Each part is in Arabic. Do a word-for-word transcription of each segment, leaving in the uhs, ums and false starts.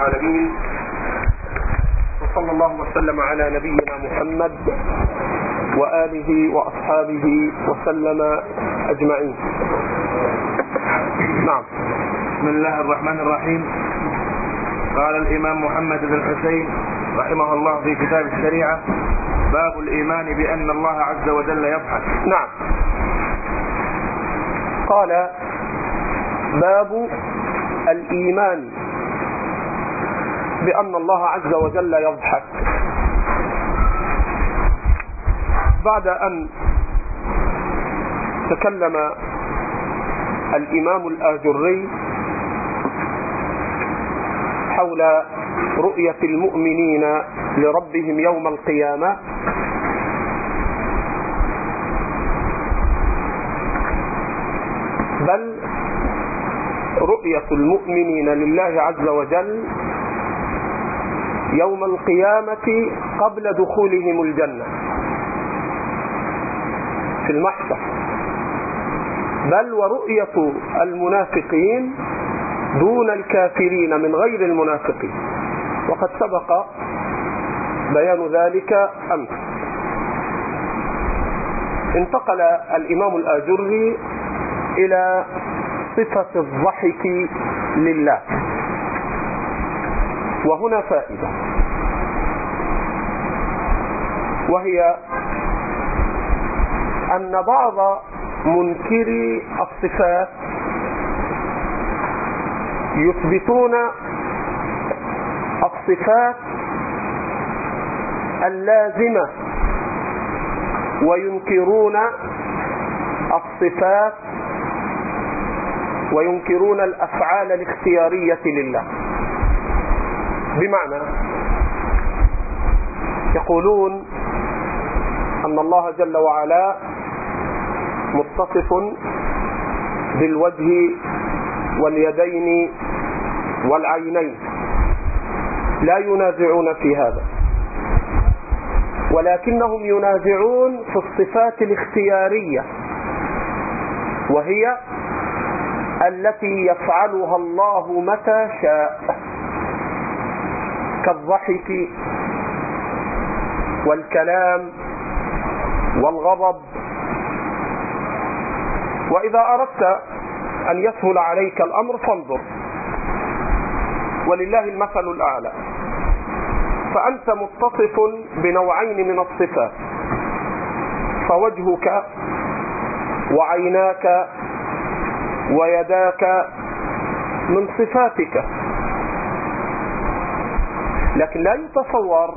العالمين، وصلى الله وسلم على نبينا محمد وآله وأصحابه وسلم أجمعين. نعم. بسم الله الرحمن الرحيم. قال الإمام محمد بن حسين رحمه الله في كتاب الشريعة: باب الإيمان بأن الله عز وجل يضحك. نعم. قال: باب الإيمان بأن الله عز وجل يضحك. بعد أن تكلم الإمام الآجري حول رؤية المؤمنين لربهم يوم القيامة، بل رؤية المؤمنين لله عز وجل يوم القيامة قبل دخولهم الجنة في المحشر، بل ورؤية المنافقين دون الكافرين من غير المنافقين، وقد سبق بيان ذلك أمس. انتقل الإمام الآجري إلى صفة الضحك لله، وهنا فائدة، وهي أن بعض منكري الصفات يثبتون الصفات اللازمة وينكرون الصفات وينكرون الأفعال الاختيارية لله. بمعنى يقولون أن الله جل وعلا متصف بالوجه واليدين والعينين، لا ينازعون في هذا، ولكنهم ينازعون في الصفات الاختيارية، وهي التي يفعلها الله متى شاء، كالضحك والكلام والغضب. وإذا أردت أن يسهل عليك الأمر فانظر، ولله المثل الأعلى، فأنت متصف بنوعين من الصفات، فوجهك وعيناك ويداك من صفاتك، لكن لا يتصور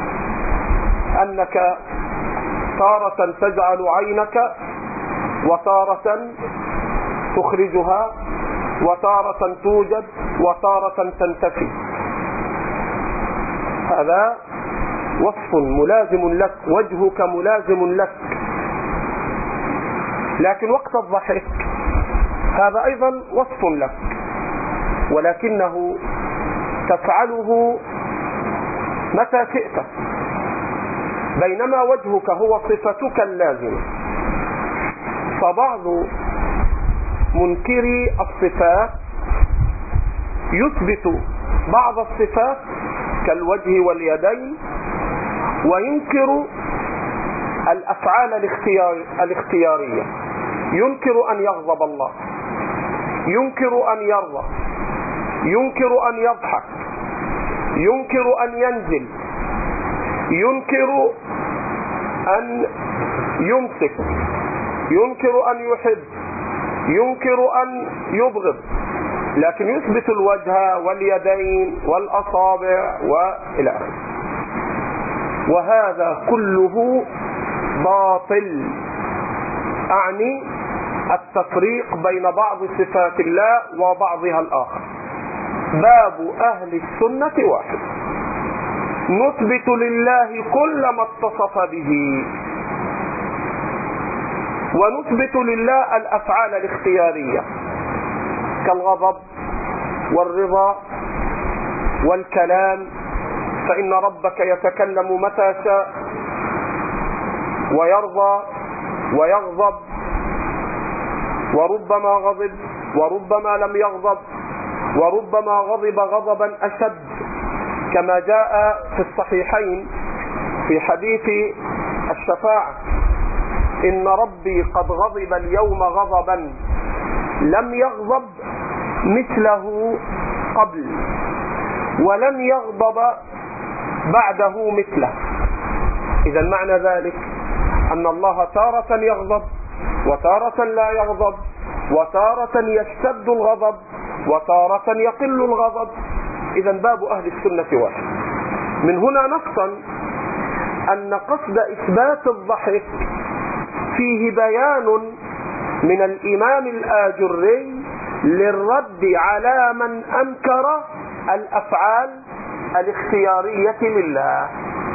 أنك تارة تجعل عينك وتارة تخرجها وتارة توجد وتارة تنتفي. هذا وصف ملازم لك، وجهك ملازم لك، لكن وقت الضحك هذا أيضا وصف لك، ولكنه تفعله متى شئت، بينما وجهك هو صفتك اللازمة. فبعض منكري الصفات يثبت بعض الصفات كالوجه واليدين، وينكر الأفعال الاختيار الاختيارية، ينكر أن يغضب الله، ينكر أن يرضى، ينكر أن يضحك، ينكر أن ينزل، ينكر أن يمسك، ينكر أن يحب، ينكر أن يبغض، لكن يثبت الوجه واليدين والأصابع وإلى آخره. وهذا كله باطل، أعني التفريق بين بعض صفات الله وبعضها الآخر. باب أهل السنة واحد: نثبت لله كل ما اتصف به، ونثبت لله الأفعال الاختيارية كالغضب والرضا والكلام، فإن ربك يتكلم متى شاء ويرضى ويغضب، وربما غضب وربما لم يغضب، وربما غضب غضبا أشد، كما جاء في الصحيحين في حديث الشفاعة: إن ربي قد غضب اليوم غضبا لم يغضب مثله قبل ولن يغضب بعده مثله. إذا معنى ذلك أن الله تارة يغضب وتارة لا يغضب، وتارة يشتد الغضب وتارة يقل الغضب. إذا باب أهل السنة واحد. من هنا نفصل أن قصد إثبات الضحك فيه بيان من الإمام الآجري للرد على من أنكر الأفعال الاختيارية لله،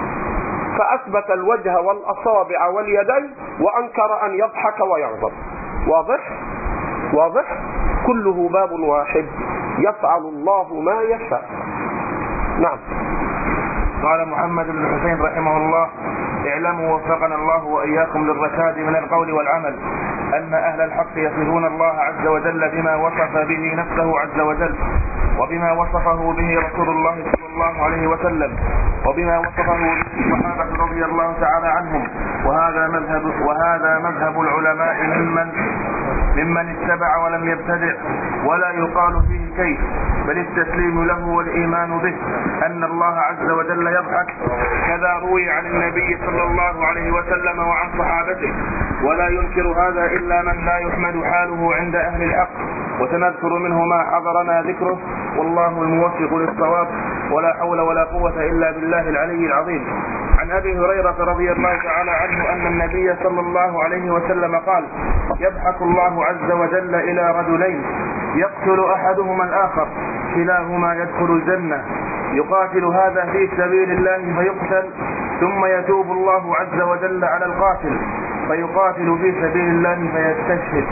فأثبت الوجه والأصابع واليدين وأنكر أن يضحك ويغضب. واضح؟ واضح؟ كله باب واحد، يفعل الله ما يشاء. نعم. قال محمد بن حسين رحمه الله: اعلموا وفقنا الله وإياكم للرشاد من القول والعمل أن أهل الحق يصفون الله عز وجل بما وصف به نفسه عز وجل، وبما وصفه به رسول الله صلى الله عليه وسلم، وبما وصفه به الصحابة رضي الله تعالى عنهم. وهذا مذهب وهذا مذهب العلماء ممن ممن اتبع ولم يبتدع، ولا يقال فيه كيف، بل التسليم له والإيمان به أن الله عز وجل يضحك، كذا روي عن النبي صلى الله عليه وسلم وعن صحابته، ولا ينكر هذا إلا من لا يحمد حاله عند أهل الحق، وسنذكر منه ما حضرنا ذكره، والله الموفق للصواب، ولا حول ولا قوة إلا بالله العلي العظيم. عن أبي هريرة رضي الله تعالى عنه أن النبي صلى الله عليه وسلم قال: يضحك الله عز وجل إلى رجلين يقتل أحدهما الآخر، كلاهما يدخل الجنة، يقاتل هذا في سبيل الله فيقتل، ثم يتوب الله عز وجل على القاتل فيقاتل في سبيل الله فيستشهد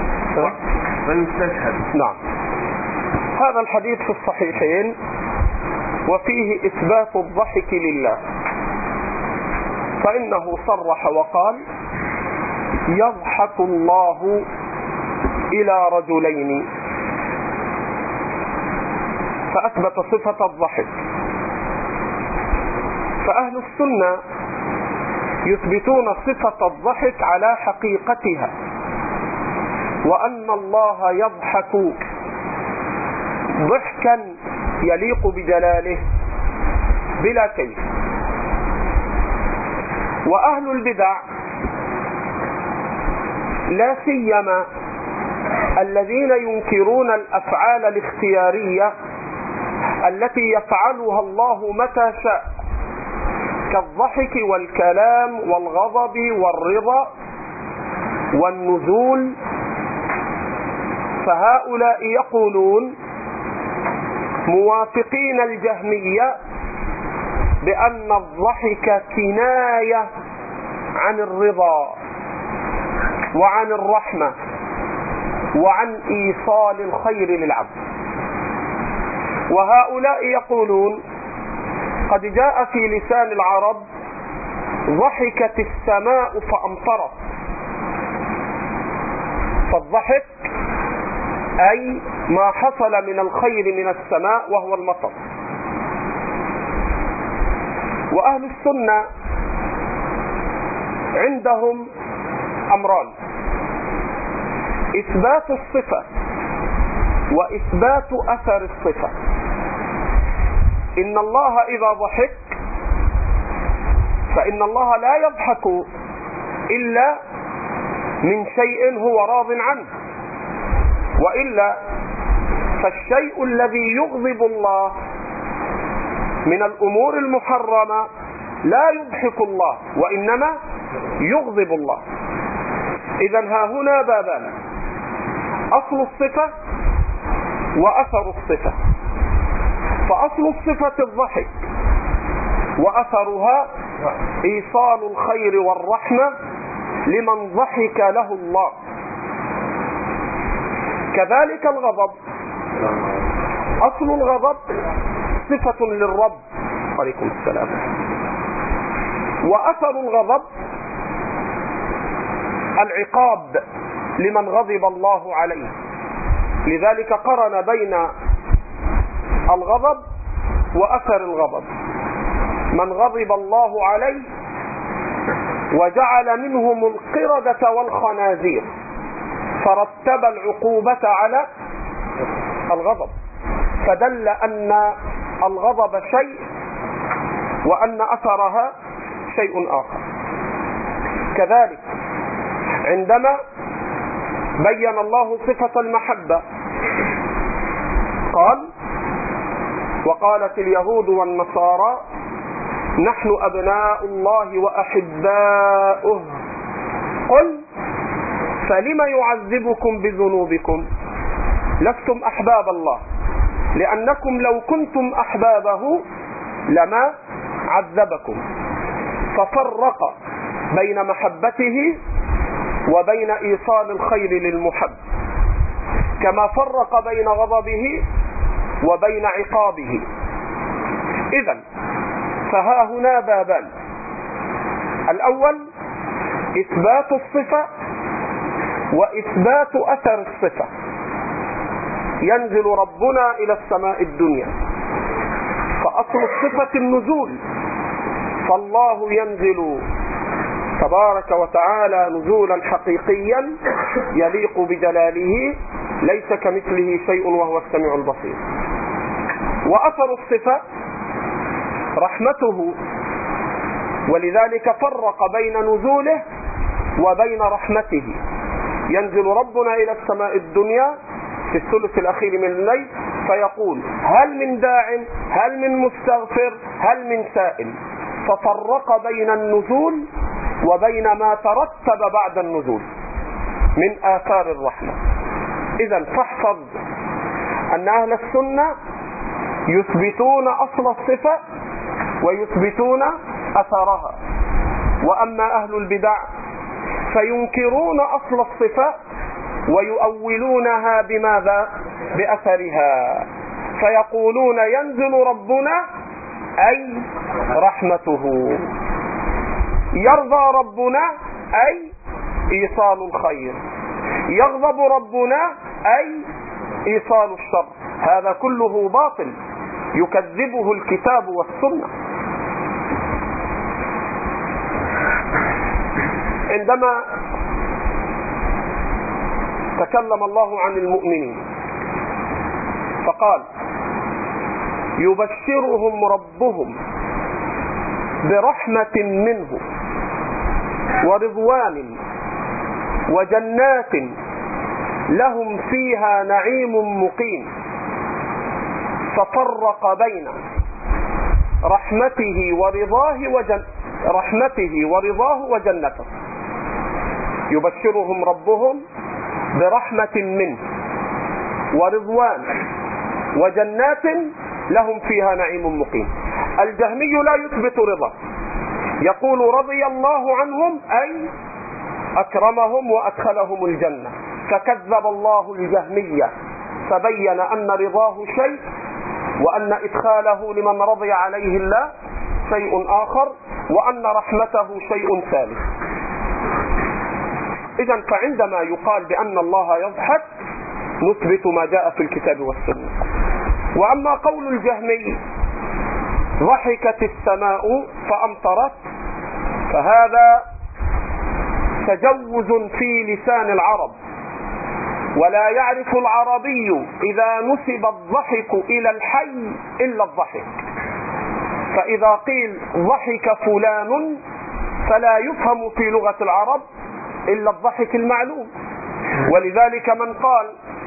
فيستشهد. نعم. هذا الحديث في الصحيحين وفيه إثبات الضحك لله، فإنه صرح وقال: يضحك الله إلى رجلين، فأثبت صفة الضحك. فأهل السنة يثبتون صفة الضحك على حقيقتها، وأن الله يضحك ضحكا يليق بجلاله بلا كيف. وأهل البدع لا سيما الذين ينكرون الأفعال الاختيارية التي يفعلها الله متى شاء، كالضحك والكلام والغضب والرضا والنزول، فهؤلاء يقولون موافقين الجهمية بأن الضحك كناية عن الرضا وعن الرحمة وعن إيصال الخير للعبد. وهؤلاء يقولون قد جاء في لسان العرب: ضحكت السماء فأمطرت. فالضحك أي ما حصل من الخير من السماء وهو المطر. وأهل السنة عندهم أمران: إثبات الصفة وإثبات أثر الصفة. إن الله إذا ضحك فإن الله لا يضحك إلا من شيء هو راض عنه، وإلا فالشيء الذي يغضب الله من الأمور المحرمة لا يضحك الله وإنما يغضب الله. إذن ها هنا بابان: أصل الصفة وأثر الصفة. فأصل الصفة الضحك، وأثرها إيصال الخير والرحمة لمن ضحك له الله. كذلك الغضب، أصل الغضب صفة للرب، عليكم السلام، وأثر الغضب العقاب لمن غضب الله عليه. لذلك قرن بين الغضب وأثر الغضب. من غضب الله عليه وجعل منهم القردة والخنازير، فرتب العقوبة على الغضب، فدل أن الغضب شيء وأن أثرها شيء آخر. كذلك عندما بين الله صفة المحبة قال: وقالت اليهود والنصارى نحن أبناء الله وأحباؤه، قل فلم يعذبكم بذنوبكم؟ لستم أحباب الله، لأنكم لو كنتم أحبابه لما عذبكم. ففرق بين محبته وبين إيصال الخير للمحب، كما فرق بين غضبه وبين عقابه. إذن فها هنا بابان: الأول إثبات الصفة وإثبات أثر الصفة. ينزل ربنا إلى السماء الدنيا، فأصل الصفة النزول، فالله ينزل تبارك وتعالى نزولا حقيقيا يليق بجلاله، ليس كمثله شيء وهو السميع البصير. وأثر الصفة رحمته، ولذلك فرق بين نزوله وبين رحمته. ينزل ربنا إلى السماء الدنيا في الثلث الأخير من الليل فيقول: هل من داع؟ هل من مستغفر؟ هل من سائل؟ ففرق بين النزول وبين ما ترتب بعد النزول من آثار الرحمة. إذن فاحفظ أن أهل السنة يثبتون أصل الصفة ويثبتون أثرها، وأما أهل البدع فينكرون أصل الصفة ويؤولونها بماذا؟ بأثرها، فيقولون ينزل ربنا أي رحمته، يرضى ربنا أي إيصال الخير، يغضب ربنا أي إيصال الشر. هذا كله باطل يكذبه الكتاب والسنة. عندما تكلم الله عن المؤمنين فقال: يبشرهم ربهم برحمة منه ورضوان وجنات لهم فيها نعيم مقيم. ففرق بين رحمته ورضاه وجن رحمته ورضاه وجنته. يبشرهم ربهم برحمة منه ورضوان وجنات لهم فيها نعيم مقيم. الجهمي لا يثبت رضا، يقول رضي الله عنهم أي أكرمهم وأدخلهم الجنة، فكذب الله الجهمية فبين أن رضاه شيء وأن إدخاله لمن رضي عليه الله شيء آخر، وأن رحمته شيء ثالث. إذن فعندما يقال بأن الله يضحك نثبت ما جاء في الكتاب والسنة. وأما قول الجهمي ضحكت السماء فأمطرت، فهذا تجوز في لسان العرب، ولا يعرف العربي إذا نسب الضحك إلى الحي إلا الضحك. فإذا قيل ضحك فلان فلا يفهم في لغة العرب إلا الضحك المعلوم. ولذلك من قال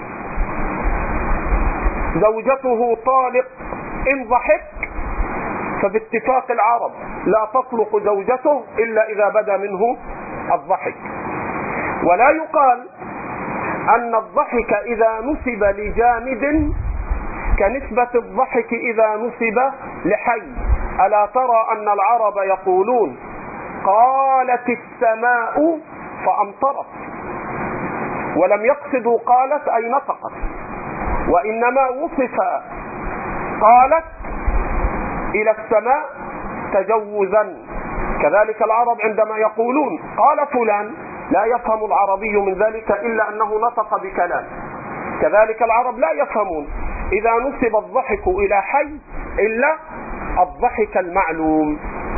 زوجته طالق إن ضحك فباتفاق العرب لا تطلق زوجته إلا إذا بدا منه الضحك. ولا يقال أن الضحك إذا نسب لجامد كنسبة الضحك إذا نسب لحي. ألا ترى أن العرب يقولون قالت السماء فأمطرت، ولم يقصدوا قالت أي نطقت، وإنما وصف قالت إلى السماء تجوزا. كذلك العرب عندما يقولون قال فلان لا يفهم العربي من ذلك إلا أنه نطق بكلام، كذلك العرب لا يفهمون إذا نسب الضحك إلى حي إلا الضحك المعلوم.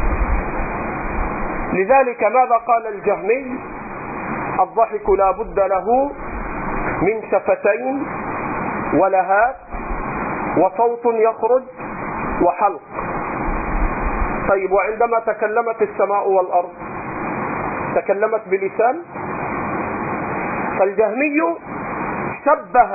لذلك ماذا قال الجهمي؟ الضحك لا بد له من شفتين ولهات وصوت يخرج وحلق. طيب وعندما تكلمت السماء والأرض تكلمت بلسان؟ فالجهمي شبه،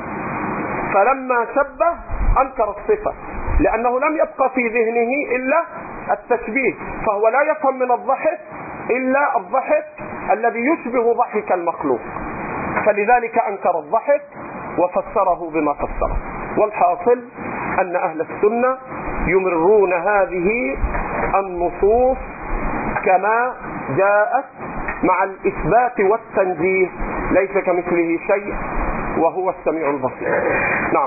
فلما شبه أنكر الصفة، لأنه لم يبقى في ذهنه إلا التشبيه، فهو لا يفهم من الضحك إلا الضحك الذي يشبه ضحك المخلوق، فلذلك أنكر الضحك وفسره بما فسره. والحاصل أن أهل السنة يمرون هذه النصوص كما جاءت مع الإثبات والتنزيه، ليس كمثله شيء وهو السميع البصير. نعم.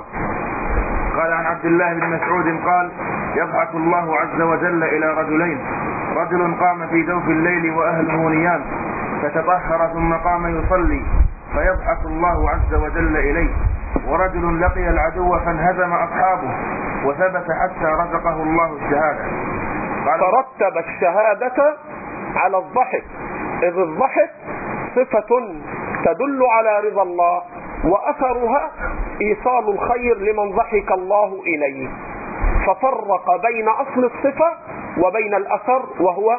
قال عن عبد الله بن مسعود قال: يبعث الله عز وجل إلى رجلين، رجل قام في جوف الليل وأهله نيام فتطهر ثم قام يصلي فيبعث الله عز وجل إليه، ورجل لقي العدو فانهزم أصحابه وثبت حتى رزقه الله الشهادة. فرتب الشهادة على الضحك، إذ الضحك صفة تدل على رضا الله، وأثرها إيصال الخير لمن ضحك الله إليه، ففرق بين أصل الصفة وبين الأثر وهو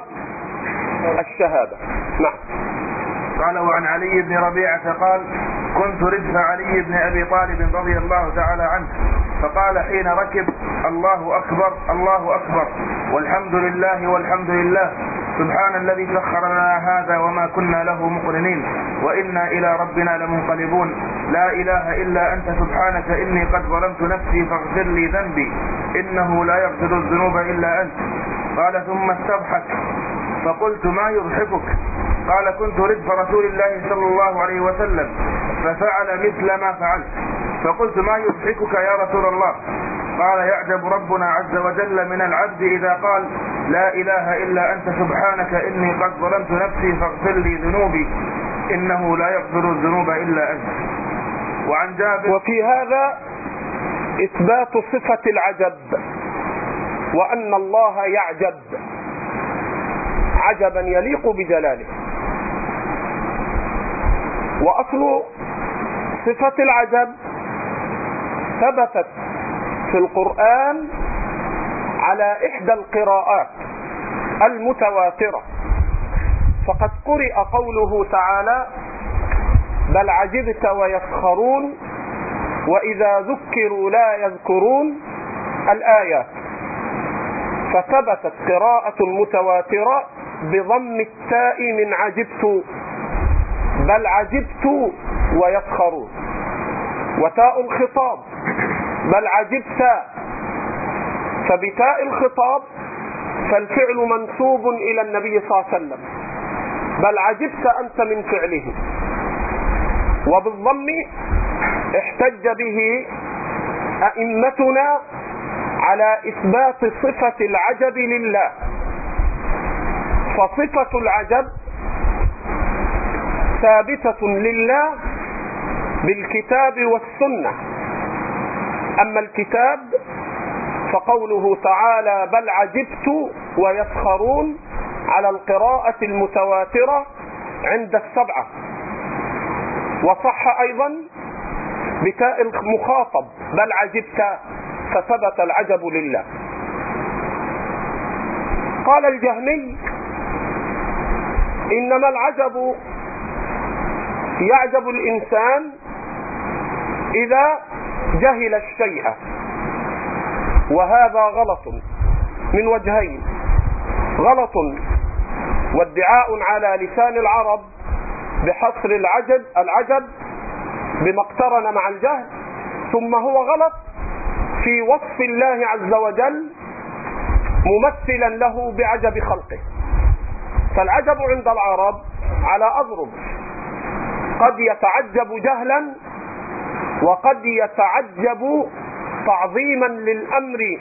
الشهادة. نعم. قال: وعن علي بن ربيعة قال: كنت ردف علي بن أبي طالب رضي الله تعالى عنه، فقال حين ركب: الله أكبر الله أكبر والحمد لله والحمد لله، سبحان الذي سخر لنا هذا وما كنا له مقرنين وإنا إلى ربنا لمنقلبون، لا إله إلا أنت سبحانك إني قد ظلمت نفسي فاغفر لي ذنبي إنه لا يغفر الذنوب إلا أنت. قال: ثم استضحك فقلت: ما يضحكك؟ قال: كنت ردف رسول الله صلى الله عليه وسلم ففعل مثل ما فعلت، فقلت: ما يضحكك يا رسول الله؟ قال: يعجب ربنا عز وجل من العبد إذا قال: لا إله إلا أنت سبحانك إني قد ظلمت نفسي فاغفر لي ذنوبي إنه لا يغفر الذنوب إلا أنت. وعن جابر. وفي هذا إثبات صفة العجب، وأن الله يعجب عجبا يليق بجلاله. وأصل صفة العجب ثبتت في القرآن على إحدى القراءات المتواترة، فقد قرئ قوله تعالى: بل عجبت ويسخرون وإذا ذكروا لا يذكرون، الآيات، فثبتت قراءة متواترة بضم التاء من عجبت، بل عجبت ويسخرون، وتاء الخطاب بل عجبت، فبتاء الخطاب فالفعل منسوب إلى النبي صلى الله عليه وسلم، بل عجبت أنت من فعله. وبالضم احتج به أئمتنا على إثبات صفة العجب لله، فصفة العجب ثابتة لله بالكتاب والسنة. أما الكتاب فقوله تعالى: بل عجبت ويسخرون على القراءة المتواترة عند السبعة، وصح أيضا بتاء المخاطب بل عجبت، فثبت العجب لله. قال الجهمي: إنما العجب يعجب الإنسان إذا جهل الشيء، وهذا غلط من وجهين: غلط وادعاء على لسان العرب بحصر العجب العجب بما اقترن مع الجهل، ثم هو غلط في وصف الله عز وجل ممثلا له بعجب خلقه. فالعجب عند العرب على أضرب، قد يتعجب جهلا وقد يتعجب تعظيما للأمر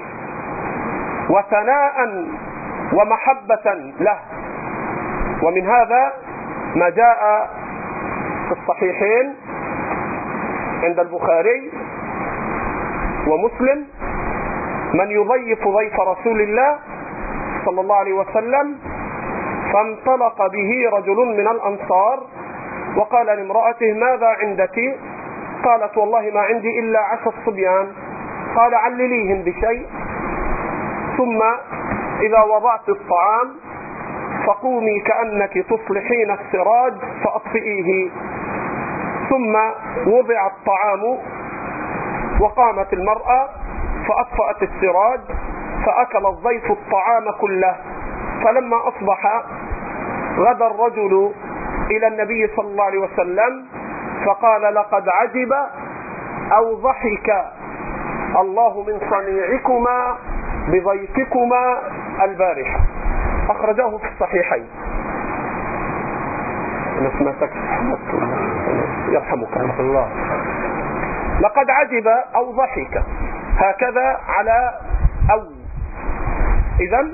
وثناء ومحبة له. ومن هذا ما جاء في الصحيحين عند البخاري ومسلم من يضيف ضيف رسول الله صلى الله عليه وسلم، فانطلق به رجل من الأنصار وقال لامرأته: ماذا عندك؟ قالت: والله ما عندي إلا عشر صبيان. قال: علليهم بشيء، ثم إذا وضعت الطعام فقومي كأنك تصلحين السراج فأطفئيه. ثم وضع الطعام وقامت المرأة فأطفأت السراج، فأكل الضيف الطعام كله. فلما أصبح غدا الرجل إلى النبي صلى الله عليه وسلم فقال: لقد عجب أو ضحك الله من صنيعكما بضيفكما البارحة. أخرجاه في الصحيحين. أنا سمعتك يرحمك الله. لقد عجب أو ضحك، هكذا على أو. إذن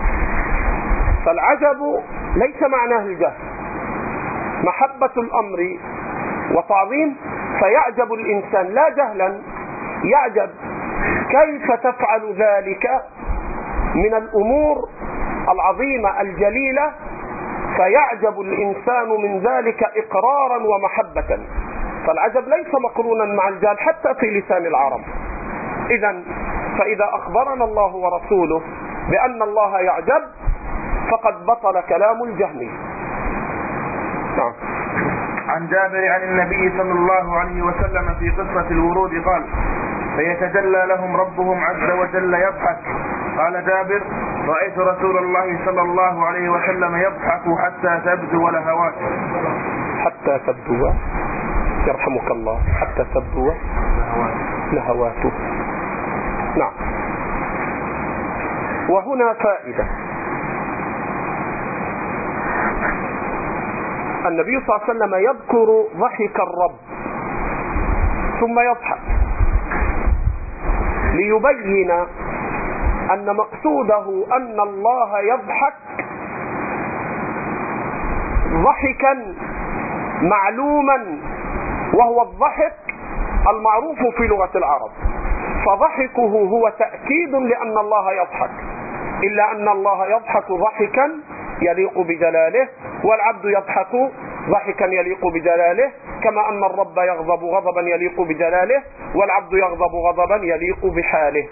فالعجب ليس معناه الجهل، محبة الأمر وتعظيم، فيعجب الإنسان لا جهلا، يعجب كيف تفعل ذلك من الأمور العظيمة الجليلة، فيعجب الإنسان من ذلك إقرارا ومحبة. فالعجب ليس مقرونا مع الجهل حتى في لسان العرب. إذن فإذا أخبرنا الله ورسوله بأن الله يعجب فقد بطل كلام الجهمي. نعم. عن جابر عن النبي صلى الله عليه وسلم في قصة الورود قال: فيتجلى لهم ربهم عز وجل يضحك. قال جابر: رأيت رسول الله صلى الله عليه وسلم يضحك حتى تبدو لهواته. حتى تبدو، يرحمك الله، حتى تبدو لهواته. نعم. وهنا فائدة. النبي صلى الله عليه وسلم يذكر ضحك الرب ثم يضحك ليبين أن مقصوده أن الله يضحك ضحكا معلوما، وهو الضحك المعروف في لغة العرب، فضحكه هو تأكيد لأن الله يضحك، إلا أن الله يضحك ضحكا يليق بجلاله، والعبد يضحك ضحكا يليق بجلاله، كما أن الرب يغضب غضبا يليق بجلاله، والعبد يغضب غضبا يليق بحاله.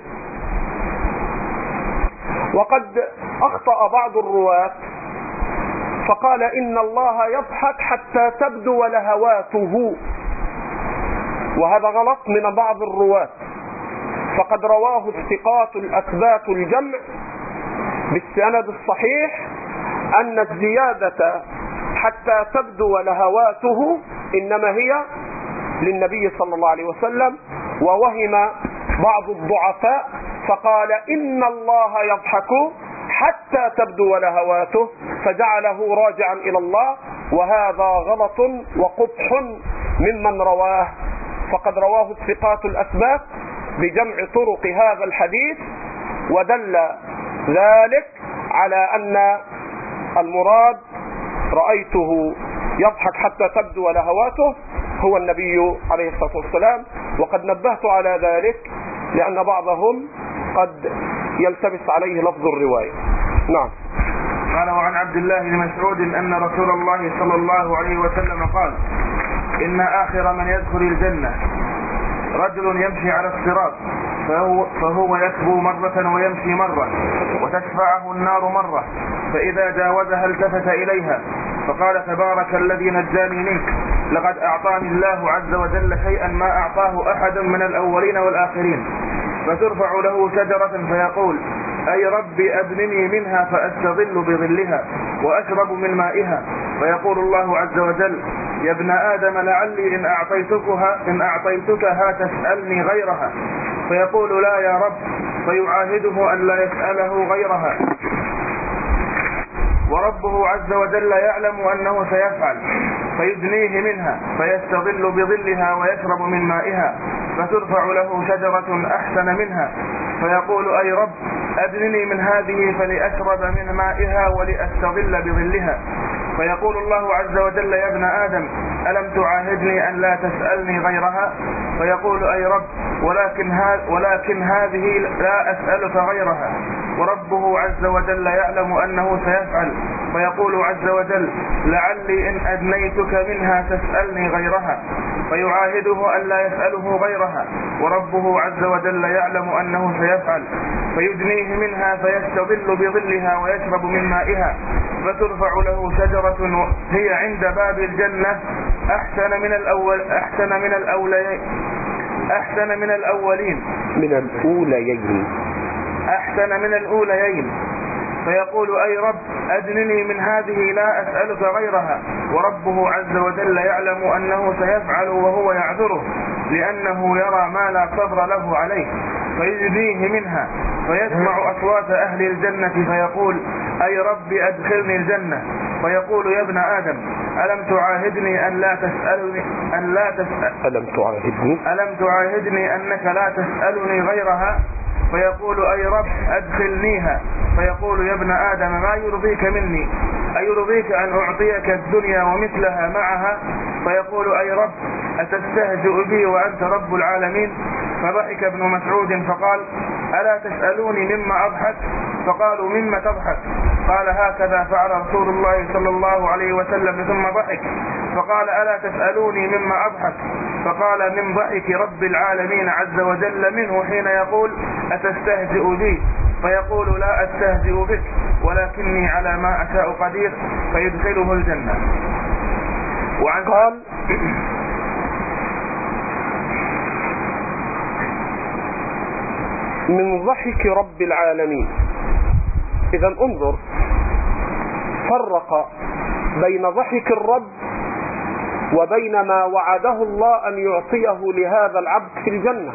وقد أخطأ بعض الرواة فقال: إن الله يضحك حتى تبدو لهواته، وهذا غلط من بعض الرواة. فقد رواه الثقات الأثبات الجمع بالسند الصحيح أن الزيادة حتى تبدو لهواته إنما هي للنبي صلى الله عليه وسلم، ووهم بعض الضعفاء فقال: إن الله يضحك حتى تبدو لهواته، فجعله راجعا إلى الله، وهذا غلط وقبح ممن رواه. فقد رواه الثقات الأثبات بجمع طرق هذا الحديث، ودل ذلك على أن المراد رأيته يضحك حتى تبدو لهواته هو النبي عليه الصلاة والسلام. وقد نبهت على ذلك لأن بعضهم قد يلتبس عليه لفظ الرواية. نعم. قال: وعن عبد الله بن مسعود أن رسول الله صلى الله عليه وسلم قال: إن آخر من يدخل الجنة رجل يمشي على الصراط، فهو, فهو يكبو مرة ويمشي مرة، وتشفعه النار مرة، فإذا جاوزها التفت إليها فقال: تبارك الذي نجاني منك، لقد أعطاني الله عز وجل شيئا ما أعطاه أحد من الأولين والآخرين. فترفع له شجرة فيقول: أي ربي أبنني منها فأستظل بظلها وأشرب من مائها. فيقول الله عز وجل: يا ابن آدم لعلي إن أعطيتكها إن أعطيتكها تسألني غيرها. فيقول: لا يا رب. فيعاهده أن لا يسأله غيرها، وربه عز وجل يعلم أنه سيفعل، فيدنيه منها فيستظل بظلها ويشرب من مائها. فترفع له شجرة أحسن منها فيقول: أي رب أدنني من هذه فلأشرب من مائها ولأستظل بظلها. فيقول الله عز وجل: يا ابن آدم ألم تعاهدني أن لا تسألني غيرها؟ فيقول: أي رب، ولكن, ها ولكن هذه لا أسألك غيرها. وربه عز وجل يعلم أنه سيفعل، فيقول عز وجل: لعلي إن أدنيتك منها تسألني غيرها. فيعاهده أن لا يسأله غيرها، وربه عز وجل يعلم أنه سيفعل، فيدنيه منها فيستظل بظلها ويشرب من مائها، فترفع له شجرة هي عند باب الجنة أحسن من الأول أحسن من الأولين أحسن من الأولين من الأوليين أحسن من الأوليين فيقول: أي رب أدنني من هذه لا أسألك غيرها. وربه عز وجل يعلم أنه سيفعل وهو يعذره، لأنه يرى ما لا صبر له عليه، فيجديه منها، فيسمع أصوات أهل الجنة فيقول: أي رب أدخلني الجنة. فيقول: يا ابن آدم ألم تعاهدني أن لا تسألني أن لا تسأل ألم تعاهدني ألم تعاهدني أنك لا تسألني غيرها؟ فيقول: أي رب أدخلنيها. فيقول: يا ابن آدم ما يرضيك مني؟ أيرضيك أن أعطيك الدنيا ومثلها معها؟ فيقول: أي رب أتستهزئ بي وأنت رب العالمين؟ فضحك ابن مسعود فقال: ألا تسألوني مما أضحك؟ فقالوا: مما تضحك؟ قال: هكذا فعل رسول الله صلى الله عليه وسلم. ثم ضحك فقال: ألا تسألوني مما أضحك؟ فقال: من ضحك رب العالمين عز وجل منه حين يقول: أتستهزئ بي؟ فيقول: لا أستهزئ بك، ولكني على ما أشاء قدير، فيدخله الجنة. وعن قال: من ضحك رب العالمين. إذا انظر، فرق بين ضحك الرب وبين ما وعده الله أن يعطيه لهذا العبد في الجنة،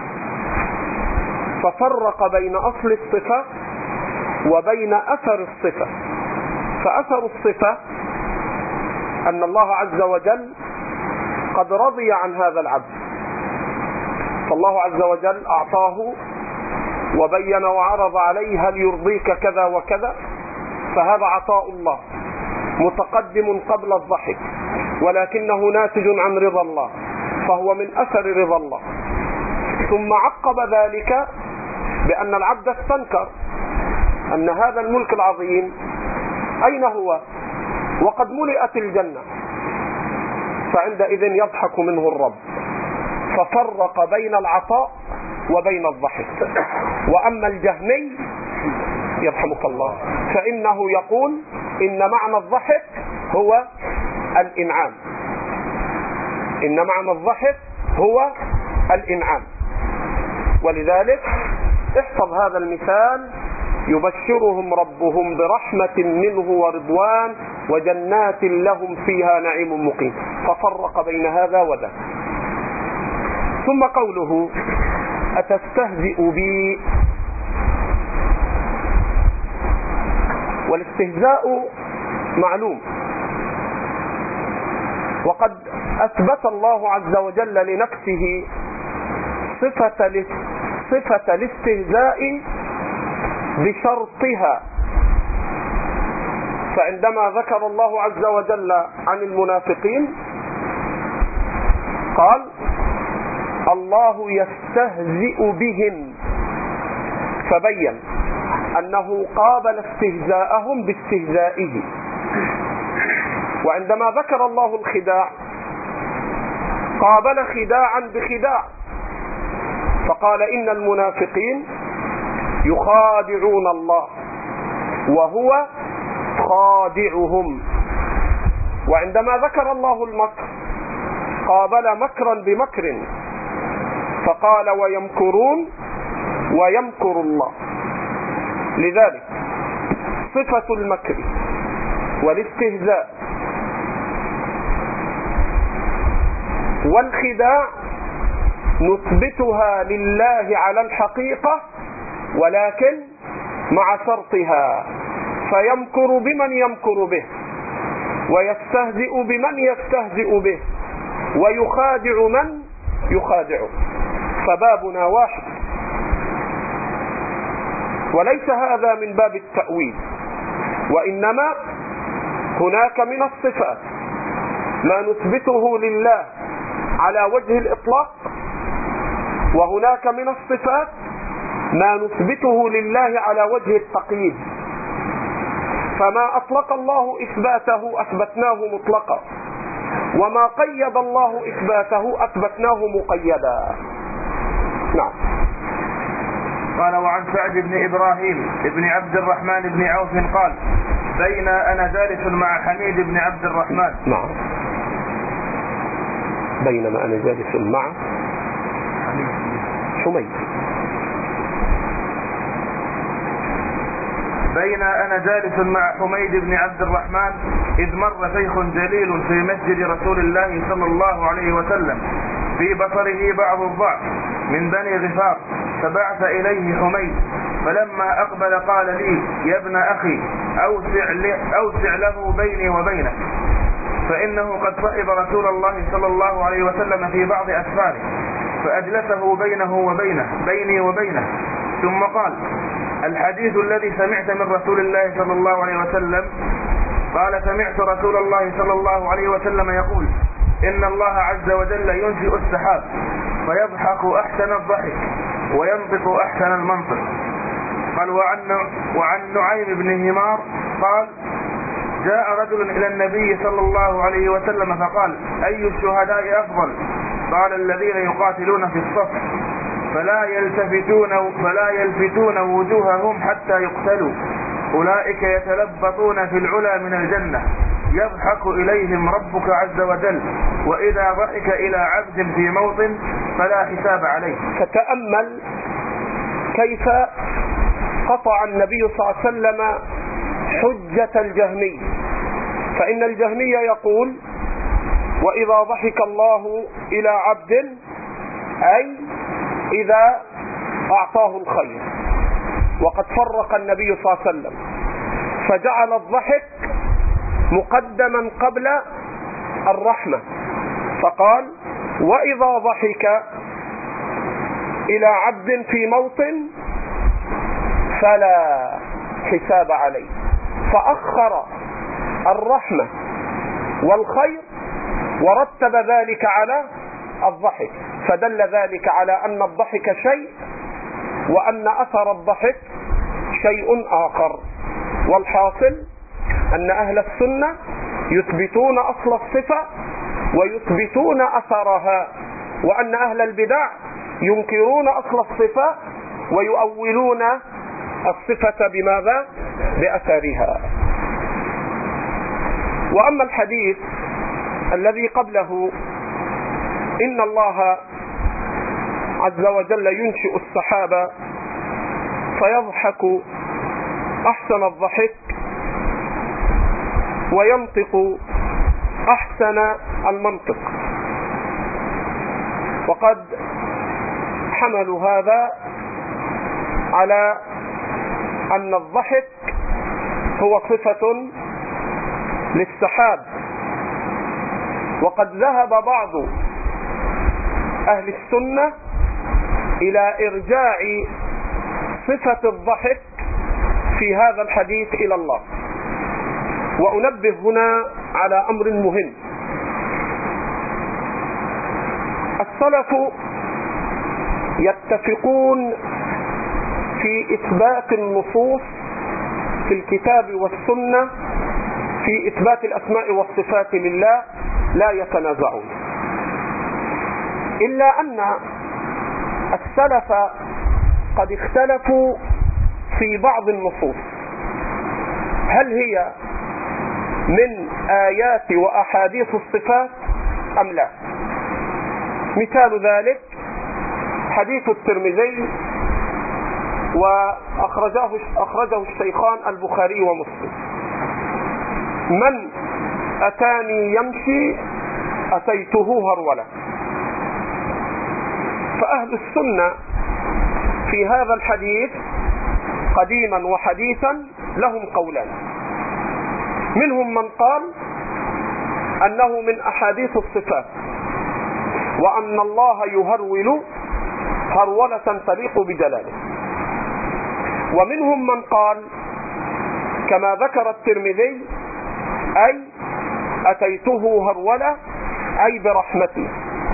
ففرق بين أصل الصفة وبين أثر الصفة. فأثر الصفة أن الله عز وجل قد رضي عن هذا العبد، فالله عز وجل أعطاه وبين وعرض عليه: هل يرضيك كذا وكذا؟ فهذا عطاء الله متقدم قبل الضحك، ولكنه ناتج عن رضا الله، فهو من أثر رضا الله. ثم عقب ذلك بأن العبد استنكر أن هذا الملك العظيم أين هو وقد ملئت الجنة، فعندئذ يضحك منه الرب، ففرق بين العطاء وبين الضحك. وأما الجهمي يرحمك الله فإنه يقول إن معنى الضحك هو الإنعام، إن معنى الضحك هو الإنعام. ولذلك احفظ هذا المثال: يبشرهم ربهم برحمة منه ورضوان وجنات لهم فيها نعيم مقيم. ففرق بين هذا وذاك. ثم قوله: أتستهزئ بي. والاستهزاء معلوم، وقد أثبت الله عز وجل لنفسه صفة صفة الاستهزاء بشرطها. فعندما ذكر الله عز وجل عن المنافقين قال: الله يستهزئ بهم، فبين أنه قابل استهزاءهم باستهزائه. وعندما ذكر الله الخداع قابل خداعا بخداع، فقال: إن المنافقين يخادعون الله وهو خادعهم. وعندما ذكر الله المكر قابل مكرا بمكر، فقال: ويمكرون ويمكر الله. لذلك صفة المكر والاستهزاء والخداع نثبتها لله على الحقيقة، ولكن مع شرطها، فيمكر بمن يمكر به، ويستهزئ بمن يستهزئ به، ويخادع من يخادعه. فبابنا واحد، وليس هذا من باب التأويل، وإنما هناك من الصفات ما نثبته لله على وجه الإطلاق، وهناك من الصفات ما نثبته لله على وجه التقييد. فما أطلق الله إثباته أثبتناه مطلقا، وما قيد الله إثباته أثبتناه مقيدا. نعم. قال: وعن سعد بن إبراهيم بن عبد الرحمن بن عوف قال: بين أنا جالس مع حميد بن عبد الرحمن. نعم. بينما أنا جالس مع حميد بين أنا جالس مع حميد بن عبد الرحمن إذ مر شيخ جليل في مسجد رسول الله صلى الله عليه وسلم في بصره بعض الضعف من بني غفار، فبعث إليه حميد، فلما أقبل قال لي: يا ابن أخي، أوسع, أوسع له بيني وبينك، فإنه قد صحب رسول الله صلى الله عليه وسلم في بعض أسفاره، فأجلسه بينه وبينه بيني وبينه، ثم قال: الحديث الذي سمعت من رسول الله صلى الله عليه وسلم. قال: سمعت رسول الله صلى الله عليه وسلم يقول: إن الله عز وجل ينشئ السحاب فيضحك أحسن الضحك وينطق أحسن المنطق. قال: وعن, وعن نعيم بن همار قال: جاء رجل إلى النبي صلى الله عليه وسلم فقال: أي الشهداء أفضل؟ قال: الذين يقاتلون في الصف فلا يلتفتون, فلا يلفتون وجوههم حتى يقتلوا، أولئك يتلبطون في العلا من الجنة، يضحك إليهم ربك عز وجل، وإذا ضحك إلى عبد في موطن فلا حساب عليه. فتأمل كيف قطع النبي صلى الله عليه وسلم حجة الجهمي، فإن الجهمي يقول: وإذا ضحك الله إلى عبد، أي إذا أعطاه الخير. وقد فرق النبي صلى الله عليه وسلم فجعل الضحك مقدما قبل الرحمة، فقال: وإذا ضحك إلى عبد في موطن فلا حساب عليه، فأخر الرحمة والخير ورتب ذلك على الضحك، فدل ذلك على أن الضحك شيء وأن أثر الضحك شيء آخر. والحاصل أن أهل السنة يثبتون أصل الصفة ويثبتون أثرها، وأن أهل البدع ينكرون أصل الصفة ويؤولون الصفة بماذا؟ بأثرها. وأما الحديث الذي قبله: إن الله عز وجل ينشئ السحاب فيضحك أحسن الضحك وينطق أحسن المنطق، وقد حملوا هذا على أن الضحك هو صفة للسحاب، وقد ذهب بعض أهل السنة إلى إرجاع صفة الضحك في هذا الحديث إلى الله. وأنبه هنا على أمر مهم: السلف يتفقون في إثبات النصوص في الكتاب والسنة في إثبات الأسماء والصفات لله، لا يتنازعون، إلا أن السلف قد اختلفوا في بعض النصوص، هل هي من آيات وأحاديث الصفات أم لا. مثال ذلك حديث الترمذي، وأخرجه أخرجه الشيخان البخاري ومسلم: من أتاني يمشي أتيته هرولة. فأهل السنة في هذا الحديث قديما وحديثا لهم قولان، منهم من قال أنه من أحاديث الصفات، وأن الله يهرول هرولة تليق بجلاله، ومنهم من قال كما ذكر الترمذي أي أتيته هرولة، أي برحمتي.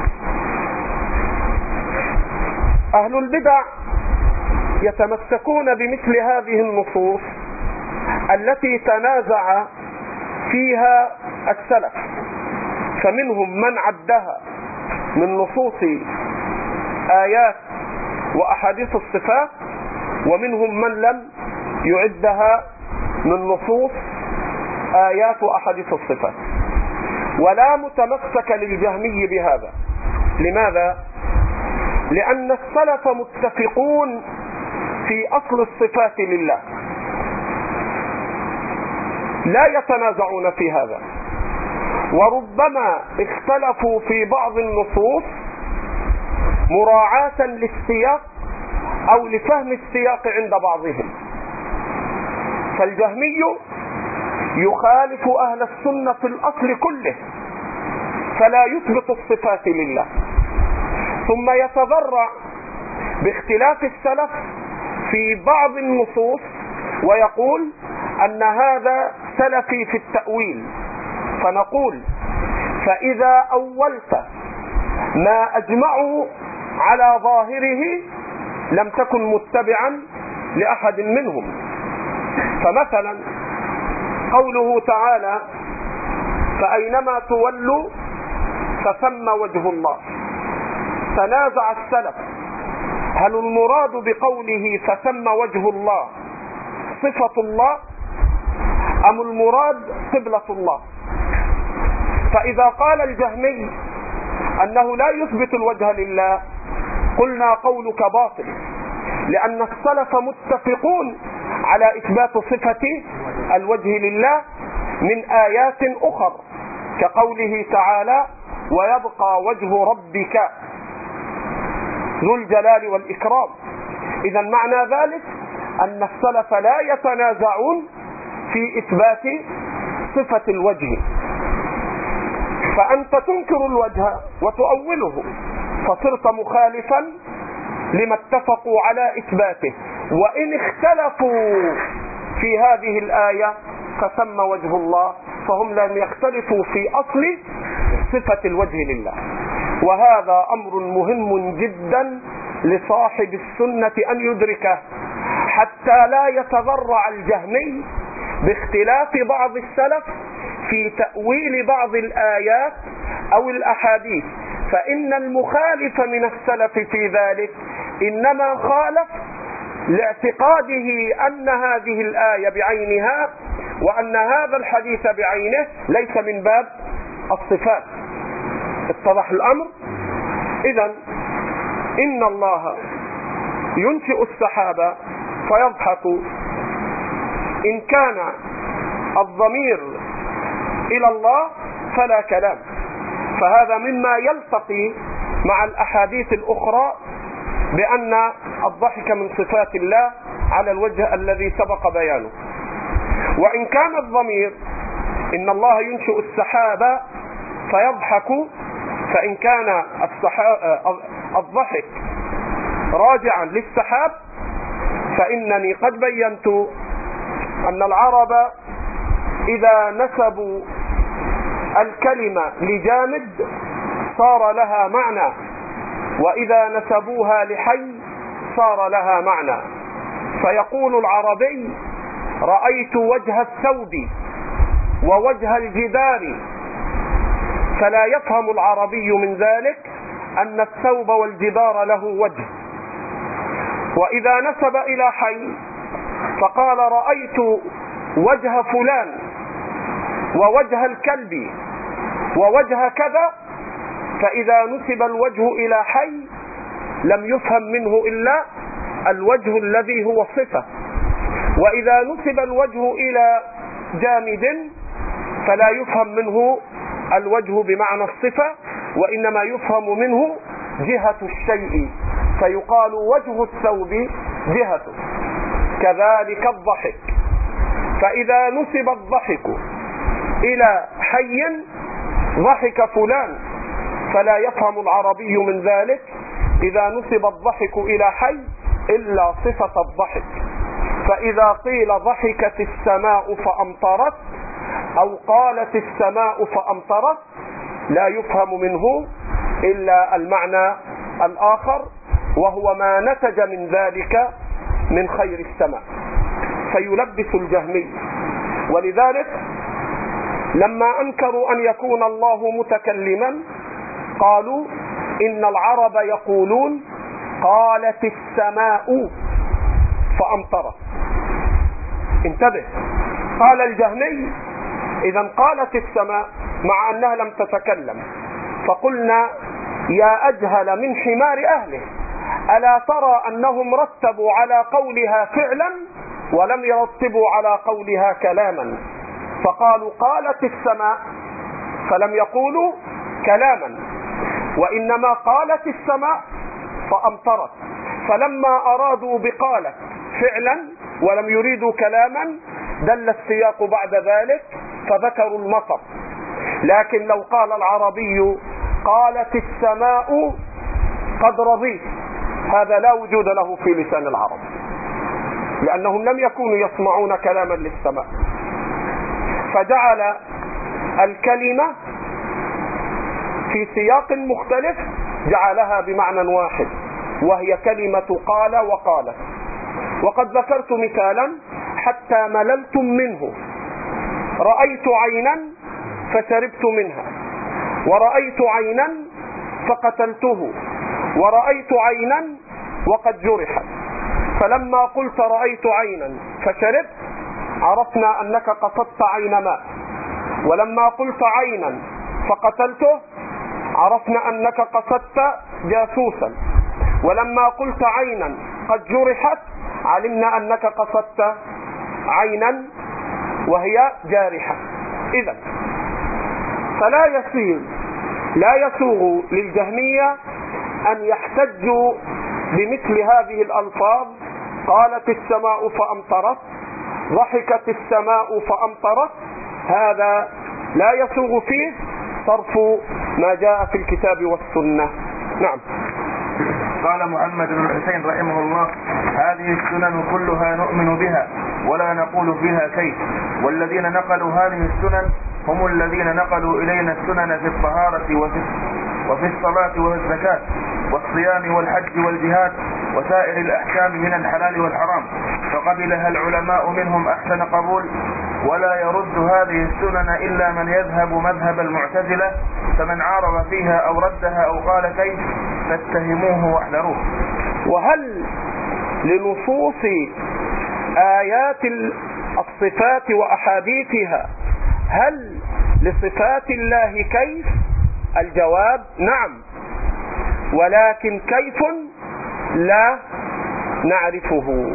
أهل البدع يتمسكون بمثل هذه النصوص التي تنازع فيها السلف، فمنهم من عدها من نصوص آيات وأحاديث الصفات، ومنهم من لم يعدها من نصوص آيات وأحاديث الصفات. ولا متمسك للجهمي بهذا. لماذا؟ لأن السلف متفقون في أصل الصفات لله، لا يتنازعون في هذا، وربما اختلفوا في بعض النصوص مراعاة للسياق أو لفهم السياق عند بعضهم. فالجهمي يخالف أهل السنة في الأصل كله، فلا يثبت الصفات لله، ثم يتذرع باختلاف السلف في بعض النصوص ويقول أن هذا سلفي في التأويل. فنقول: فإذا أولت ما أجمعوا على ظاهره لم تكن متبعا لأحد منهم. فمثلا قوله تعالى: فأينما تولوا فثم وجه الله، تنازع السلف هل المراد بقوله فثم وجه الله صفة الله أم المراد قبلة الله؟ فإذا قال الجهمي أنه لا يثبت الوجه لله قلنا قولك باطل، لأن السلف متفقون على إثبات صفة الوجه لله من آيات أخرى، كقوله تعالى: ويبقى وجه ربك ذو الجلال والإكرام. إذا معنى ذلك أن السلف لا يتنازعون في إثبات صفة الوجه. فأنت تنكر الوجه وتؤوله، فصرت مخالفا لما اتفقوا على إثباته. وإن اختلفوا في هذه الآية فثم وجه الله، فهم لم يختلفوا في أصل صفة الوجه لله. وهذا أمر مهم جدا لصاحب السنة أن يدركه، حتى لا يتذرع الجهمي باختلاف بعض السلف في تأويل بعض الآيات أو الأحاديث، فإن المخالف من السلف في ذلك إنما خالف لاعتقاده أن هذه الآية بعينها وأن هذا الحديث بعينه ليس من باب الصفات. اتضح الأمر؟ إذن إن الله ينشئ السحاب فيضحك، إن كان الضمير إلى الله فلا كلام، فهذا مما يلتقي مع الأحاديث الأخرى بأن الضحك من صفات الله على الوجه الذي سبق بيانه. وإن كان الضمير إن الله ينشئ السحاب فيضحك، فإن كان الضحك راجعا للسحاب فإنني قد بينت أن العرب إذا نسبوا الكلمة لجامد صار لها معنى، وإذا نسبوها لحي صار لها معنى. فيقول العربي: رأيت وجه الثوب ووجه الجدار، فلا يفهم العربي من ذلك أن الثوب والجدار له وجه. وإذا نسب إلى حي فقال: رأيت وجه فلان ووجه الكلب ووجه كذا، فإذا نسب الوجه إلى حي لم يفهم منه إلا الوجه الذي هو صفة، وإذا نسب الوجه إلى جامد فلا يفهم منه الوجه بمعنى الصفة، وإنما يفهم منه جهة الشيء، فيقال وجه الثوب جهته. كذلك الضحك، فإذا نسب الضحك إلى حي ضحك فلان، فلا يفهم العربي من ذلك إذا نسب الضحك إلى حي إلا صفة الضحك. فإذا قيل ضحكت السماء فأمطرت أو قالت السماء فأمطرت لا يفهم منه إلا المعنى الآخر، وهو ما نتج من ذلك من خير السماء، فيلبس الجهمي. ولذلك لما أنكروا أن يكون الله متكلما قالوا إن العرب يقولون قالت السماء فأمطرت. انتبه، قال الجهمي إذا قالت السماء مع أنها لم تتكلم، فقلنا يا أجهل من حمار أهله، ألا ترى أنهم رتبوا على قولها فعلا ولم يرتبوا على قولها كلاما، فقالوا قالت السماء فلم يقولوا كلاما، وإنما قالت السماء فأمطرت، فلما أرادوا بقالت فعلا ولم يريدوا كلاما دل السياق بعد ذلك فذكروا المطر. لكن لو قال العربي قالت السماء قد رضيت، هذا لا وجود له في لسان العرب، لأنهم لم يكونوا يسمعون كلاما للسماء، فجعل الكلمة في سياق مختلف جعلها بمعنى واحد، وهي كلمة قال وقالت. وقد ذكرت مثالا حتى مللتم منه: رأيت عينا فشربت منها، ورأيت عينا فقتلته، ورأيت عينا وقد جرحت. فلما قلت رأيت عينا فشربت عرفنا أنك قصدت عين ماء، ولما قلت عينا فقتلته عرفنا أنك قصدت جاسوسا، ولما قلت عينا قد جرحت علمنا أنك قصدت عينا وهي جارحة. إذن فلا يصير لا يسوغ للجهمية أن يحتجوا بمثل هذه الألفاظ: قالت السماء فأمطرت، ضحكت السماء فأمطرت. هذا لا يسوغ فيه صرف ما جاء في الكتاب والسنة. نعم. قال محمد بن الحسين رحمه الله: هذه السنن كلها نؤمن بها ولا نقول فيها كيف، والذين نقلوا هذه السنن هم الذين نقلوا إلينا السنن في الطهارة وفي, وفي الصلاة وفي الزكاة والصيام والحج والجهاد وسائر الأحكام من الحلال والحرام، فقبلها العلماء منهم أحسن قبول، ولا يرد هذه السنن إلا من يذهب مذهب المعتزلة، فمن عارض فيها أو ردها أو قال كيف فاتهموه واحذروه. وهل لنصوص آيات الصفات وأحاديثها هل لصفات الله كيف؟ الجواب نعم، ولكن كيف لا نعرفه.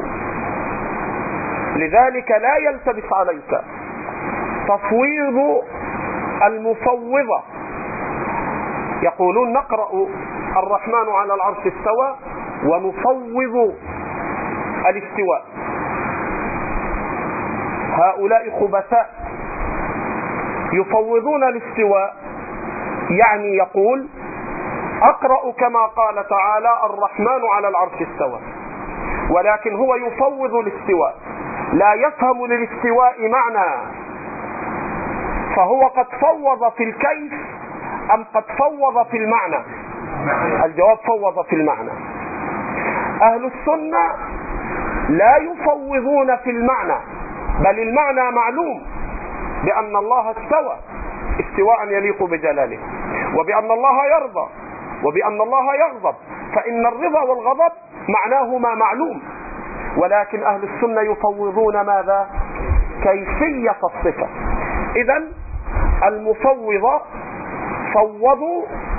لذلك لا يلتبس عليك تفويض المفوضة. يقولون نقرأ الرحمن على العرش استوى ونفوض الاستواء. هؤلاء خبثاء يفوضون الاستواء، يعني يقول أقرأ كما قال تعالى الرحمن على العرش استوى، ولكن هو يفوض الاستواء، لا يفهم للاستواء معنى، فهو قد فوض في الكيف أم قد فوض في المعنى؟ الجواب فوض في المعنى. أهل السنة لا يفوضون في المعنى، بل المعنى معلوم بأن الله استوى استواء يليق بجلاله، وبأن الله يرضى، وبأن الله يغضب، فإن الرضا والغضب معناهما معلوم. ولكن أهل السنة يفوضون ماذا؟ كيفية الصفة. إذن المفوضة فوضوا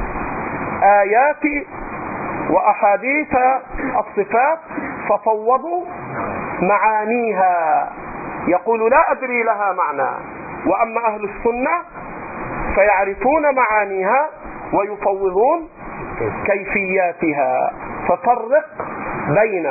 آيات وأحاديث الصفات، ففوضوا معانيها، يقول لا أدري لها معنى. وأما أهل السنة فيعرفون معانيها ويفوضون كيفياتها. ففرق بين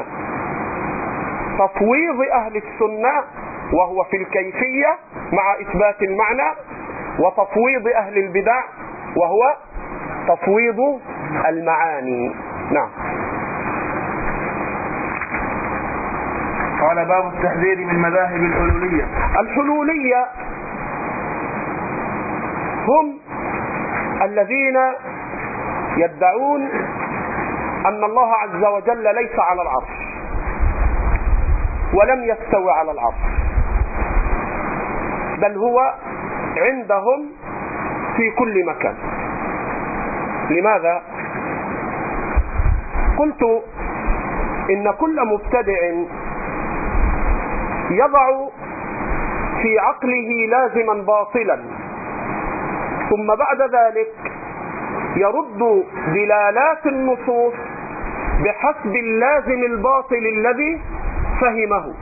تفويض أهل السنة وهو في الكيفية مع إثبات المعنى، وتفويض أهل البدع وهو تفويض المعاني. نعم. قال: باب التحذير من مذاهب الحلولية. الحلولية هم الذين يدعون أن الله عز وجل ليس على العرش ولم يستوي على العرش، بل هو عندهم في كل مكان. لماذا؟ قلت إن كل مبتدع يضع في عقله لازما باطلا، ثم بعد ذلك يرد دلالات النصوص بحسب اللازم الباطل الذي فهمه.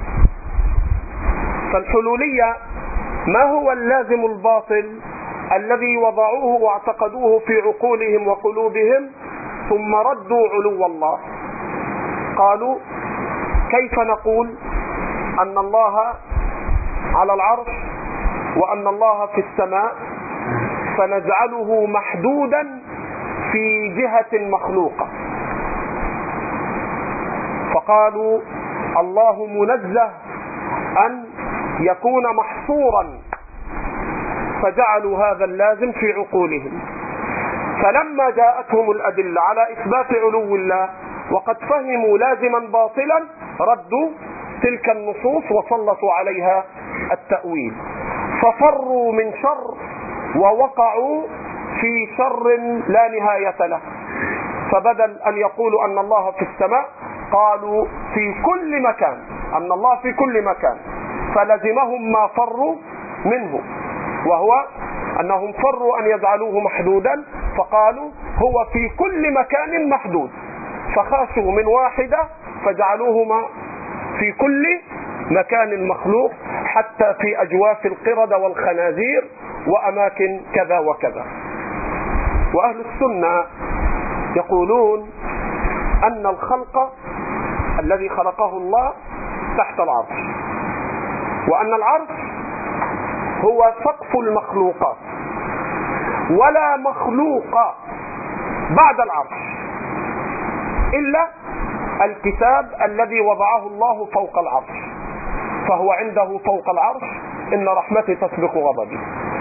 فالحلولية ما هو اللازم الباطل الذي وضعوه واعتقدوه في عقولهم وقلوبهم ثم ردوا علو الله؟ قالوا: كيف نقول أن الله على العرش وأن الله في السماء فنجعله محدودا في جهة مخلوقة؟ فقالوا: الله منزه أن يكون محصورا، فجعلوا هذا اللازم في عقولهم. فلما جاءتهم الأدلة على إثبات علو الله وقد فهموا لازما باطلا ردوا تلك النصوص وسلطوا عليها التأويل، ففروا من شر ووقعوا في شر لا نهاية له. فبدل أن يقولوا أن الله في السماء قالوا في كل مكان، أن الله في كل مكان، فلزمهم ما فروا منه، وهو أنهم فروا أن يجعلوه محدودا، فقالوا هو في كل مكان محدود، فخافوا من واحدة فجعلوهما في كل مكان مخلوق، حتى في أجواف القردة والخنازير وأماكن كذا وكذا. وأهل السنة يقولون أن الخلق الذي خلقه الله تحت العرش، وأن العرش هو سقف المخلوقات، ولا مخلوق بعد العرش إلا الكتاب الذي وضعه الله فوق العرش، فهو عنده فوق العرش: إن رحمتي تسبق غضبي.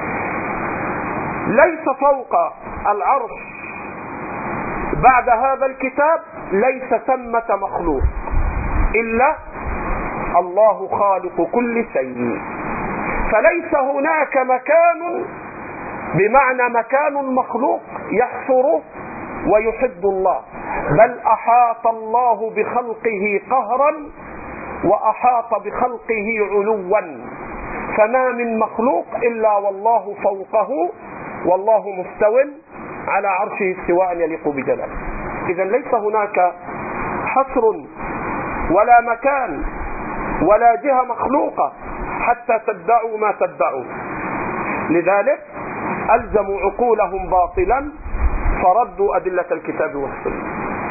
ليس فوق العرش بعد هذا الكتاب ليس ثمة مخلوق إلا الله خالق كل شيء، فليس هناك مكان بمعنى مكان مخلوق يحصره ويحد الله، بل أحاط الله بخلقه قهرا وأحاط بخلقه علوا، فما من مخلوق إلا والله فوقه، والله مستو على عرشه استواء يليق بجلاله. إذن ليس هناك حصر ولا مكان ولا جهة مخلوقة حتى تدعوا ما تدعوا. لذلك ألزموا عقولهم باطلا فردوا أدلة الكتاب والسنة.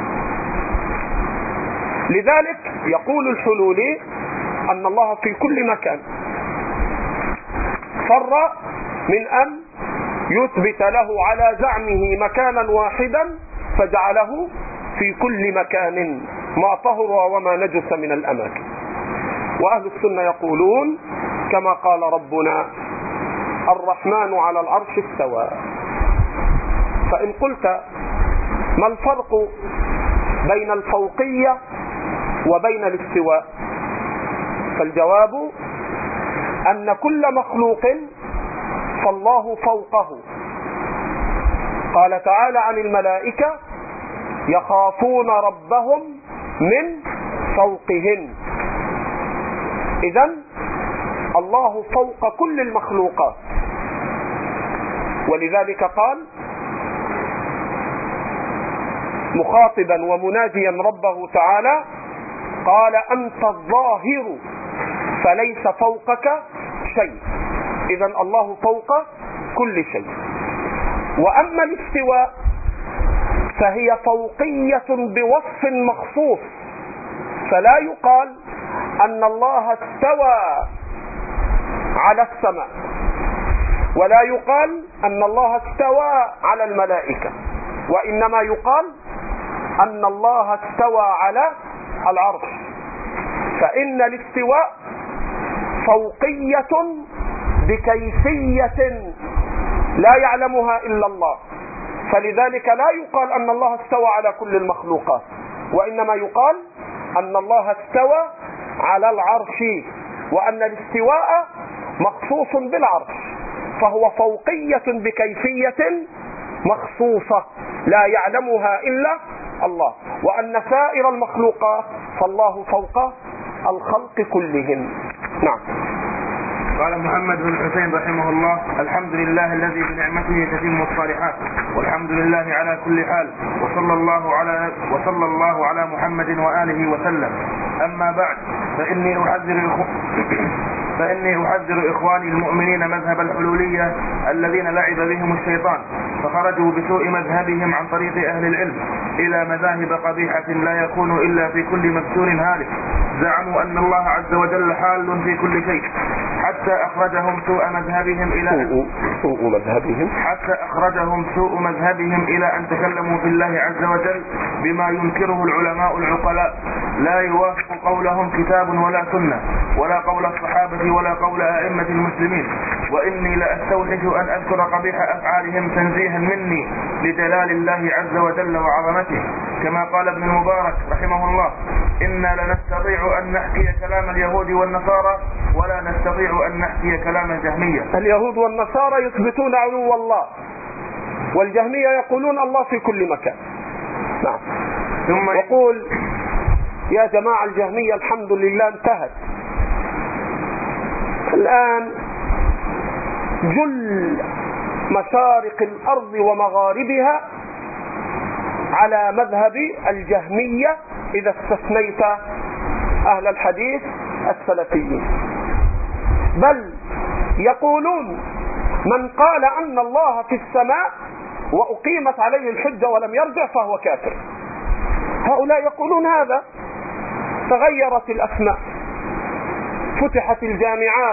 لذلك يقول الحلولي أن الله في كل مكان، فر من أن يثبت له على زعمه مكانا واحدا فجعله في كل مكان ما طهر وما نجس من الأماكن. وأهل السنة يقولون كما قال ربنا: الرحمن على العرش استوى. فإن قلت ما الفرق بين الفوقية وبين الاستواء؟ فالجواب أن كل مخلوق فالله فوقه. قال تعالى عن الملائكة: يخافون ربهم من فوقهم. إذن الله فوق كل المخلوقات، ولذلك قال مخاطبا ومناجيا ربه تعالى: قال أنت الظاهر فليس فوقك شيء. إذن الله فوق كل شيء. وأما الاستواء فهي فوقية بوصف مخصوص، فلا يقال أن الله استوى على السماء، ولا يقال أن الله استوى على الملائكة، وإنما يقال أن الله استوى على العرش. فإن الاستواء فوقية بكيفية لا يعلمها إلا الله، فلذلك لا يقال أن الله استوى على كل المخلوقات، وإنما يقال أن الله استوى على العرش، وأن الاستواء مخصوص بالعرش، فهو فوقية بكيفية مخصوصة لا يعلمها إلا الله، وأن سائر المخلوقات فالله فوق الخلق كلهم. نعم. قال محمد بن الحسين رحمه الله: الحمد لله الذي بنعمته تتم الصالحات، والحمد لله على كل حال، وصلى الله على وصلى الله على محمد وآله وسلم. أما بعد، فإني أحذر فإني أحذر إخواني المؤمنين مذهب الحلولية الذين لعب بهم الشيطان، فخرجوا بسوء مذهبهم عن طريق أهل العلم إلى مذاهب قبيحة لا يكون إلا في كل مبتور هالك. زعموا أن الله عز وجل حال في كل شيء، حتى أخرجهم سوء مذهبهم إلى سوء مذهبهم حتى أخرجهم سوء مذهبهم إلى أن تكلموا في الله عز وجل بما ينكره العلماء العقلاء، لا يوافق قولهم كتاب ولا سنة، ولا قول الصحابة ولا قول أئمة المسلمين. وإني لأستوحش أن أذكر قبيح أفعالهم تنزيها مني لجلال الله عز وجل وعظمته، كما قال ابن المبارك رحمه الله: إنا لنستطيع أن نحكي كلام اليهود والنصارى، ولا نستطيع أن نحكي كلام الجهمية. اليهود والنصارى يثبتون علو الله، والجهمية يقولون الله في كل مكان. نعم. ثم يقول يا جماعة الجهمية الحمد لله انتهت، الآن جل مشارق الأرض ومغاربها على مذهب الجهمية إذا استثنيت أهل الحديث السلفيين، بل يقولون من قال أن الله في السماء وأقيمت عليه الحجة ولم يرجع فهو كافر. هؤلاء يقولون هذا. تغيرت الأسماء، فتحت الجامعات،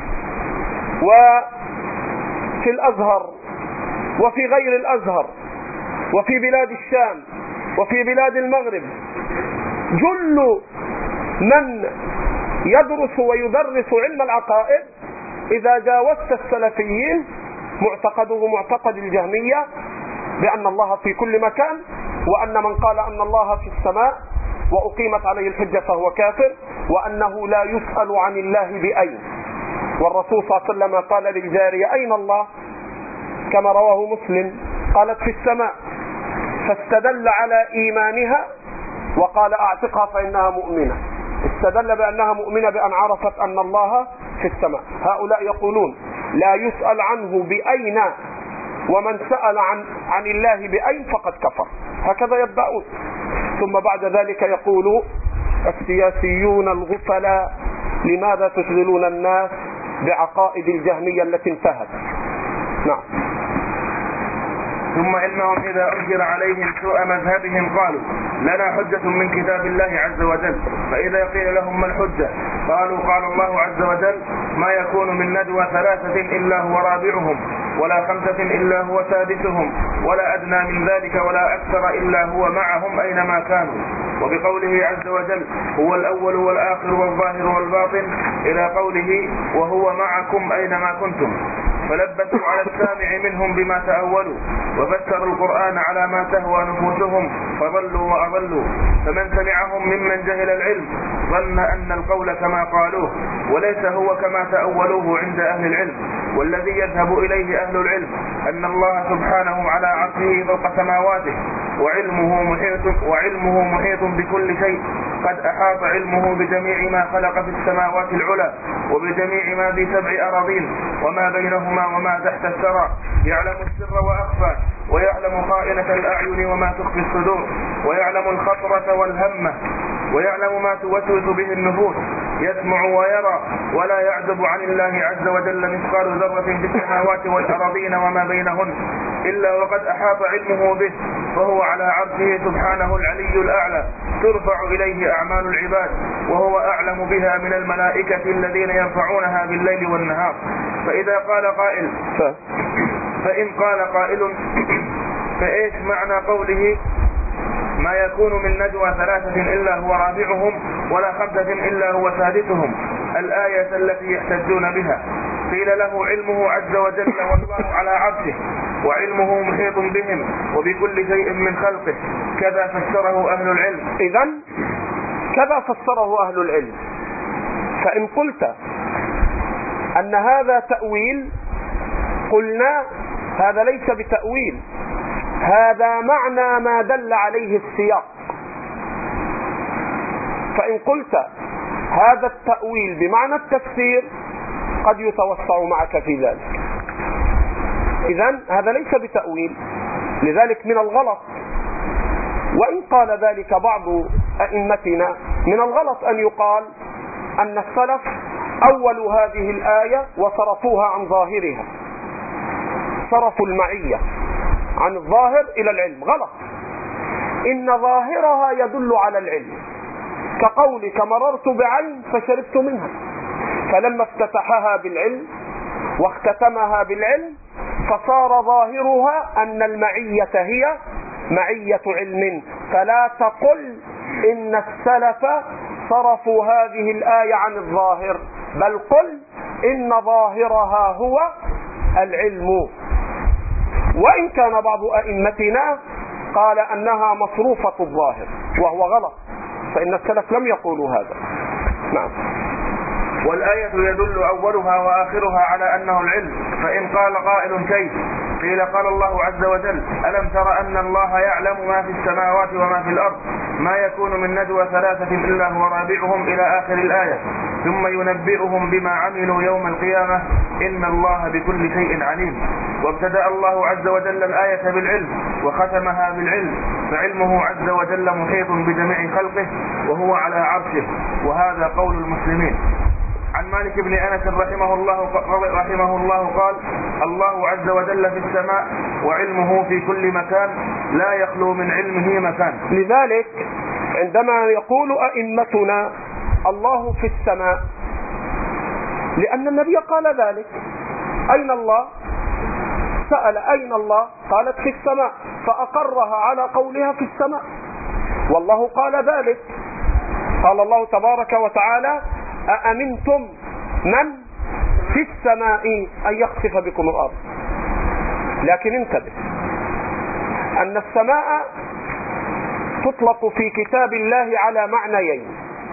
وفي الأزهر وفي غير الأزهر وفي بلاد الشام وفي بلاد المغرب، جل من يدرس ويدرس علم العقائد إذا جاوزت السلفيين معتقده معتقد الجهمية بأن الله في كل مكان، وأن من قال أن الله في السماء وأقيمت عليه الحجة فهو كافر، وأنه لا يسأل عن الله بأين. والرسول صلى الله عليه وسلم قال للجارية: أين الله؟ كما رواه مسلم، قالت: في السماء، فاستدل على إيمانها وقال: أعتقها فإنها مؤمنة. استدل بأنها مؤمنة بأن عرفت أن الله في السماء. هؤلاء يقولون لا يسأل عنه بأين، ومن سأل عن, عن الله بأين فقد كفر، هكذا يدعون. ثم بعد ذلك يقول السياسيون الغفلاء: لماذا تشغلون الناس بعقائد الجهمية التي انتهت؟ نعم. ثم إنهم إذا أنكر عليهم سوء مذهبهم قالوا: لنا حجة من كتاب الله عز وجل. فإذا قيل لهم ما الحجة قالوا: قال الله عز وجل: ما يكون من نجوى ثلاثة إلا هو رابعهم، ولا خمسة إلا هو سادسهم، ولا أدنى من ذلك ولا أكثر إلا هو معهم أينما كانوا. وبقوله عز وجل: هو الأول والآخر والظاهر والباطن، إلى قوله: وهو معكم أينما كنتم. فلبسوا على السامع منهم بما تأولوا، وفسروا القرآن على ما تهوى نفوسهم، فضلوا وأضلوا. فمن سمعهم ممن جهل العلم ظن أن القول كما قالوه، وليس هو كما تأولوه عند أهل العلم. والذي يذهب إليه أهل العلم أن الله سبحانه على عرشه فوق سماواته، وعلمه محيط, وعلمه محيط بكل شيء، قد أحاط علمه بجميع ما خلق في السماوات العلى، وبجميع ما في سبع أراضين وما بينهما وما تحت الثرى، يعلم السر وأخفى، ويعلم خائنة الأعين وما تخفي الصدور، ويعلم الخطرة والهمة، ويعلم ما توسوس به النفوس، يسمع ويرى، ولا يعزب عن الله عز وجل مثقال ذرة في السماوات والأراضين وما بينهن إلا وقد أحاط علمه به، فهو على عرشه سبحانه العلي الأعلى، ترفع إليه أعمال العباد، وهو أعلم بها من الملائكة الذين يرفعونها بالليل والنهار. فإذا قال قائل فإن قال قائل فإيش معنى قوله: ما يكون من نجوى ثلاثة إلا هو رابعهم، ولا خمسة إلا هو سادسهم؟ الآية التي يحتجون بها. قيل له علمه عز وجل والله على عرشه وعلمه محيط بهم وبكل شيء من خلقه، كذا فسره أهل العلم. إذن كذا فسره أهل العلم. فإن قلت أن هذا تأويل قلنا هذا ليس بتأويل، هذا معنى ما دل عليه السياق. فإن قلت هذا التأويل بمعنى التفسير قد يتوسع معك في ذلك. إذن هذا ليس بتأويل، لذلك من الغلط، وإن قال ذلك بعض أئمتنا، من الغلط أن يقال أن السلف أولوا هذه الآية وصرفوها عن ظاهرها، صرفوا المعية عن الظاهر إلى العلم. غلط. إن ظاهرها يدل على العلم، كقولك مررت بعين فشربت منها، فلما افتتحها بالعلم واختتمها بالعلم فصار ظاهرها أن المعية هي معية علم. فلا تقل إن السلف صرفوا هذه الآية عن الظاهر، بل قل إن ظاهرها هو العلم. وإن كان بعض أئمتنا قال أنها مصروفة الظاهر، وهو غلط، فإن السلف لم يقولوا هذا. نعم. والآية يدل أولها وآخرها على أنه العلم. فإن قال قائل كيف؟ قيل قال الله عز وجل ألم تر أن الله يعلم ما في السماوات وما في الأرض ما يكون من نجوى ثلاثة إلا هو رابعهم إلى آخر الآية ثم ينبئهم بما عملوا يوم القيامة إن الله بكل شيء عليم. وابتدأ الله عز وجل الآية بالعلم وختمها بالعلم، فعلمه عز وجل محيط بجميع خلقه وهو على عرشه، وهذا قول المسلمين. عن مالك بن أنس رحمه الله رحمه الله قال الله عز وجل في السماء وعلمه في كل مكان لا يخلو من علمه مكان. لذلك عندما يقول أئمتنا الله في السماء، لأن النبي قال ذلك. أين الله؟ سأل أين الله؟ قالت في السماء، فأقرها على قولها في السماء، والله قال ذلك. قال الله تبارك وتعالى أأمنتم من في السماء أن يخسف بكم الأرض. لكن انتبه أن السماء تطلق في كتاب الله على معنيين.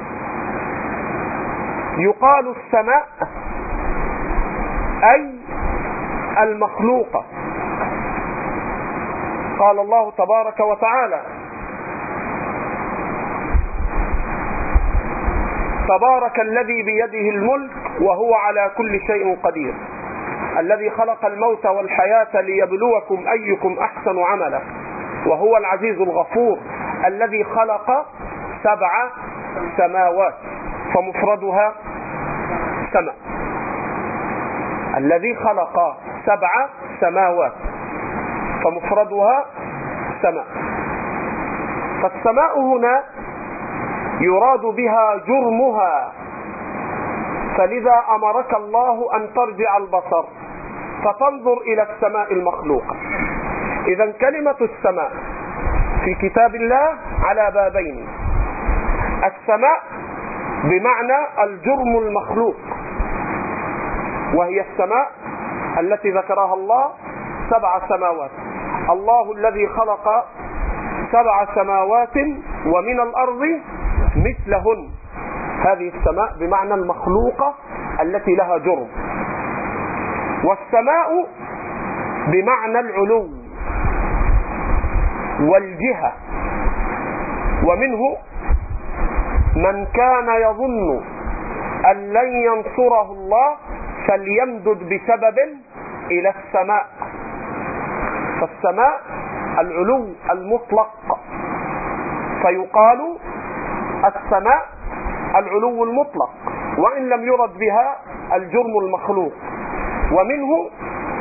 يقال السماء أي المخلوقة. قال الله تبارك وتعالى تبارك الذي بيده الملك وهو على كل شيء قدير الذي خلق الموت والحياة ليبلوكم أيكم أحسن عملا وهو العزيز الغفور الذي خلق سبع سماوات، فمفردها سماء. الذي خلق سبع سماوات فمفردها سماء. فالسماء هنا يراد بها جرمها، فلذا أمرك الله أن ترجع البصر فتنظر إلى السماء المخلوقة. إذن كلمة السماء في كتاب الله على بابين: السماء بمعنى الجرم المخلوق، وهي السماء التي ذكرها الله سبع سماوات. الله الذي خلق سبع سماوات ومن الأرض مثلهن، هذه السماء بمعنى المخلوقة التي لها جرم. والسماء بمعنى العلو والجهة، ومنه من كان يظن أن لن ينصره الله فليمدد بسبب إلى السماء. فالسماء العلو المطلق، فيقال السماء العلو المطلق وإن لم يرد بها الجرم المخلوق. ومنه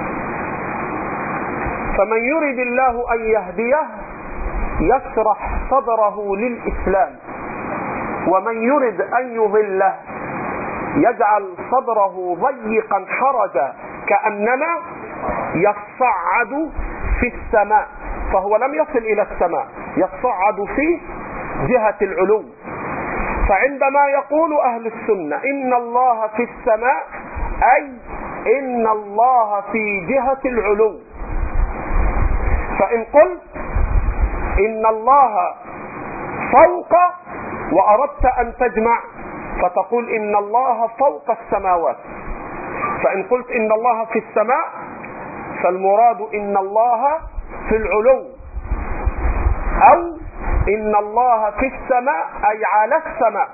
فمن يرد الله أن يهديه يشرح صدره للإسلام، ومن يرد أن يضله يجعل صدره ضيقا حرجا كأنما يصعد في السماء، فهو لم يصل إلى السماء، يصعد في جهة العلو. فعندما يقول أهل السنة إن الله في السماء، أي إن الله في جهة العلو. فإن قلت إن الله فوق وأردت أن تجمع فتقول إن الله فوق السماوات. فإن قلت إن الله في السماء فالمراد إن الله في العلو، أو إن الله في السماء أي على السماء.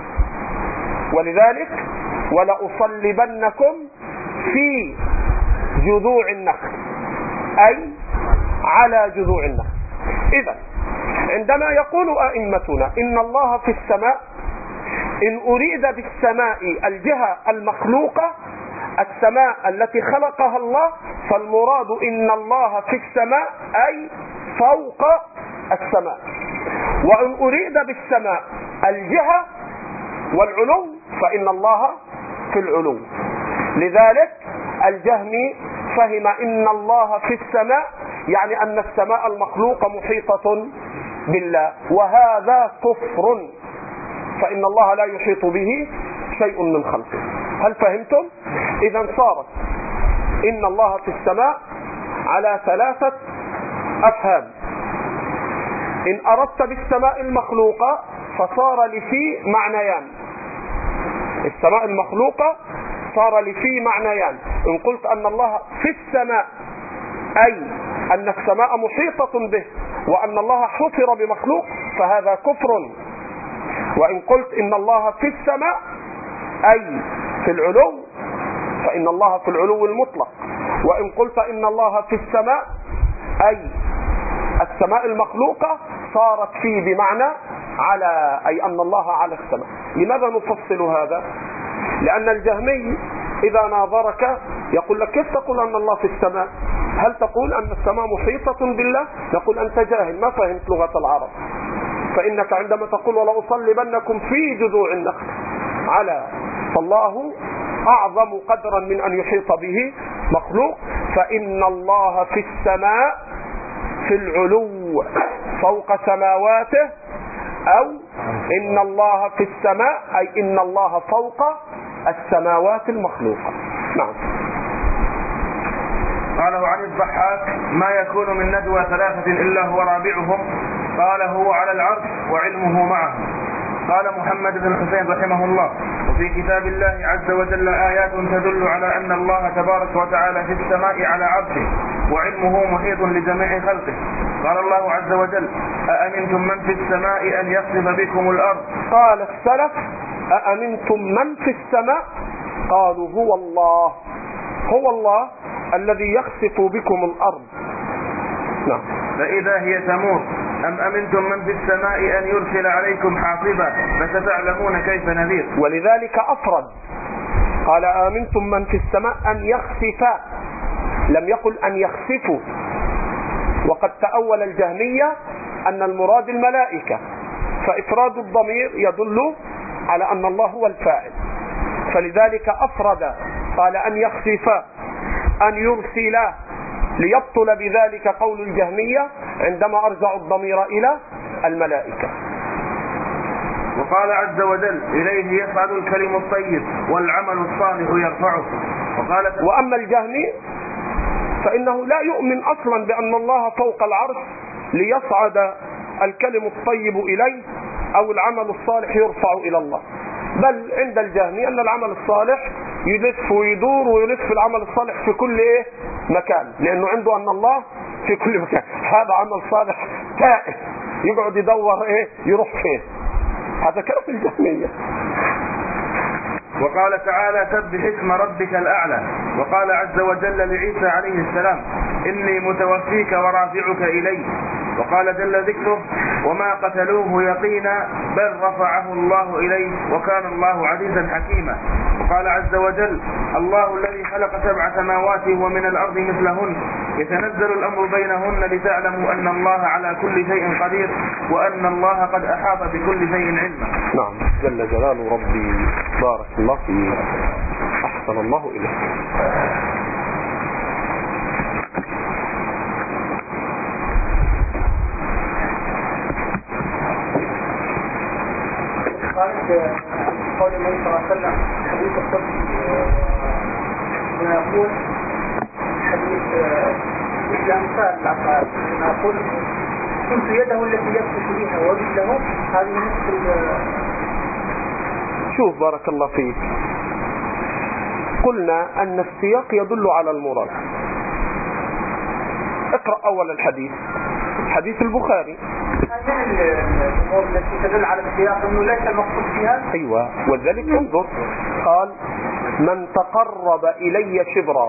ولذلك ولأصلبنكم في جذوع النخل، أي على جذوع النخل. إذا عندما يقول أئمتنا إن الله في السماء، إن أريد بالسماء الجهة المخلوقة، السماء التي خلقها الله، فالمراد إن الله في السماء أي فوق السماء. وإن أريد بالسماء الجهة والعلو فإن الله في العلو. لذلك الجهمي فهم إن الله في السماء يعني أن السماء المخلوقة محيطة بالله، وهذا كفر، فإن الله لا يحيط به شيء من خلقه. هل فهمتم؟ إذا صارت إن الله في السماء على ثلاثة أفهام. إن أردت بالسماء المخلوقة فصار لفي معنيان. السماء المخلوقة صار لفي معنيان. إن قلت أن الله في السماء أي أن السماء محيطة به وأن الله حفر بمخلوق فهذا كفر. وإن قلت إن الله في السماء أي في العلو فإن الله في العلو المطلق. وإن قلت إن الله في السماء أي السماء المخلوقة صارت فيه بمعنى على، أي أن الله على السماء. لماذا نفصل هذا؟ لأن الجهمي إذا ناظرك يقول لك كيف تقول أن الله في السماء؟ هل تقول أن السماء محيطة بالله؟ نقول أنت جاهل، ما فهمت لغة العرب. فإنك عندما تقول ولأصلبنكم في جذوع النخل على، فالله أعظم قدرا من أن يحيط به مخلوق. فإن الله في السماء في العلو فوق سماواته، أو إن الله في السماء أي إن الله فوق السماوات المخلوقة. نعم. قاله عن الضحاك: ما يكون من نجوى ثلاثة إلا هو رابعهم، قال هو على العرش وعلمه معه. قال محمد بن الحسين رحمه الله: وفي كتاب الله عز وجل آيات تدل على أن الله تبارك وتعالى في السماء على عرشه وعلمه محيط لجميع خلقه. قال الله عز وجل: أأمنتم من في السماء أن يخسف بكم الأرض. قال السلف: أأمنتم من في السماء؟ قالوا هو الله، هو الله الذي يخسف بكم الأرض. نعم. فإذا هي تمور. أم أمنتم من في السماء أن يرسل عليكم حاصبا فستعلمون كيف نذير. ولذلك أفرد، قال آمنتم من في السماء أن يخسفا، لم يقل أن يخسفوا. وقد تأول الجهمية أن المراد الملائكة، فإفراد الضمير يدل على أن الله هو الفاعل، فلذلك أفرد قال أن يخسفا أن يرسلا، ليبطل بذلك قول الجهمية عندما أرجعوا الضمير إلى الملائكة. وقال عز وجل: إليه يصعد الكلم الطيب والعمل الصالح يرفعه. وقالت: وأما الجهمي فإنه لا يؤمن أصلا بأن الله فوق العرش ليصعد الكلم الطيب إليه أو العمل الصالح يرفع إلى الله، بل عند الجهمي أن العمل الصالح يلف ويدور ويلف العمل الصالح في كل إيه مكان، لأنه عنده أن الله في كل مكان. هذا عمل صالح تائه يقعد يدور إيه يروح فين. هذا كلام الجهمية. وقال تعالى: سبح اسم ربك الأعلى. وقال عز وجل لعيسى عليه السلام: إني متوفيك ورافعك إلي. وقال جل ذكره: وما قتلوه يقينا بل رفعه الله إليه وكان الله عزيزا حكيما. وقال عز وجل: الله الذي خلق سبع سماوات ومن الأرض مثلهن يتنزل الأمر بينهن لتعلموا أن الله على كل شيء قدير وأن الله قد أحاط بكل شيء علما. نعم. جل جلال ربي، بارك الله فيك، أحسن الله إليك. قال قول النبي صلى الله عليه وسلم حديث القدسي ما يقول حديث الأمثال العقاد ما يقول كنت يده التي يبسط بها ورجله هذه مثل. شوف بارك الله فيك، قلنا أن السياق يدل على المراد. اقرأ أول الحديث، حديث البخاري. هذه الأمور التي تدل على السياق أنه ليس المقصود فيها. أيوة، وذلك انظر قال من تقرب إلي شبرا،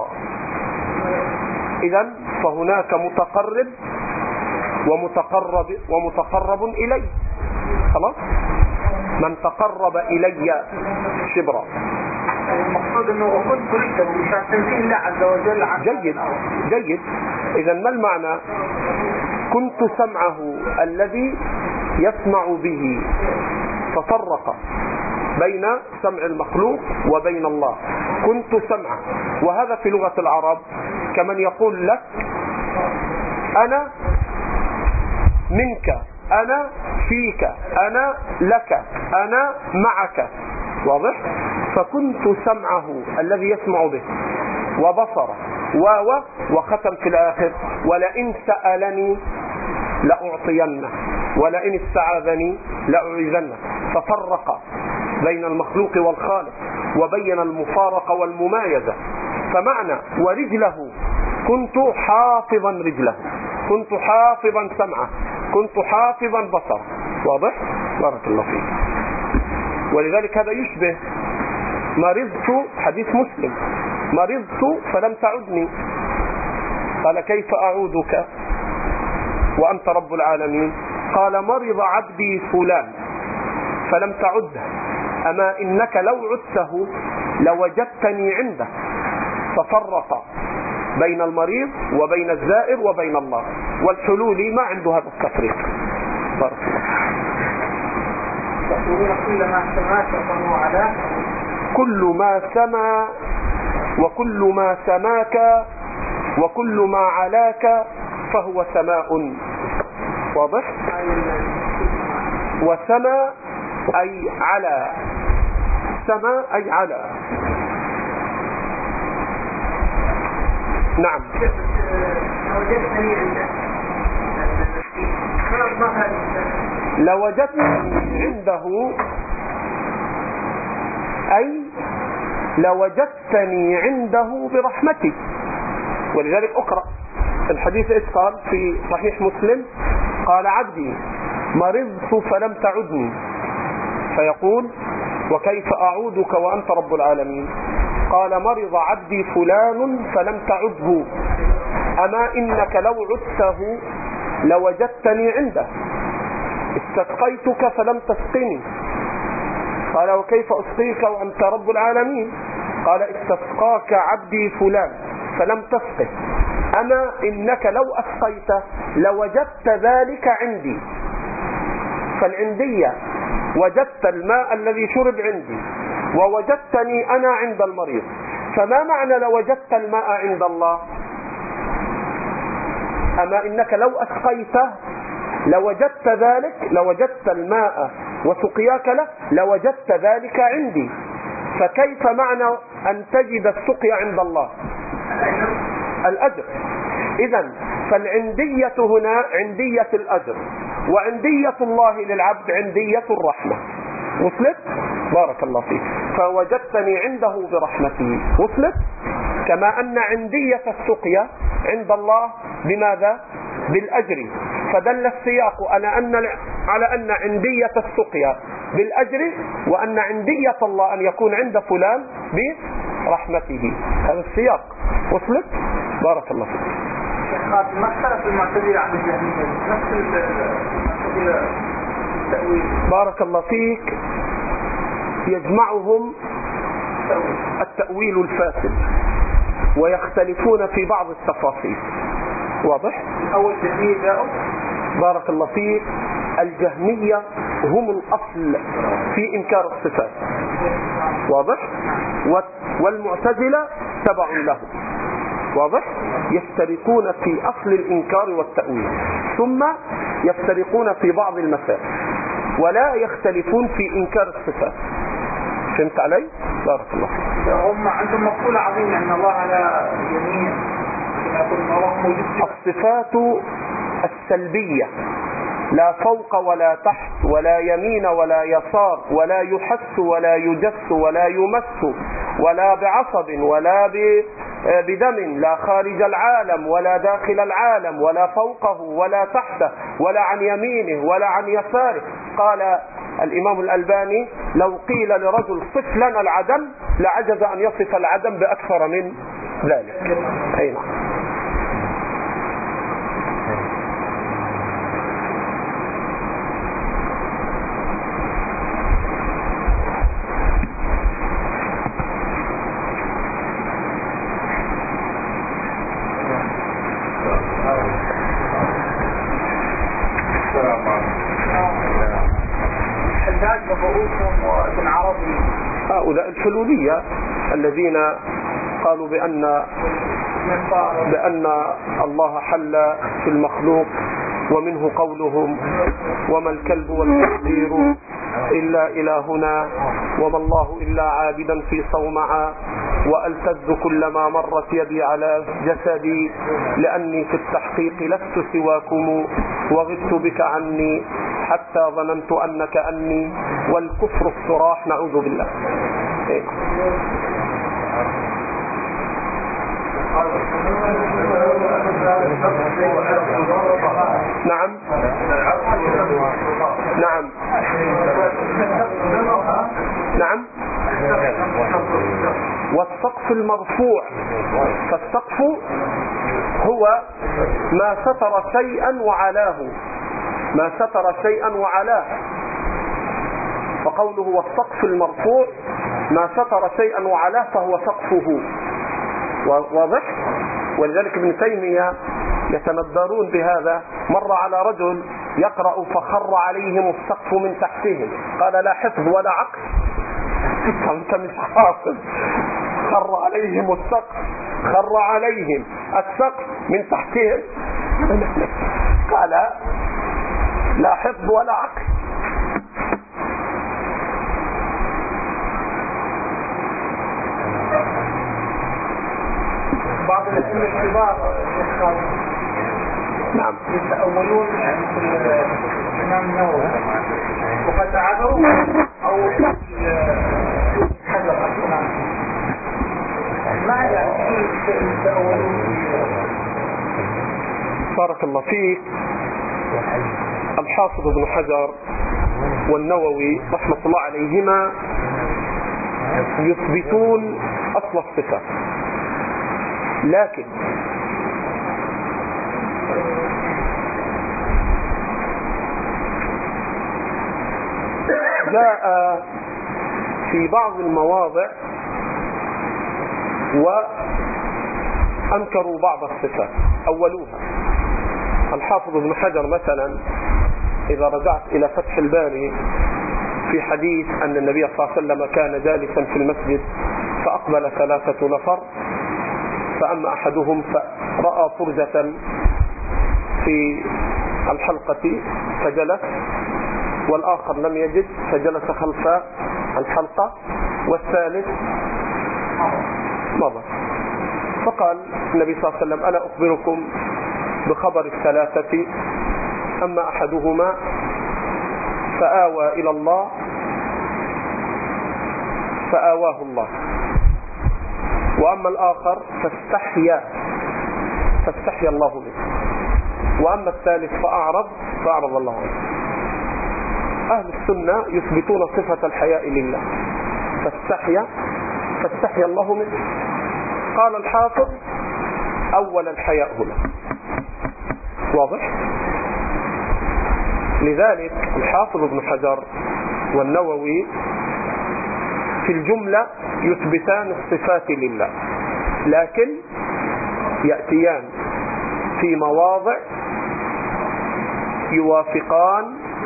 إذن فهناك متقرب ومتقرب ومتقرب إلي. خلاص، من تقرب إلي شبرا. المقصود أنه كنت ريده مشان تنزيه الله عز وجل عن جيد جيد. إذن ما المعنى؟ كنت سمعه الذي يسمع به، ففرق بين سمع المخلوق وبين الله. كنت سمعه، وهذا في لغة العرب كمن يقول لك أنا منك، أنا فيك، أنا لك، أنا معك. واضح؟ فكنت سمعه الذي يسمع به، وبصره، و وختم في الآخر ولئن سألني لأعطينه ولئن استعاذني لأعيذنه. ففرق بين المخلوق والخالق وبين المفارقة والممايزة. فمعنى ورجله كنت حافظا رجله، كنت حافظا سمعه، كنت حافظا بصره. واضح؟ بارك الله فيك. ولذلك هذا يشبه مرضت، حديث مسلم، مرضت فلم تعدني، قال كيف أعودك وأنت رب العالمين؟ قال مرض عبدي فلان فلم تعده، أما إنك لو عدته لوجدتني عنده. ففرق بين المريض وبين الزائر وبين الله. والحلولي ما عنده هذا التفريق. بارك الله. كل ما سما وكل ما سماك وكل ما علاك فهو سماء. واضح؟ وسما أي على، سما أي على. نعم. لوجدتني عنده أي لوجدتني عنده برحمتي. ولذلك أقرأ الحديث إيش قال في صحيح مسلم؟ قال عبدي مرضت فلم تعدني، فيقول وكيف أعودك وأنت رب العالمين؟ قال مرض عبدي فلان فلم تعده، أما إنك لو عدته لوجدتني عنده. استسقيتك فلم تسقني، قال وكيف أسقيك وأنت رب العالمين؟ قال استسقاك عبدي فلان فلم تسقه، أما إنك لو أسقيت لوجدت ذلك عندي. فالعندية وجدت الماء الذي شرب عندي، ووجدتني أنا عند المريض. فما معنى لوجدت الماء عند الله؟ أما إنك لو أسقيته لوجدت ذلك، لوجدت الماء وسقياك له لوجدت ذلك عندي. فكيف معنى أن تجد السقيا عند الله؟ الأجر. إذن فالعندية هنا عندية الأجر، وعندية الله للعبد عندية الرحمة. وصلت؟ بارك الله فيك. فوجدتني عنده برحمته. وصلت؟ كما أن عندية السقيا عند الله بماذا؟ بالأجر. فدل السياق على أن على أن عندية السقيا بالأجر، وأن عندية الله أن يكون عند فلان برحمته. هذا السياق. وصلت؟ بارك الله فيك. ما اختلف المعتزلة عن الجهمية، نفس التأويل. بارك الله فيك. يجمعهم التأويل الفاسد، ويختلفون في بعض التفاصيل. واضح؟ أول جهمية جاءوا. بارك الله فيك. الجهمية هم الأصل في إنكار الصفات. واضح؟ والمعتزلة تبع لهم. واضح؟ يفترقون في أصل الإنكار والتأويل، ثم يفترقون في بعض المسائل. ولا يختلفون في إنكار الصفات. فهمت علي؟ بارك الله فيك. هم عندهم مقولة عظيمة أن الله على يمين، الصفات السلبية لا فوق ولا تحت ولا يمين ولا يسار ولا يحس ولا يجس ولا يمس ولا بعصب ولا بدم، لا خارج العالم ولا داخل العالم ولا فوقه ولا تحته ولا عن يمينه ولا عن يساره. قال الإمام الألباني: لو قيل لرجل صف لنا العدم لعجز أن يصف العدم بأكثر من ذلك. أي نعم. هؤلاء الحلولية الذين قالوا بأن بأن الله حل في المخلوق، ومنه قولهم: وما الكلب والخنزير إلا إلهنا، وما الله إلا عابدا في صومعة، وألتذ كلما مرت يدي على جسدي، لأني في التحقيق لست سواكم، وغبت بك عني حتى ظننت أنك أني، والكفر الصراح نعوذ بالله. إيه. نعم نعم نعم. والسقف المرفوع، فالسقف هو ما ستر شيئا وعلاه، ما ستر شيئا وعلاه، فقوله والسقف المرفوع ما ستر شيئا وعلاه فهو سقفه. واضح؟ ولذلك ابن تيمية يتندرون بهذا. مر على رجل يقرأ فخر عليهم السقف من تحتهم، قال: لا حفظ ولا عقل، أنت مش حافظ. خر عليهم السقف، خر عليهم السقف من تحتهم، قال: لا حفظ ولا عقل. بعض الأئمة الكبار نعم يتأولون مثل الإمام النووي وقد عبروا أو حجر الإمام، ما يعني يتأولون. بارك الله فيك. الحافظ ابن حجر والنووي رحمة الله عليهما يثبتون أصل الصفة، لكن جاء في بعض المواضع وأنكروا بعض الصفات أولوها. الحافظ ابن حجر مثلا إذا رجعت إلى فتح الباري في حديث أن النبي صلى الله عليه وسلم كان جالسا في المسجد فأقبل ثلاثة نفر، فأما أحدهم فرأى فرجة في الحلقة فجلس، والآخر لم يجد فجلس خلف الحلقة، والثالث مضى. فقال النبي صلى الله عليه وسلم: أنا أخبركم بخبر الثلاثة، أما أحدهما فآوى إلى الله فآواه الله، وأما الآخر فاستحيا فاستحيا الله منه، وأما الثالث فأعرض فأعرض الله عنه. أهل السنة يثبتون صفة الحياء لله، فاستحيا فاستحيا الله منه. قال الحافظ: أول الحياء هنا. واضح؟ لذلك الحافظ ابن حجر والنووي في الجملة يثبتان الصفات لله، لكن يأتيان في مواضع يوافقان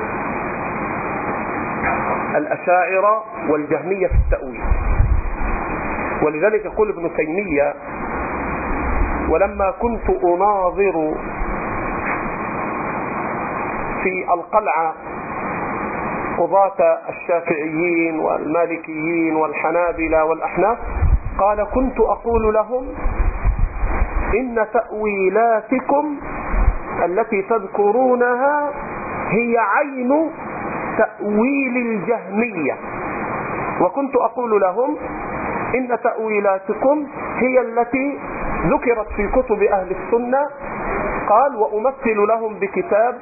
الأشاعرة والجهمية في التأويل. ولذلك يقول ابن تيمية: ولما كنت أناظر في القلعة قضاة الشافعيين والمالكيين والحنابلة والأحناف، قال كنت أقول لهم إن تأويلاتكم التي تذكرونها هي عين تأويل الجهمية، وكنت أقول لهم إن تأويلاتكم هي التي ذكرت في كتب أهل السنة. قال وأمثل لهم بكتاب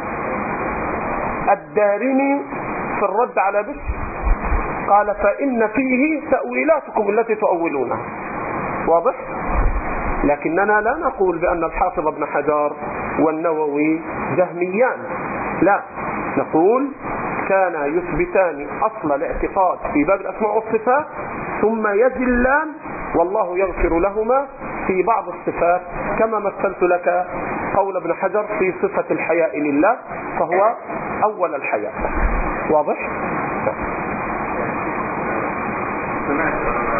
الدارمي في الرد على بشر، قال فإن فيه تأويلاتكم التي تؤولونها. واضح؟ لكننا لا نقول بأن الحافظ ابن حجر والنووي جهميان، لا، نقول كان يثبتان أصل الاعتقاد في باب الأسماء والصفات ثم يزلان والله يغفر لهما في بعض الصفات، كما مثلت لك قول ابن حجر في صفة الحياء لله فهو أول الحياء. واضح؟ سمعت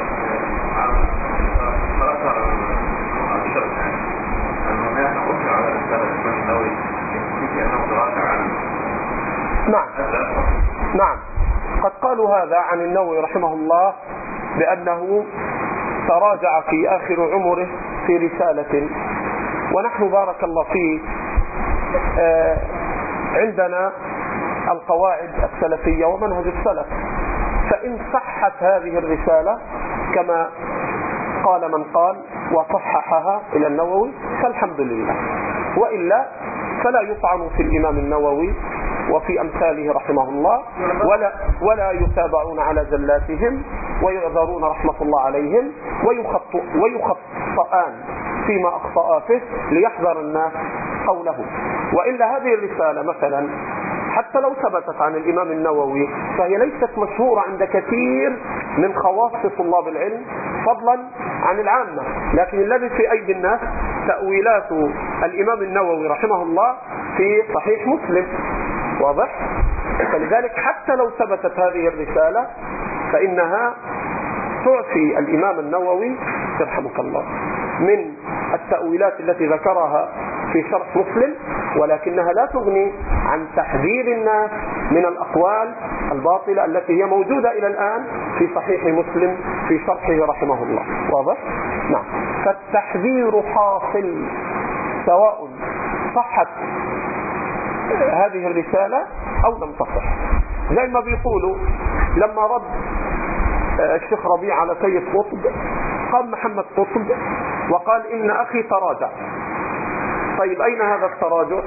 نعم نعم قد قالوا هذا عن النووي رحمه الله بأنه تراجع في آخر عمره في رسالة، ونحن بارك الله فيه آه عندنا القواعد السلفية ومنهج السلف، فإن صحت هذه الرسالة كما قال من قال وصححها إلى النووي فالحمد لله، وإلا فلا يطعن في الإمام النووي وفي أمثاله رحمه الله، ولا, ولا يتابعون على زلاتهم ويعذرون رحمة الله عليهم ويخطئان فيما أخطأ فيه ليحذر الناس قوله. وإلا هذه الرسالة مثلا حتى لو ثبتت عن الإمام النووي فهي ليست مشهورة عند كثير من خواص طلاب العلم فضلا عن العامة، لكن الذي في أيدي الناس تأويلات الإمام النووي رحمه الله في صحيح مسلم. واضح؟ فلذلك حتى لو ثبتت هذه الرسالة فإنها تعفي الإمام النووي يرحمك الله من التأويلات التي ذكرها في شرح مسلم، ولكنها لا تغني عن تحذير الناس من الأقوال الباطلة التي هي موجودة إلى الآن في صحيح مسلم في شرحه رحمه الله. واضح؟ نعم. فالتحذير حاصل سواء صحت هذه الرسالة أو لم تصح، زي ما بيقولوا لما رد الشيخ ربيع على سيد قطب قام محمد قطب وقال إن أخي تراجع. طيب أين هذا التراجع؟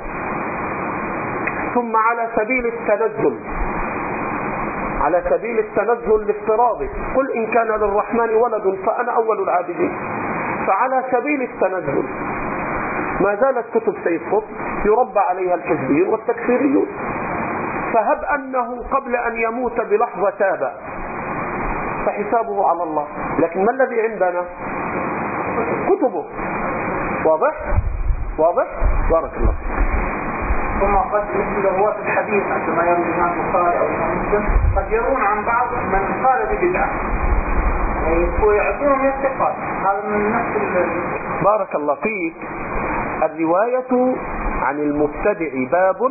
ثم على سبيل التنزل على سبيل التنزل الافتراضي قل إن كان للرحمن ولد فأنا أول العابدين، فعلى سبيل التنزل ما زالت كتب سيد قطب يربى عليها الحزبيون والتكفيريون، فهب أنه قبل أن يموت بلحظة تاب فحسابه على الله، لكن ما الذي عندنا؟ كتبه. واضح؟ واضح؟ بارك الله. ثم قد مثل رواة الحديث عندما يروي الإمام البخاري أو الإمام مسلم قد يرون عن بعض من قال ببدعة ويعطونهم الثقات، هذا من نفس. بارك الله فيك. الرواية عن المبتدع باب،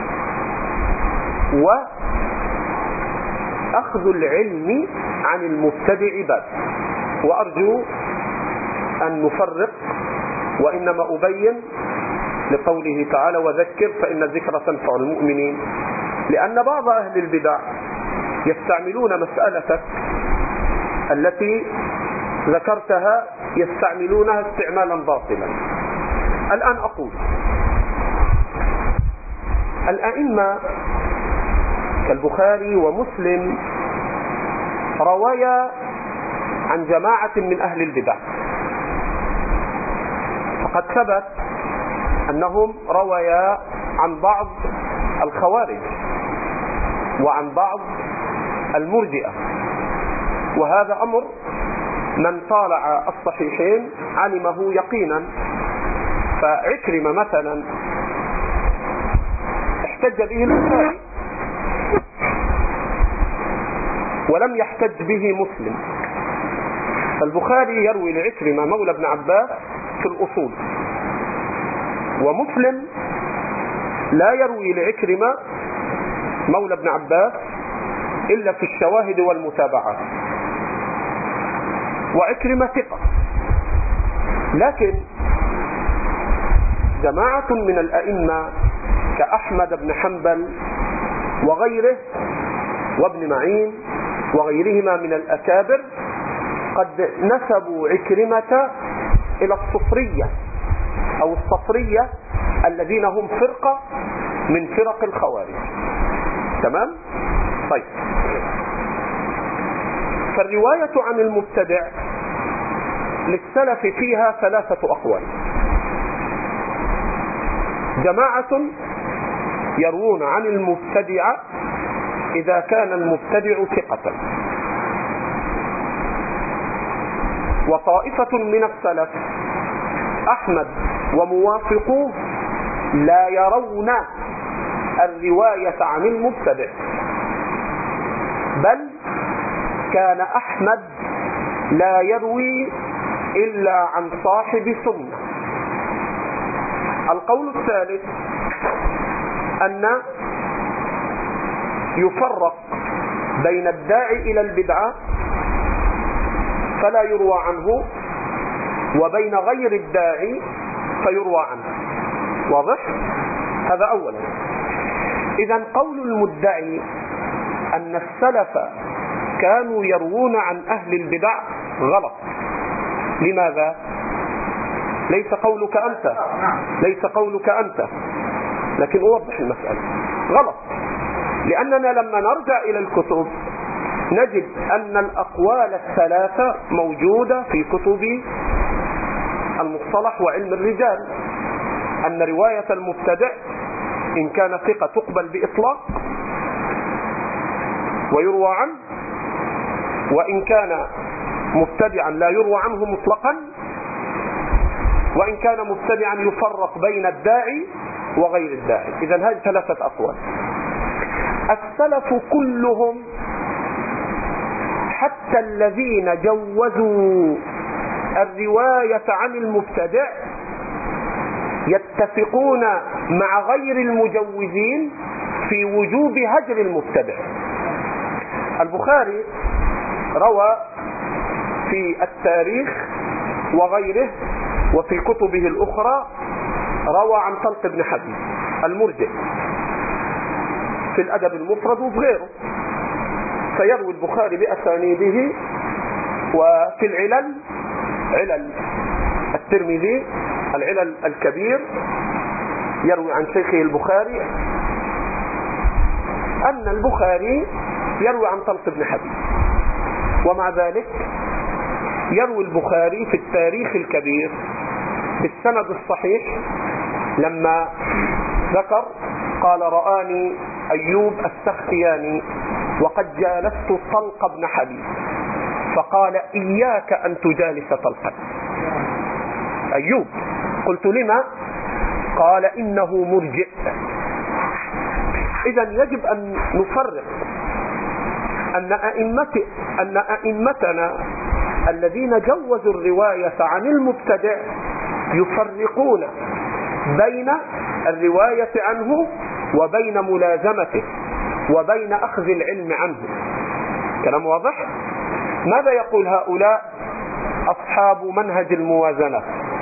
وأخذ العلم عن المبتدع باب، وأرجو أن نفرق، وإنما أبين لقوله تعالى وذكر فإن الذكر تنفع المؤمنين، لأن بعض أهل البدع يستعملون مسألتك التي ذكرتها يستعملونها استعمالا باطلا. الآن أقول الأئمة كالبخاري ومسلم روايا عن جماعة من أهل البدع، فقد ثبت أنهم روايا عن بعض الخوارج وعن بعض المرجئة، وهذا أمر من طالع الصحيحين علمه يقينا. فعكرمة مثلا احتج به البخاري ولم يحتج به مسلم، فالبخاري يروي لعكرمة مولى ابن عباس في الأصول، ومسلم لا يروي لعكرمة مولى ابن عباس إلا في الشواهد والمتابعات، وعكرمة ثقة. لكن جماعة من الأئمة كأحمد بن حنبل وغيره وابن معين وغيرهما من الأكابر قد نسبوا عكرمة إلى الصفرية أو الصفرية الذين هم فرقة من فرق الخوارج. تمام؟ طيب، فالرواية عن المبتدع للسلف فيها ثلاثة أقوال. جماعة يروون عن المبتدع إذا كان المبتدع ثقة، وطائفة من السلف أحمد وموافقوه لا يرون الرواية عن المبتدع، بل كان أحمد لا يروي إلا عن صاحب سنة. القول الثالث أن يفرق بين الداعي إلى البدعة فلا يروى عنه وبين غير الداعي فيروى عنه. واضح؟ هذا أولا. إذن قول المدعي أن السلف كانوا يروون عن أهل البدع غلط. لماذا؟ ليس قولك أنت ليس قولك أنت لكن أوضح المسألة. غلط، لأننا لما نرجع إلى الكتب نجد أن الأقوال الثلاثة موجودة في كتب المصطلح وعلم الرجال، أن رواية المبتدع إن كان ثقة تقبل بإطلاق ويروى عنه، وإن كان مبتدعا لا يروى عنه مطلقا، وإن كان مبتدعا يفرق بين الداعي وغير الداعي. إذن هذه ثلاثة أقوال. السلف كلهم حتى الذين جوزوا الرواية عن المبتدع يتفقون مع غير المجوزين في وجوب هجر المبتدع. البخاري روى في التاريخ وغيره وفي كتبه الأخرى روى عن طلق بن حبيب المرجئ في الأدب المفرد وفي غيره، فيروي البخاري بأسانيده. وفي العلل، علل الترمذي العلل الكبير، يروي عن شيخه البخاري أن البخاري يروي عن طلق بن حبيب. ومع ذلك يروي البخاري في التاريخ الكبير بالسند الصحيح لما ذكر قال رآني أيوب السختياني وقد جالست طلق بن حبيب فقال إياك أن تجالس طلقا. أيوب، قلت لما؟ قال إنه مرجئ. إذن يجب أن نفرق أن أئمة أن أئمتنا الذين جوزوا الرواية عن المبتدع يفرقون بين الرواية عنه وبين ملازمته وبين أخذ العلم عنه. كلام واضح؟ ماذا يقول هؤلاء أصحاب منهج الموازنة؟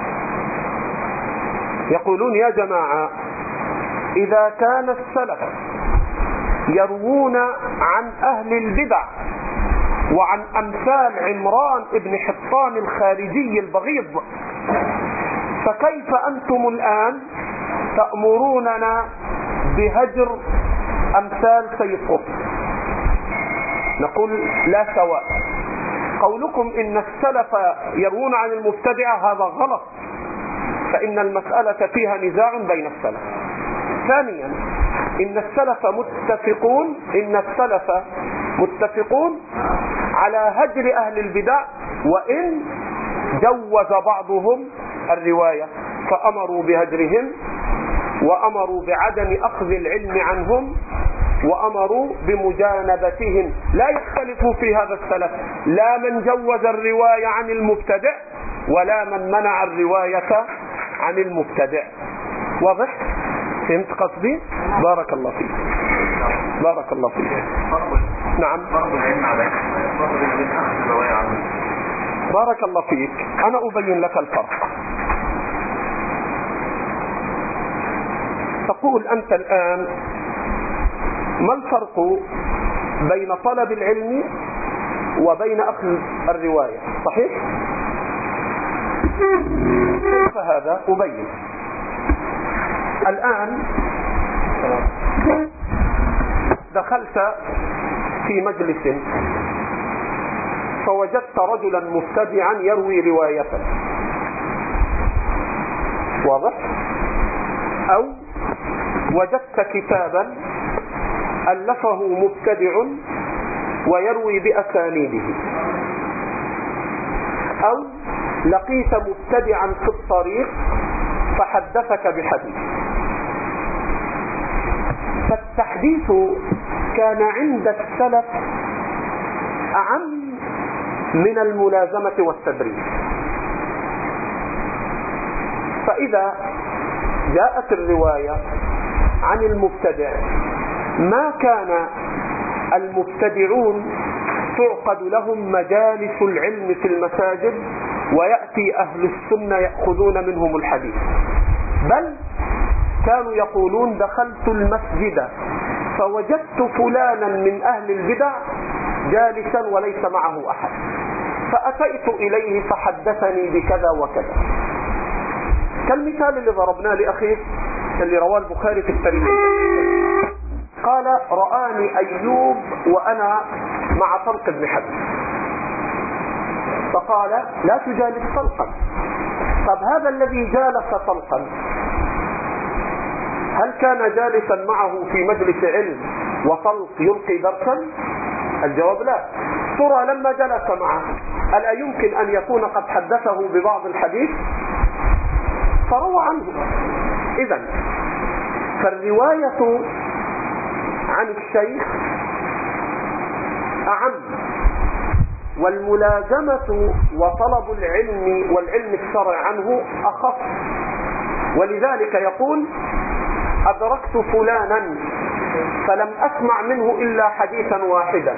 يقولون يا جماعة إذا كان السلف يروون عن أهل البدع وعن أمثال عمران ابن حطان الخارجي البغيض، فكيف أنتم الآن تأمروننا بهجر أمثال سيد قطب؟ نقول لا سواء. قولكم إن السلف يروون عن المبتدعة هذا غلط، فإن المسألة فيها نزاع بين السلف. ثانيا، إن السلف متفقون إن السلف متفقون على هجر أهل البدع، وإن جوز بعضهم الرواية فأمروا بهجرهم وأمروا بعدم أخذ العلم عنهم وأمروا بمجانبتهم. لا يختلف في هذا السلف لا من جوز الرواية عن المبتدع ولا من منع الرواية عن المبتدع. واضح؟ فهمت قصدي؟ بارك الله فيك. بارك الله فيك. نعم. بارك الله فيك. أنا أبين لك الفرق. تقول أنت الآن ما الفرق بين طلب العلم وبين أخذ الرواية؟ صحيح؟ كيف هذا؟ أبين. الآن دخلت في مجلس فوجدت رجلا مبتدعا يروي رواية، واضح؟ أو وجدت كتابا ألفه مبتدع ويروي بأسانيده، أو لقيت مبتدعا في الطريق فحدثك بحديث. فالتحديث كان عند السلف أعم من الملازمة والتدريس. فإذا جاءت الرواية عن المبتدع ما كان المبتدعون تعقد لهم مجالس العلم في المساجد ويأتي أهل السنة يأخذون منهم الحديث، بل كانوا يقولون دخلت المسجد فوجدت فلانا من أهل البدع جالسا وليس معه أحد، فأتيت إليه فحدثني بكذا وكذا. كالمثال اللي ضربناه لأخيه اللي رواه البخاري في الترمذي، قال رآني أيوب وأنا مع طلق بن حبيب، فقال لا تجالس طلقا. طب هذا الذي جالس طلقا هل كان جالسا معه في مجلس علم وطلق يلقي درسا؟ الجواب لا. ترى لما جلس معه ألا يمكن أن يكون قد حدثه ببعض الحديث فروى عنه؟ إذن فالرواية عن الشيخ أعم، والملازمة وطلب العلم والعلم الشرعي عنه أخف. ولذلك يقول أدركت فلانا فلم أسمع منه إلا حديثا واحدا.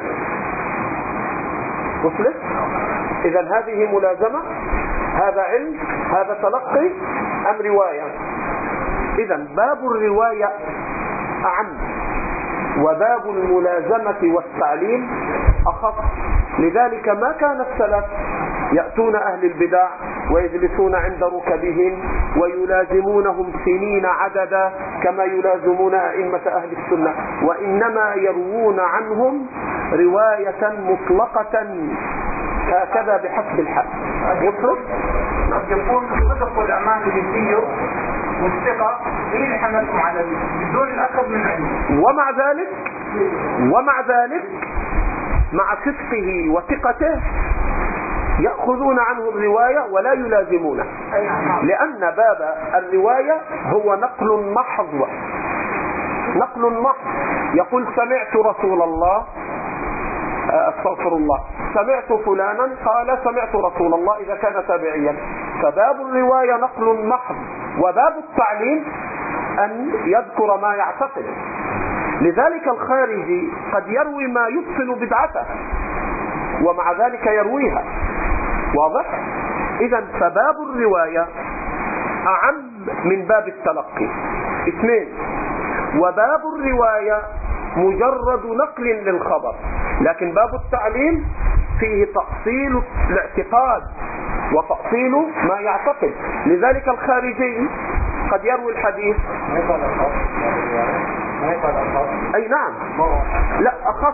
وصلت؟ إذن هذه ملازمة، هذا علم، هذا تلقي أم رواية؟ إذن باب الرواية أعم، وباب الملازمة والتعليم أخف. لذلك ما كان السلف يأتون أهل البدع ويجلسون عند ركبهم ويلازمونهم سنين عددا كما يلازمون أئمة أهل السنة، وإنما يروون عنهم رواية مطلقة هكذا بحسب الحال. يصرف يكون الصدق والأمان اللي فيه والثقة هي اللي حملتهم على بدون الأخذ من علمه. ومع ذلك ومع ذلك مع صدقه وثقته يأخذون عنه الرواية ولا يلازمونه، لأن باب الرواية هو نقل محض. نقل محض يقول سمعت رسول الله، استغفر الله، سمعت فلانا قال سمعت رسول الله إذا كان تابعيا. فباب الرواية نقل محض، وباب التعليم أن يذكر ما يعتقد. لذلك الخارجي قد يروي ما يبطل بدعته ومع ذلك يرويها، واضح؟ إذن فباب الرواية أعم من باب التلقي. اثنين، وباب الرواية مجرد نقل للخبر، لكن باب التعليم فيه تأصيل الاعتقاد وتأصيل ما يعتقد. لذلك الخارجي قد يروي الحديث أي نعم لا أخف،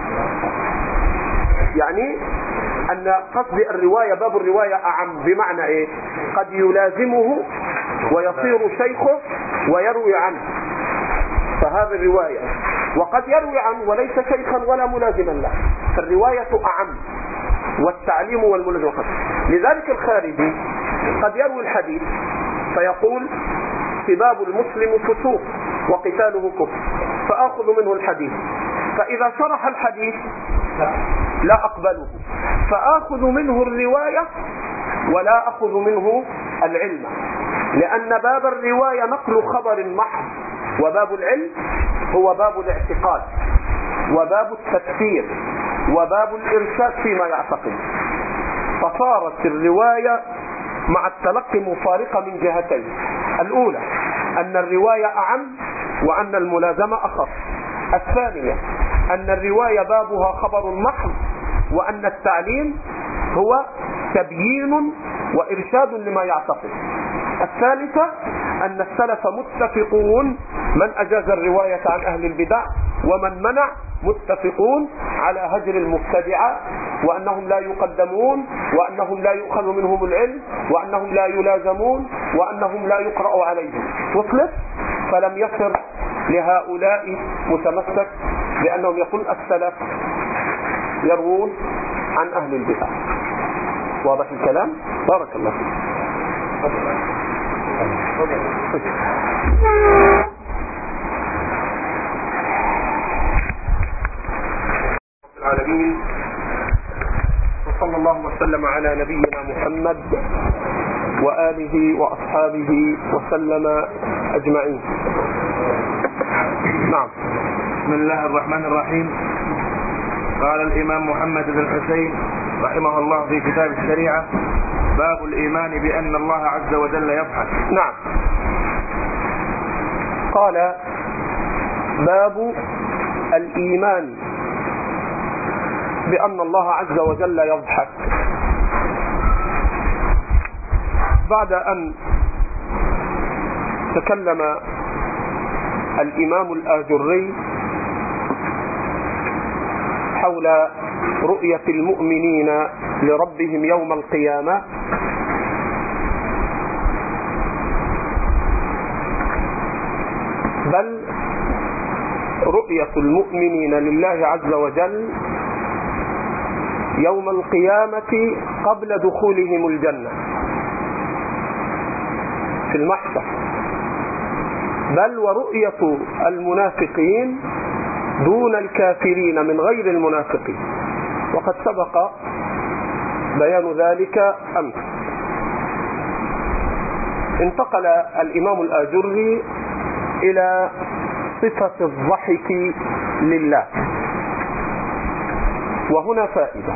يعني أن قصد الرواية باب الرواية أعم بمعنى إيه؟ قد يلازمه ويصير شيخه ويروي عنه، فهذه الرواية. وقد يروي عنه وليس شيخا ولا ملازما له، فالرواية أعم والتعليم والملازمة. لذلك الخارجي قد يروي الحديث فيقول سباب المسلم فسوق وقتاله كفر، فآخذ منه الحديث، فإذا شرح الحديث لا أقبله، فآخذ منه الرواية ولا أخذ منه العلم، لأن باب الرواية نقل خبر محض وباب العلم هو باب الاعتقاد وباب التفسير وباب الإرشاد فيما يعتقد. فصارت الرواية مع التلقي مفارقة من جهتين: الأولى أن الرواية أعم وأن الملازمة أخف. الثانية أن الرواية بابها خبر محض وأن التعليم هو تبيين وإرشاد لما يعتقد. الثالثة أن السلف متفقون، من أجاز الرواية عن أهل البدع ومن منع متفقون على هجر المبتدعة، وأنهم لا يقدمون وأنهم لا يؤخذ منهم العلم وأنهم لا يلازمون وأنهم لا يقرأ عليهم. وصلت؟ فلم يصر لهؤلاء متمسك بأنهم يقول السلف يروون عن أهل البدع. واضح الكلام؟ بارك الله فيك. العالمين، وصلى الله وسلم على نبينا محمد وآله وأصحابه وسلم أجمعين. نعم. بسم الله الرحمن الرحيم. قال الإمام محمد بن الحسين رحمه الله في كتاب الشريعة: باب الإيمان بأن الله عز وجل يضحك. نعم. قال: باب الإيمان بأن الله عز وجل يضحك. بعد أن تكلم الإمام الآجري حول رؤية المؤمنين لربهم يوم القيامة، بل رؤية المؤمنين لله عز وجل يوم القيامة قبل دخولهم الجنة في المحشر، بل ورؤية المنافقين دون الكافرين من غير المنافقين، وقد سبق بيان ذلك أمس. انتقل الإمام الآجري إلى صفة الضحك لله، وهنا فائدة،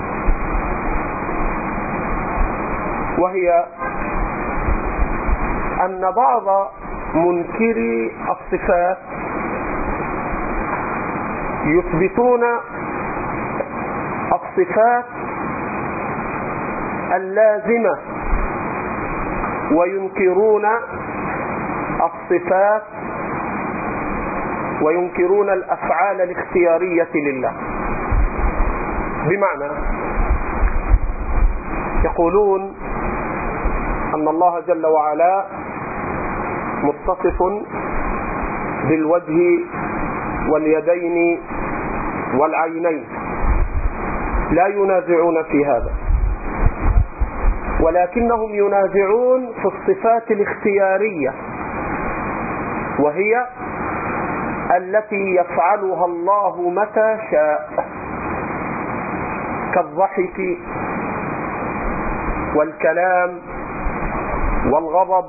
وهي أن بعض منكري الصفات يثبتون الصفات اللازمة وينكرون الصفات وينكرون الأفعال الاختيارية لله. بمعنى يقولون أن الله جل وعلا متصف بالوجه واليدين والعينين، لا ينازعون في هذا، ولكنهم ينازعون في الصفات الاختيارية، وهي التي يفعلها الله متى شاء، كالضحك والكلام والغضب.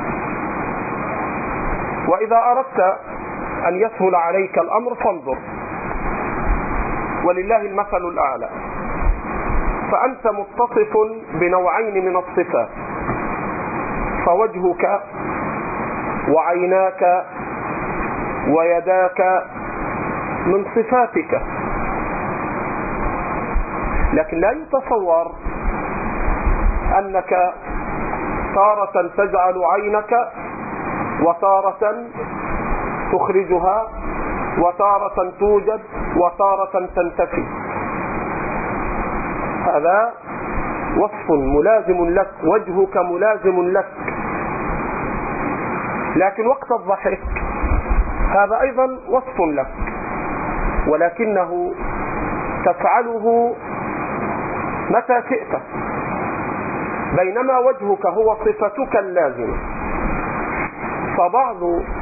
وإذا أردت أن يسهل عليك الأمر فانظر، ولله المثل الأعلى، فأنت متصف بنوعين من الصفات، فوجهك وعيناك ويداك من صفاتك، لكن لا يتصور أنك تارة تجعل عينك وتارة تخرجها وتارة توجد وتارة تنتفي. هذا وصف ملازم لك، وجهك ملازم لك، لكن وقت الضحك هذا أيضا وصف لك، ولكنه تفعله متى شئت، بينما وجهك هو صفتك اللازمة. فبعض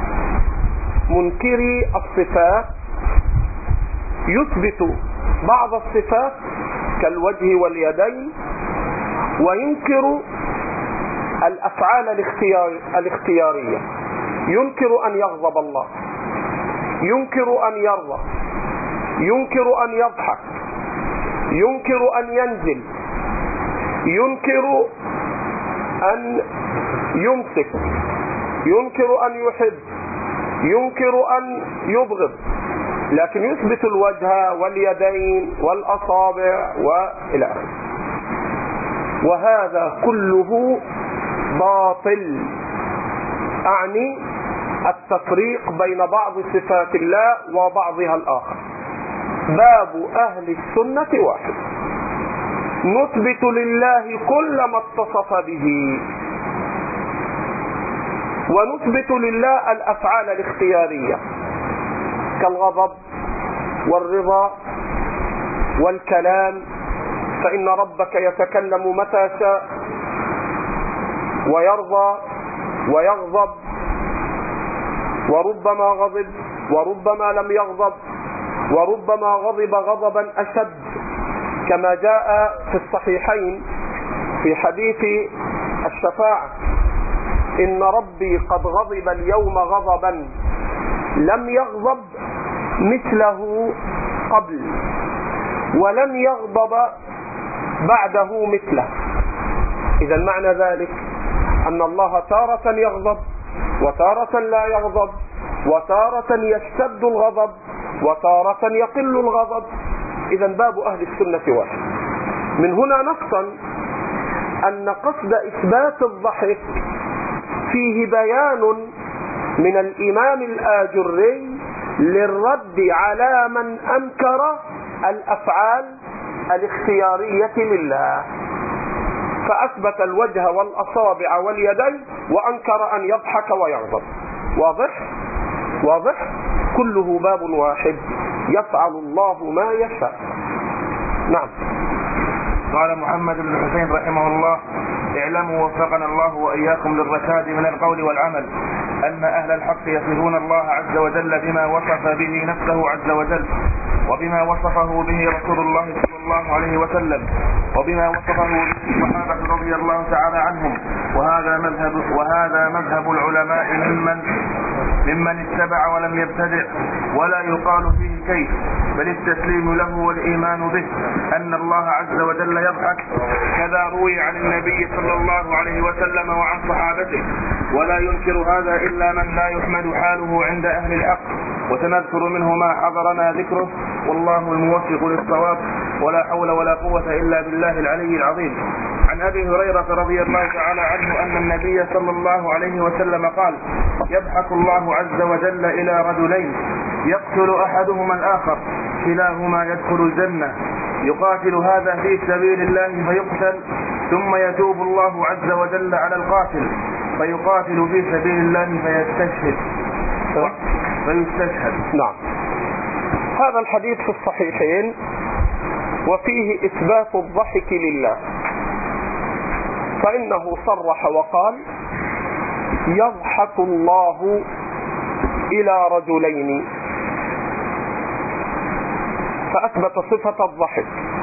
منكري الصفات يثبت بعض الصفات كالوجه واليدين، وينكر الأفعال الاختيار الاختيارية، ينكر أن يغضب الله، ينكر أن يرضى، ينكر أن يضحك، ينكر أن ينزل، ينكر أن يمسك، ينكر أن يحب، ينكر أن يبغض، لكن يثبت الوجه واليدين والأصابع وإلى آخره. وهذا كله باطل، أعني التفريق بين بعض صفات الله وبعضها الآخر. باب أهل السنة واحد، نثبت لله كل ما اتصف به، ونثبت لله الأفعال الاختيارية كالغضب والرضا والكلام، فإن ربك يتكلم متى شاء ويرضى ويغضب، وربما غضب وربما لم يغضب، وربما غضب غضبا أشد، كما جاء في الصحيحين في حديث الشفاعة: إن ربي قد غضب اليوم غضبا لم يغضب مثله قبل ولن يغضب بعده مثله. إذا معنى ذلك أن الله تارة يغضب وتارة لا يغضب، وتارة يشتد الغضب وتارة يقل الغضب. إذا باب أهل السنة واحد. من هنا نفصل أن قصد إثبات الضحك فيه بيان من الإمام الآجري للرد على من أنكر الأفعال الاختيارية لله، فأثبت الوجه والأصابع واليدين وأنكر أن يضحك ويغضب. واضح؟ واضح؟ كله باب واحد، يفعل الله ما يشاء. نعم. قال محمد بن حسين رحمه الله: اعلموا وفقنا الله وإياكم للرشاد من القول والعمل أن أهل الحق يصفون الله عز وجل بما وصف به نفسه عز وجل، وبما وصفه به رسول الله صلى الله عليه وسلم، وبما وصفه به الصحابة رضي الله تعالى عنهم. وهذا مذهب وهذا مذهب العلماء ممن ممن اتبع ولم يبتدع، ولا يقال فيه كيف، بل التسليم له والإيمان به أن الله عز وجل يضحك، كذا روي عن النبي صلى الله عليه وسلم وعن صحابته، ولا ينكر هذا إلا من لا يحمد حاله عند أهل الحق. وسنذكر منه ما حضرنا ذكره، والله الموفق للصواب، ولا حول ولا قوة إلا بالله العلي العظيم. عن أبي هريرة رضي الله تعالى عنه أن النبي صلى الله عليه وسلم قال: يضحك الله عز وجل إلى رجلين يقتل أحدهما الآخر، كلاهما يدخل الجنة، يقاتل هذا في سبيل الله فيقتل، ثم يتوب الله عز وجل على القاتل فيقاتل في سبيل الله فيستشهد فيستشهد. نعم. هذا الحديث في الصحيحين، وفيه إثبات الضحك لله، فإنه صرح وقال: يضحك الله إلى رجلين، فأثبت صفة الضحك.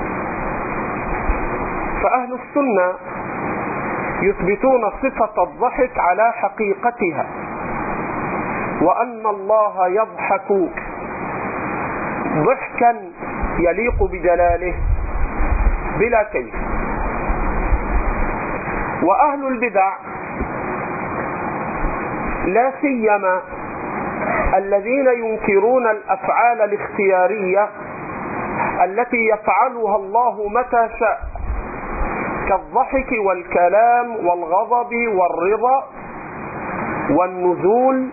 فأهل السنة يثبتون صفة الضحك على حقيقتها، وأن الله يضحك ضحكا يليق بجلاله بلا كيف. وأهل البدع لا سيما الذين ينكرون الأفعال الاختيارية التي يفعلها الله متى شاء، كالضحك والكلام والغضب والرضا والنزول،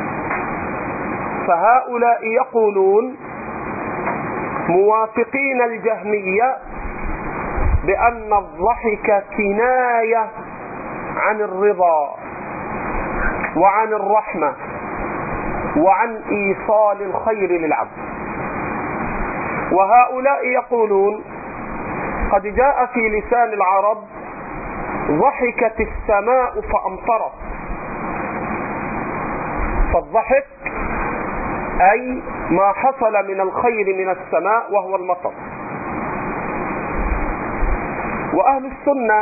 فهؤلاء يقولون موافقين الجهمية بأن الضحك كناية عن الرضا وعن الرحمة وعن إيصال الخير للعبد. وهؤلاء يقولون قد جاء في لسان العرب: ضحكت السماء فأمطرت. فالضحك أي ما حصل من الخير من السماء وهو المطر. وأهل السنة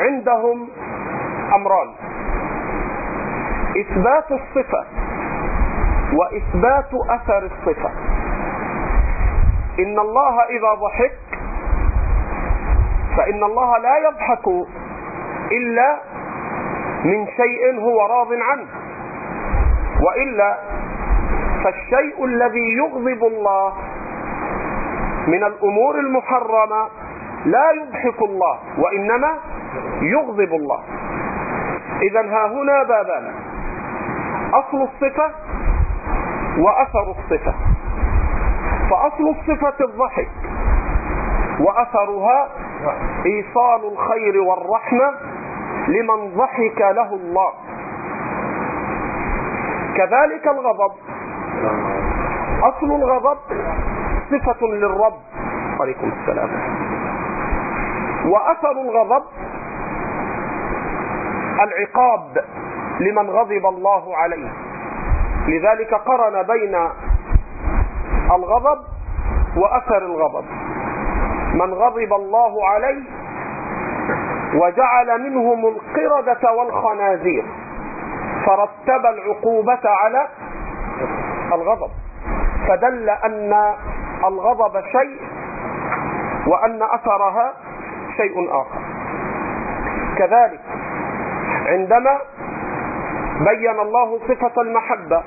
عندهم أمران: إثبات الصفة وإثبات أثر الصفة. إن الله إذا ضحك فإن الله لا يضحك إلا من شيء هو راض عنه، وإلا فالشيء الذي يغضب الله من الأمور المحرمة لا يضحك الله وإنما يغضب الله. إذن ها هنا بابان: أصل الصفة وأثر الصفة. فأصل الصفة الضحك، وأثرها إيصال الخير والرحمة لمن ضحك له الله. كذلك الغضب، أصل الغضب صفة للرب عليكم السلام، وأثر الغضب العقاب لمن غضب الله عليه. لذلك قرن بين الغضب وأثر الغضب. من غضب الله عليه وجعل منهم القردة والخنازير، فرتب العقوبة على الغضب، فدل أن الغضب شيء وأن أثرها شيء آخر. كذلك عندما بين الله صفة المحبة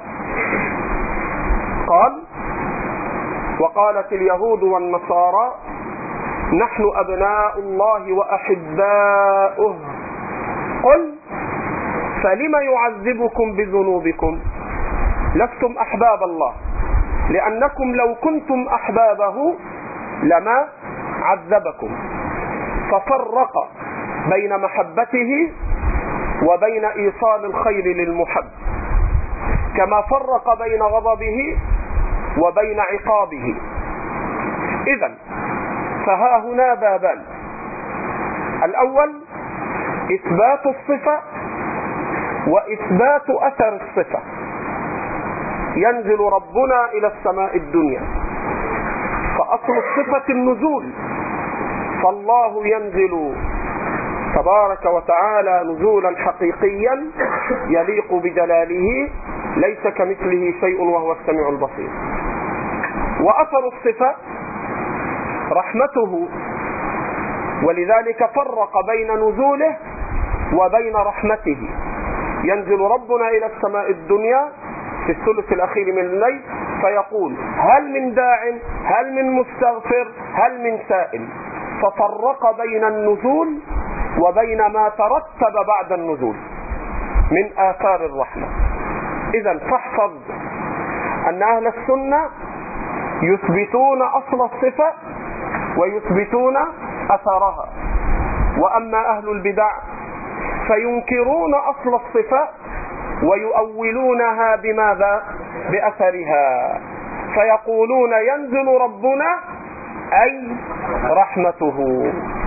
قال: وقالت اليهود والنصارى نحن أبناء الله وأحباؤه، قل فلم يعذبكم بذنوبكم؟ لستم أحباب الله، لأنكم لو كنتم أحبابه لما عذبكم. ففرق بين محبته وبين إيصال الخير للمحب، كما فرق بين غضبه وبين عقابه. إذن فها هنا بابان: الأول إثبات الصفة وإثبات أثر الصفة. ينزل ربنا إلى السماء الدنيا، فأصل الصفة النزول، فالله ينزل تبارك وتعالى نزولا حقيقيا يليق بجلاله، ليس كمثله شيء وهو السميع البصير. وأثر الصفة رحمته، ولذلك فرق بين نزوله وبين رحمته. ينزل ربنا إلى السماء الدنيا في الثلث الأخير من الليل فيقول: هل من داع؟ هل من مستغفر؟ هل من سائل؟ ففرق بين النزول وبين ما ترتب بعد النزول من آثار الرحمة. إذن فاحفظ أن أهل السنة يثبتون أصل الصفة ويثبتون أثرها، وأما أهل البدع فينكرون أصل الصفة ويؤولونها بماذا؟ بأثرها، فيقولون ينزل ربنا أي رحمته،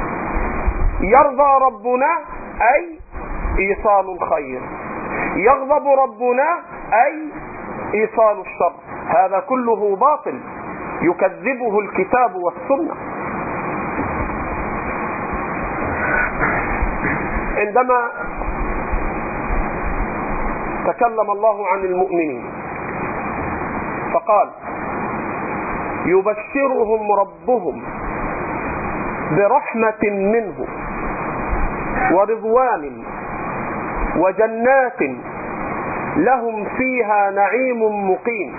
يرضى ربنا أي إيصال الخير، يغضب ربنا أي إيصال الشر. هذا كله باطل يكذبه الكتاب والسنة. عندما تكلم الله عن المؤمنين فقال: يبشرهم ربهم برحمة منه ورضوان وجنات لهم فيها نعيم مقيم.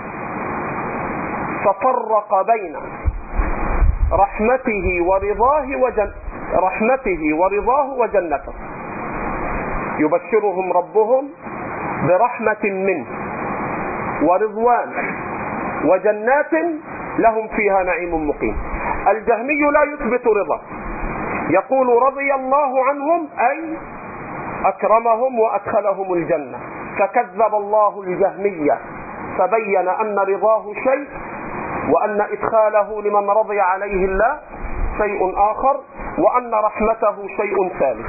ففرق بين رحمته ورضاه وجن رحمته ورضاه وجنته. يبشرهم ربهم برحمة منه ورضوان وجنات لهم فيها نعيم مقيم. الجهمي لا يثبت رضا، يقول رضي الله عنهم أي أكرمهم وأدخلهم الجنة، فكذب الله الجهمية فبين أن رضاه شيء وأن إدخاله لمن رضي عليه الله شيء آخر، وأن رحمته شيء ثالث.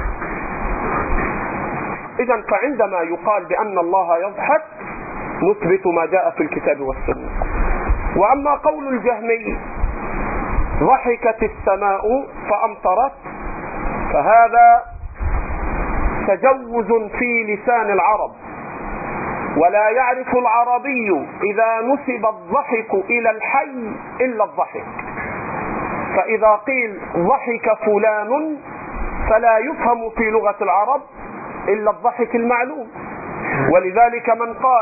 إذن فعندما يقال بأن الله يضحك نثبت ما جاء في الكتاب والسنة. وأما قول الجهمي ضحكت السماء فأمطرت، فهذا تجوز في لسان العرب ولا يعرف العربي إذا نسب الضحك إلى الحي إلا الضحك. فإذا قيل ضحك فلان فلا يفهم في لغة العرب إلا الضحك المعلوم. ولذلك من قال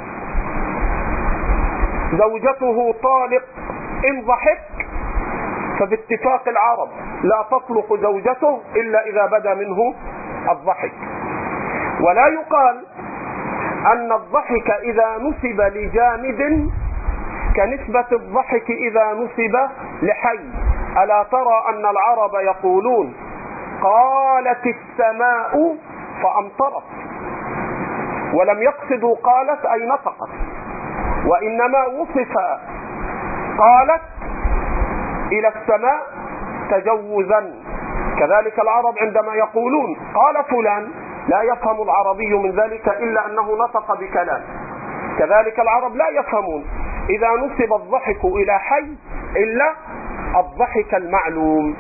زوجته طالق إن ضحك فباتفاق العرب لا تطلق زوجته إلا إذا بدا منه الضحك. ولا يقال أن الضحك إذا نسب لجامد كنسبة الضحك إذا نسب لحي. ألا ترى أن العرب يقولون قالت السماء فأمطرت، ولم يقصدوا قالت أي نطقت، وإنما وصف قالت إلى السماء تجوزا. كذلك العرب عندما يقولون قال فلان لا يفهم العربي من ذلك إلا أنه نطق بكلام. كذلك العرب لا يفهمون إذا نسب الضحك إلى حي إلا الضحك المعلوم.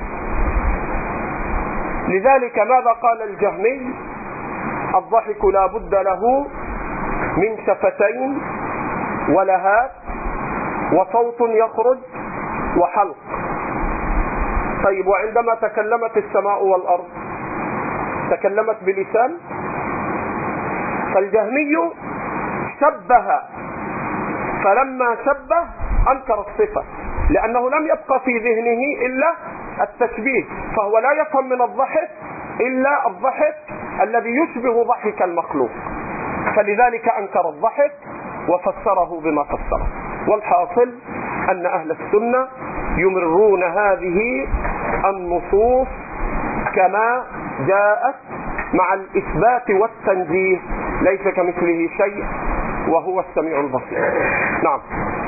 لذلك ماذا قال الجهمي؟ الضحك لا بد له من شفتين ولهات وصوت يخرج وحلق. طيب وعندما تكلمت السماء والأرض تكلمت بلسان؟ فالجهمي شبه، فلما شبه أنكر الصفة لأنه لم يبقى في ذهنه إلا التشبيه، فهو لا يفهم من الضحك إلا الضحك الذي يشبه ضحك المخلوق، فلذلك أنكر الضحك وفسره بما فسره. والحاصل أن أهل السنة يمرون هذه النصوص كما جاءت مع الإثبات والتنزيه، ليس كمثله شيء وهو السميع البصير. نعم.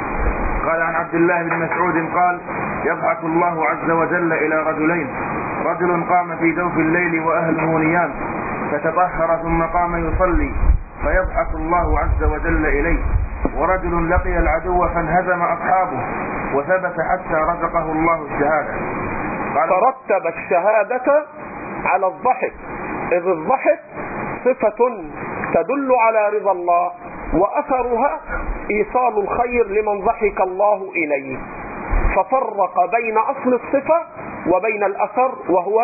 قال عن عبد الله بن مسعود قال يبعث الله عز وجل إلى رجلين، رجل قام في جوف الليل وأهله نيام فتطهر ثم قام يصلي فيبعث الله عز وجل إليه، ورجل لقي العدو فانهزم أصحابه وثبت حتى رزقه الله الشهادة. قال فرتب الشهادة على الضحك، إذ الضحك صفة تدل على رضا الله وأثرها إيصال الخير لمن ضحك الله إليه، ففرق بين أصل الصفة وبين الأثر وهو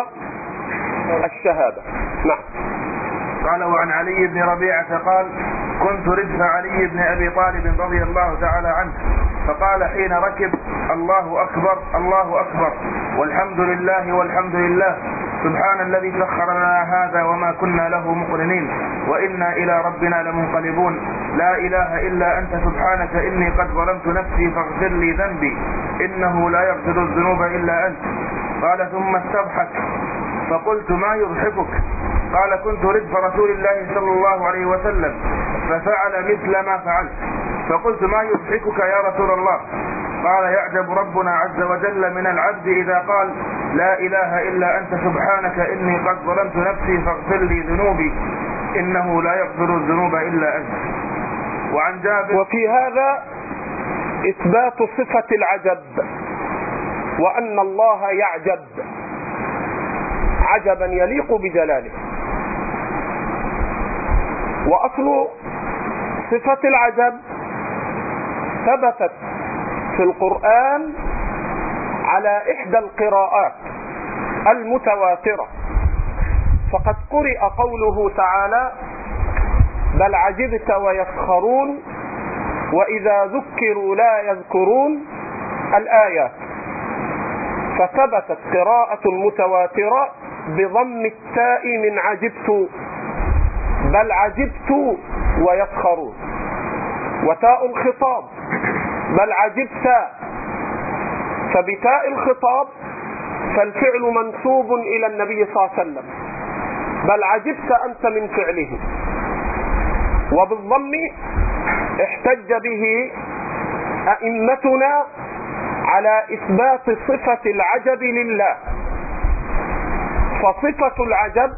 الشهادة. نعم. قال وعن علي بن ربيعة قال كنت ردف علي بن أبي طالب رضي الله تعالى عنه فقال حين ركب الله أكبر الله أكبر والحمد لله والحمد لله سبحان الذي سخر لنا هذا وما كنا له مقرنين وإنا إلى ربنا لمنقلبون لا إله إلا أنت سبحانك إني قد ظلمت نفسي فاغفر لي ذنبي إنه لا يغفر الذنوب إلا أنت. قال ثم استضحك فقلت ما يضحكك؟ قال كنت ردف رسول الله صلى الله عليه وسلم ففعل مثل ما فعلت. فقلت ما يضحكك يا رسول الله؟ قال يعجب ربنا عز وجل من العبد إذا قال لا إله إلا أنت سبحانك إني قد ظلمت نفسي فاغفر لي ذنوبي إنه لا يغفر الذنوب إلا أنت. وعن جابر. وفي هذا إثبات صفة العجب، وأن الله يعجب عجبا يليق بجلاله. وأصل صفة العجب ثبتت في القرآن على إحدى القراءات المتواترة، فقد قرئ قوله تعالى بل عجبت ويسخرون وإذا ذكروا لا يذكرون الآيات، فثبتت قراءة متواترة بضم التاء من عجبت بل عجبت ويسخرون، وتاء الخطاب بل عجبت، فبتاء الخطاب فالفعل منسوب إلى النبي صلى الله عليه وسلم بل عجبت أنت من فعله، وبالضم احتج به أئمتنا على إثبات صفة العجب لله، فصفة العجب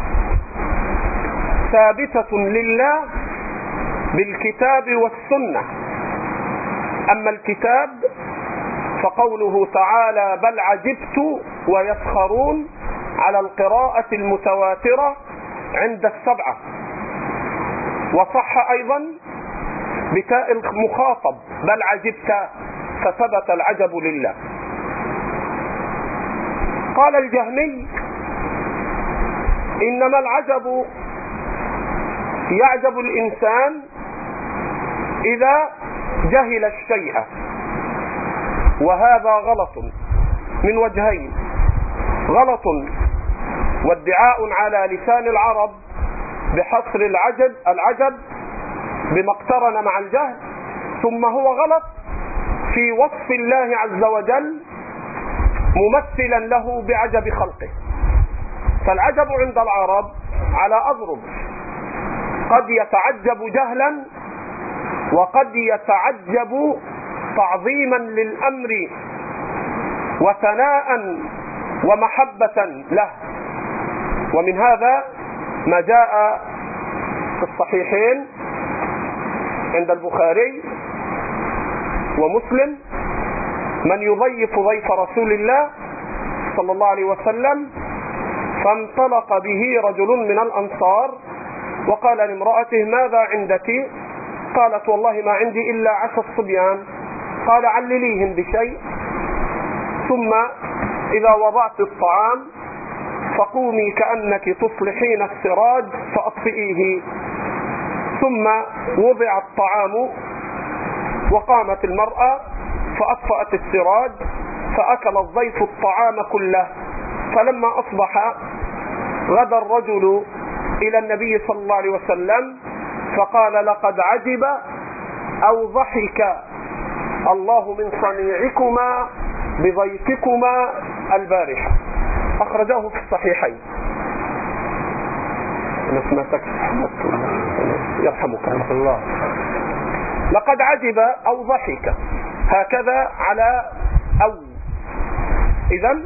ثابتة لله بالكتاب والسنة. أما الكتاب فقوله تعالى بل عجبت ويسخرون على القراءة المتواترة عند السبعة، وصح أيضا بتاء المخاطب بل عجبت، فثبت العجب لله. قال الجهمي إنما العجب يعجب الإنسان إذا جهل الشيء، وهذا غلط من وجهين: غلط وادعاء على لسان العرب بحصر العجب العجب بما اقترن مع الجهل، ثم هو غلط في وصف الله عز وجل ممثلا له بعجب خلقه. فالعجب عند العرب على أضرب: قد يتعجب جهلا، وقد يتعجب تعظيما للأمر وثناء ومحبة له. ومن هذا ما جاء في الصحيحين عند البخاري ومسلم: من يضيف ضيف رسول الله صلى الله عليه وسلم، فانطلق به رجل من الأنصار وقال لامرأته: ماذا عندك؟ قالت: والله ما عندي إلا عشر صبيان. قال: علليهم بشيء، ثم إذا وضعت الطعام فقومي كأنك تصلحين السراج فأطفئيه. ثم وضع الطعام وقامت المرأة فأطفأت السراج، فأكل الضيف الطعام كله. فلما أصبح غدا الرجل إلى النبي صلى الله عليه وسلم فقال: لقد عجب أو ضحك الله من صنيعكما بضيفكما البارحة. أخرجاه في الصحيحين. أنا سمعتك يرحمك الله. لقد عجب أو ضحك، هكذا على أو. إذن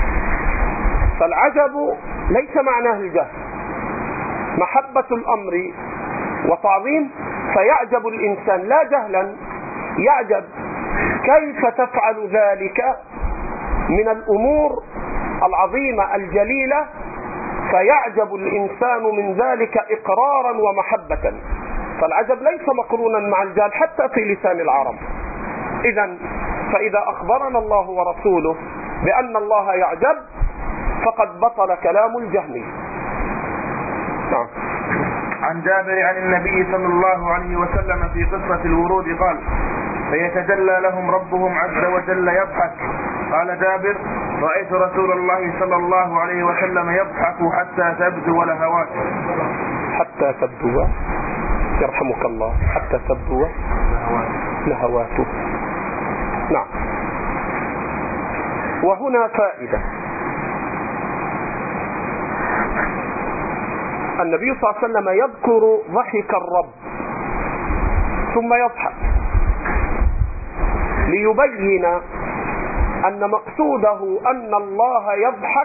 فالعجب ليس معناه الجهل، محبة الأمر وتعظيم، فيعجب الإنسان لا جهلا، يعجب كيف تفعل ذلك من الأمور العظيمة الجليلة، فيعجب الإنسان من ذلك إقرارا ومحبة. فالعجب ليس مقرونا مع الجهل حتى في لسان العرب. إذن فإذا أخبرنا الله ورسوله بأن الله يعجب فقد بطل كلام الجهمي. نعم. عن جابر عن النبي صلى الله عليه وسلم في قصة الورود قال: فيتجلى لهم ربهم عز وجل يضحك. قال جابر: رأيت رسول الله صلى الله عليه وسلم يضحك حتى تبدو لهواته. حتى تبدو، يرحمك الله، حتى تبدو لهواته. نعم. وهنا فائدة: النبي صلى الله عليه وسلم يذكر ضحك الرب ثم يضحك ليبين أن مقصوده أن الله يضحك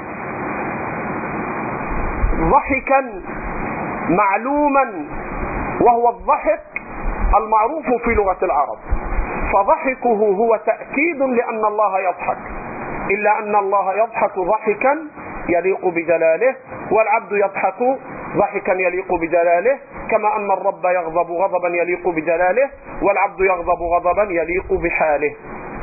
ضحكا معلوما، وهو الضحك المعروف في لغة العرب، فضحكه هو تأكيد لأن الله يضحك، إلا أن الله يضحك ضحكا يليق بجلاله، والعبد يضحك ضحكا يليق بجلاله، كما أن الرب يغضب غضبا يليق بجلاله، والعبد يغضب غضبا يليق بحاله.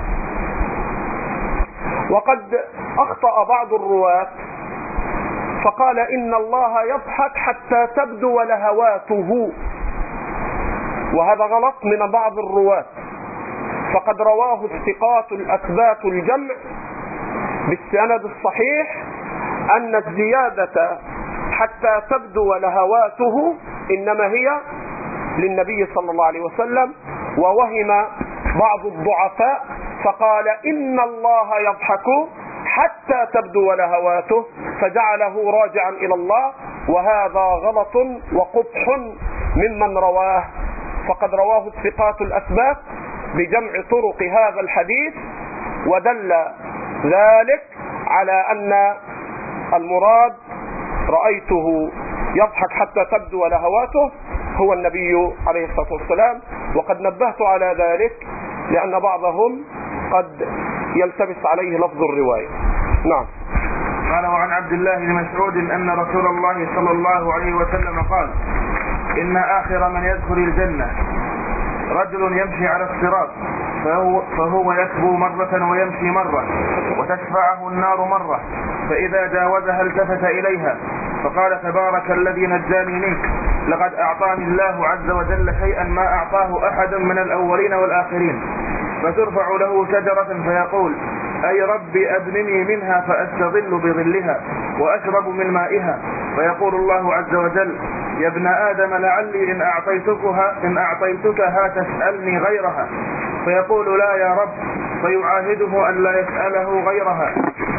وقد أخطأ بعض الرواة فقال إن الله يضحك حتى تبدو لهواته، وهذا غلط من بعض الرواة، فقد رواه الثقات الأثبات الجمع بالسند الصحيح أن الزيادة حتى تبدو لهواته إنما هي للنبي صلى الله عليه وسلم، ووهم بعض الضعفاء فقال إن الله يضحك حتى تبدو لهواته، فجعله راجعا إلى الله، وهذا غلط وقبح ممن رواه. فقد رواه الثقات الأثبات بجمع طرق هذا الحديث، ودل ذلك على أن المراد رأيته يضحك حتى تبدو لهواته هو النبي عليه الصلاة والسلام. وقد نبهت على ذلك لأن بعضهم قد يلتبس عليه لفظ الرواية. نعم. قال: وعن عبد الله بن مسعود أن رسول الله صلى الله عليه وسلم قال: إن آخر من يدخل الجنة رجل يمشي على الصراط فهو, فهو يكبو مرة ويمشي مرة وتشفعه النار مرة، فإذا جاوزها التفت إليها فقال تبارك الذي نجاني منك، لقد أعطاني الله عز وجل شيئا ما أعطاه أحد من الأولين والآخرين. فترفع له شجرة فيقول أي ربي أبنني منها فأستظل بظلها وأشرب من مائها. فيقول الله عز وجل يا ابن آدم لعلي إن أعطيتكها إن أعطيتكها تسألني غيرها، فيقول لا يا رب، فيعاهده أن لا يسأله غيرها،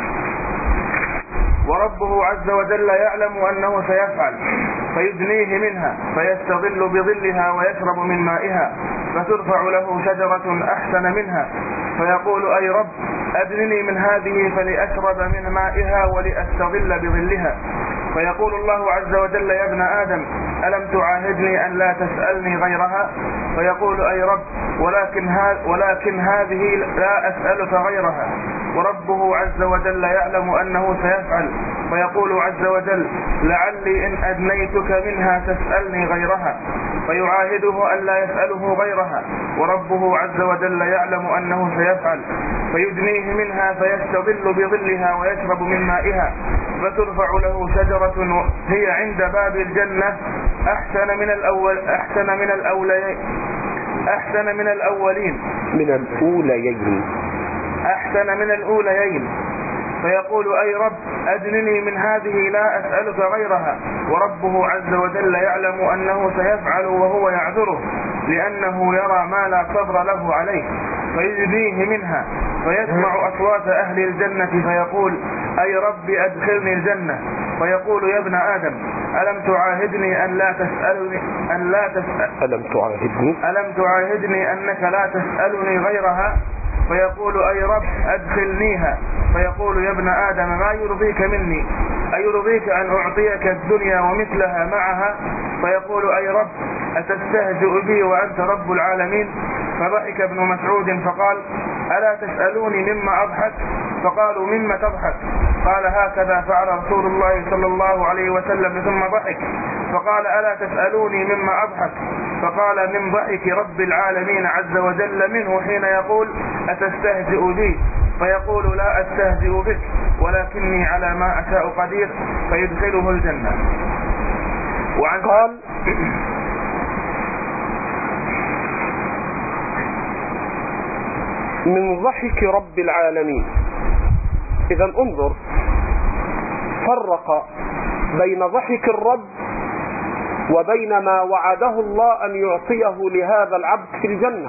وربه عز وجل يعلم أنه سيفعل، فيدنيه منها فيستظل بظلها ويشرب من مائها. فترفع له شجرة أحسن منها فيقول أي رب أدنني من هذه فلأشرب من مائها ولأستظل بظلها. فيقول الله عز وجل يا ابن آدم ألم تعاهدني أن لا تسألني غيرها؟ فيقول أي رب ولكن, ولكن هذه لا أسألك غيرها، وربه عز وجل يعلم أنه سيفعل، فيقول عز وجل لعلي إن أدنيتك منها تسألني غيرها، فيعاهده أن لا يسأله غيرها، وربه عز وجل يعلم أنه سيفعل، فيدنيه منها فيستظل بظلها ويشرب من مائها. فترفع له شجرة هي عند باب الجنة أحسن من الأول أحسن من الأولين أحسن من الأولين من الأوليين أحسن من الأوليين فيقول أي رب أدنني من هذه لا أسألك غيرها، وربه عز وجل يعلم أنه سيفعل وهو يعذره لأنه يرى ما لا صبر له عليه، فيدنيه منها فيسمع أصوات أهل الجنة فيقول أي رب أدخلني الجنة. فيقول يا ابن آدم ألم تعاهدني أن لا تسألني أن لا تسأل ألم تعاهدني ألم تعاهدني أنك لا تسألني غيرها؟ فيقول أي رب أدخلنيها. فيقول يا ابن آدم ما يرضيك مني؟ أيرضيك أن أعطيك الدنيا ومثلها معها؟ فيقول أي رب أتستهزئ بي وأنت رب العالمين؟ فضحك ابن مسعود فقال ألا تسألوني مما أضحك؟ فقالوا مما تضحك؟ قال هكذا فعل رسول الله صلى الله عليه وسلم، ثم ضحك فقال ألا تسألوني مما أضحك؟ فقال من ضحك رب العالمين عز وجل منه حين يقول أتستهزئ بي؟ فيقول لا أستهزئ بك ولكني على ما أشاء قدير، فيدخله الجنة. وعن قال من ضحك رب العالمين. إذا انظر، فرق بين ضحك الرب وبين ما وعده الله أن يعطيه لهذا العبد في الجنة،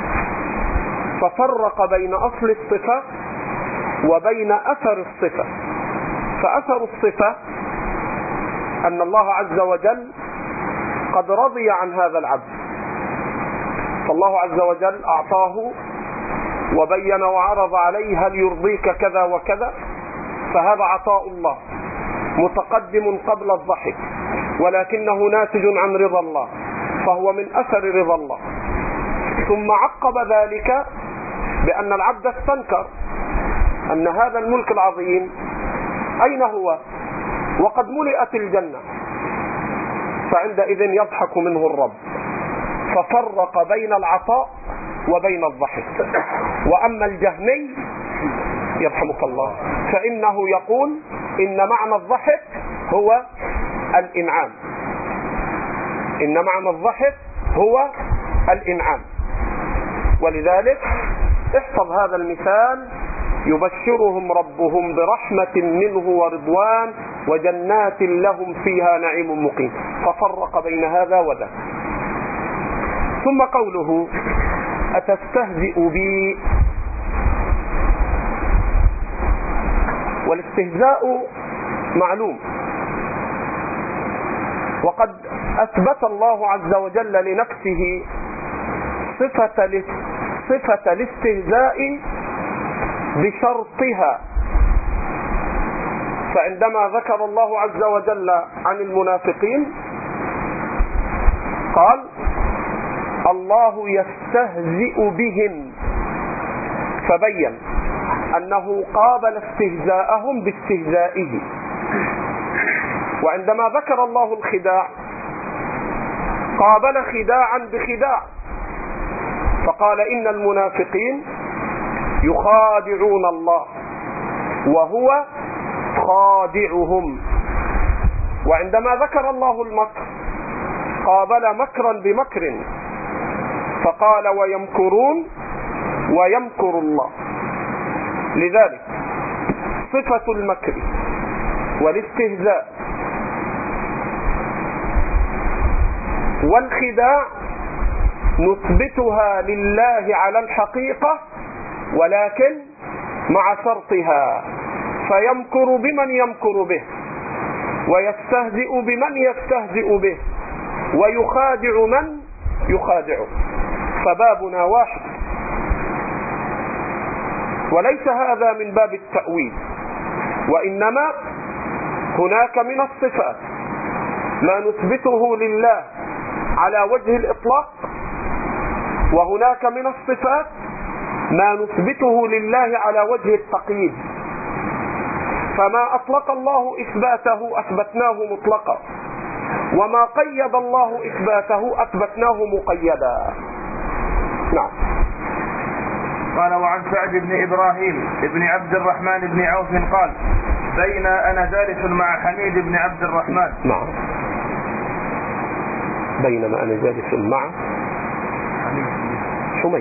ففرق بين أصل الصفة وبين أثر الصفة. فأثر الصفة أن الله عز وجل قد رضي عن هذا العبد، فالله عز وجل أعطاه وبين وعرض عليه هل يرضيك كذا وكذا، فهذا عطاء الله متقدم قبل الضحك، ولكنه ناتج عن رضا الله، فهو من أثر رضا الله. ثم عقب ذلك بأن العبد استنكر أن هذا الملك العظيم أين هو وقد ملئت الجنة، فعندئذ يضحك منه الرب، ففرق بين العطاء وبين الضحك. وأما الجهمي يرحمك الله فإنه يقول إن معنى الضحك هو الإنعام، إن معنى الضحك هو الإنعام. ولذلك احفظ هذا المثال: يبشرهم ربهم برحمة منه ورضوان وجنات لهم فيها نعيم مقيم. ففرق بين هذا وذا. ثم قوله أتستهزئ بي، والاستهزاء معلوم، وقد أثبت الله عز وجل لنفسه صفة صفة الاستهزاء بشرطها. فعندما ذكر الله عز وجل عن المنافقين قال الله يستهزئ بهم، فبين أنه قابل استهزاءهم باستهزائه. وعندما ذكر الله الخداع قابل خداعا بخداع، فقال إن المنافقين يخادعون الله وهو خادعهم. وعندما ذكر الله المكر قابل مكرا بمكر فقال ويمكرون ويمكر الله. لذلك صفة المكر والاستهزاء والخداع نثبتها لله على الحقيقة، ولكن مع شرطها، فيمكر بمن يمكر به ويستهزئ بمن يستهزئ به ويخادع من يخادعه، فبابنا واحد. وليس هذا من باب التأويل، وإنما هناك من الصفات ما نثبته لله على وجه الإطلاق، وهناك من الصفات ما نثبته لله على وجه التقييد. فما أطلق الله إثباته أثبتناه مطلقا، وما قيد الله إثباته أثبتناه مقيدا. نعم. قال وعن سعد بن إبراهيم بن عبد الرحمن بن عوف قال بين أنا جالس مع حميد بن عبد الرحمن. نعم. بينما أنا جالس مع حميد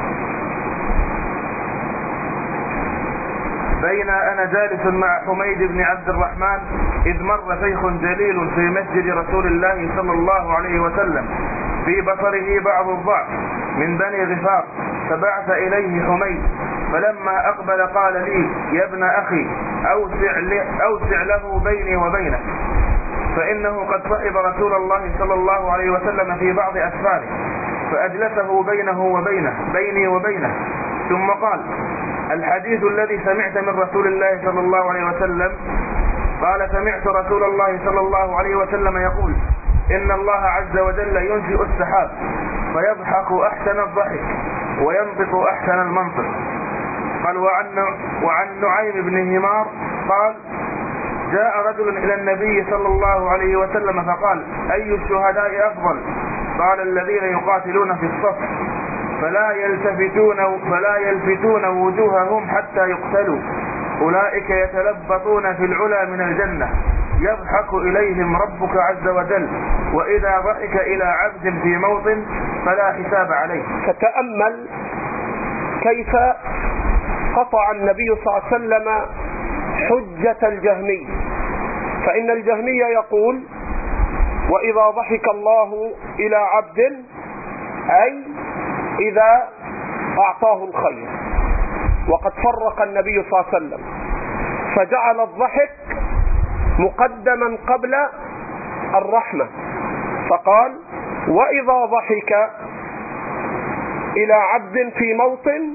بين أنا جالس مع حميد بن عبد الرحمن إذ مر شيخ جليل في مسجد رسول الله صلى الله عليه وسلم في بصره بعض الضعف من بني غفار، فبعث إليه حميد، فلما أقبل قال لي يا ابن أخي أوسع, أوسع له بيني وبينك، فإنه قد صحب رسول الله صلى الله عليه وسلم في بعض أسفاره، فأجلسه بينه وبينه بيني وبينه، ثم قال الحديث الذي سمعت من رسول الله صلى الله عليه وسلم؟ قال سمعت رسول الله صلى الله عليه وسلم يقول إن الله عز وجل ينشئ السحاب فيضحك أحسن الضحك وينطق أحسن المنطق. قال وعن, وعن نعيم بن همار قال جاء رجل إلى النبي صلى الله عليه وسلم فقال أي الشهداء أفضل؟ قال الذين يقاتلون في الصف فلا يلتفتون, فلا يلفتون وجوههم حتى يقتلوا، أولئك يتلبطون في العلا من الجنة يضحك إليهم ربك عز وجل، وإذا ضحك إلى عبد في موطن فلا حساب عليه. فتأمل كيف قطع النبي صلى الله عليه وسلم حجة الجهمي، فإن الجهمي يقول وإذا ضحك الله إلى عبد أي إذا أعطاه الخير، وقد فرق النبي صلى الله عليه وسلم فجعل الضحك مقدما قبل الرحمة، فقال وإذا ضحك إلى عبد في موطن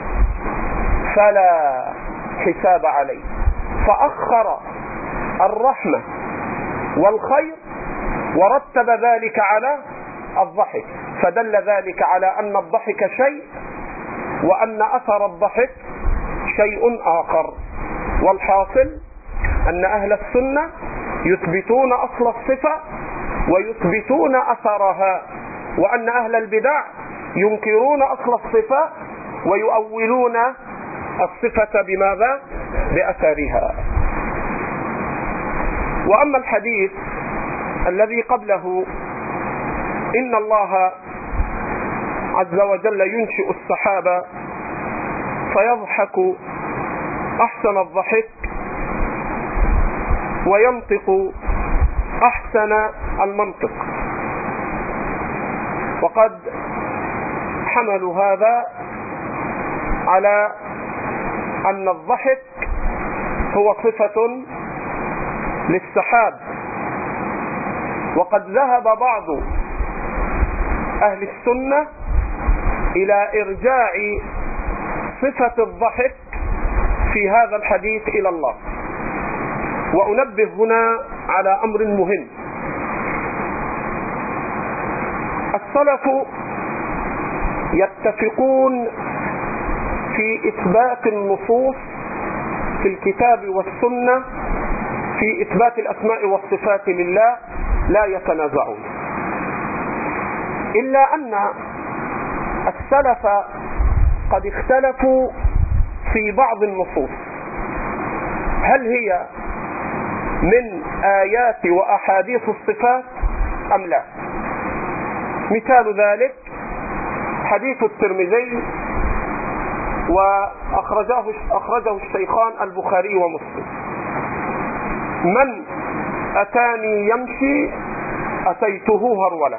فلا حساب عليه، فأخر الرحمة والخير ورتب ذلك على الضحك، فدل ذلك على أن الضحك شيء وأن أثر الضحك شيء آخر. والحاصل أن أهل السنة يثبتون أصل الصفة ويثبتون أثرها، وأن أهل البدع ينكرون أصل الصفة ويؤولون الصفة بماذا؟ بأثرها. وأما الحديث الذي قبله إن الله عز وجل ينشئ السحاب فيضحك أحسن الضحك وينطق أحسن المنطق، وقد حملوا هذا على أن الضحك هو صفة للسحاب، وقد ذهب بعض أهل السنة إلى إرجاع صفة الضحك في هذا الحديث إلى الله. وأنبه هنا على أمر مهم. السلف يتفقون في إثبات النصوص في الكتاب والسنة في إثبات الأسماء والصفات لله لا يتنازعون، إلا أن السلف قد اختلفوا في بعض النصوص، هل هي من آيات وأحاديث الصفات أم لا؟ مثال ذلك حديث الترمذي وأخرجه أخرجه الشيخان البخاري ومسلم: من أتاني يمشي أتيته هرولة.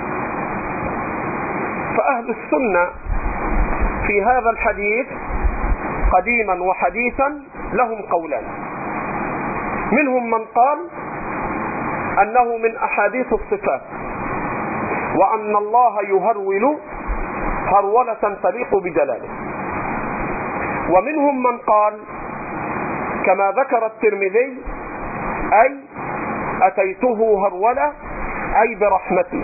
فأهل السنة في هذا الحديث قديما وحديثا لهم قولان، منهم من قال أنه من أحاديث الصفات، وأن الله يهرول هرولة تليق بجلاله، ومنهم من قال كما ذكر الترمذي أي أتيته هرولة أي برحمتي.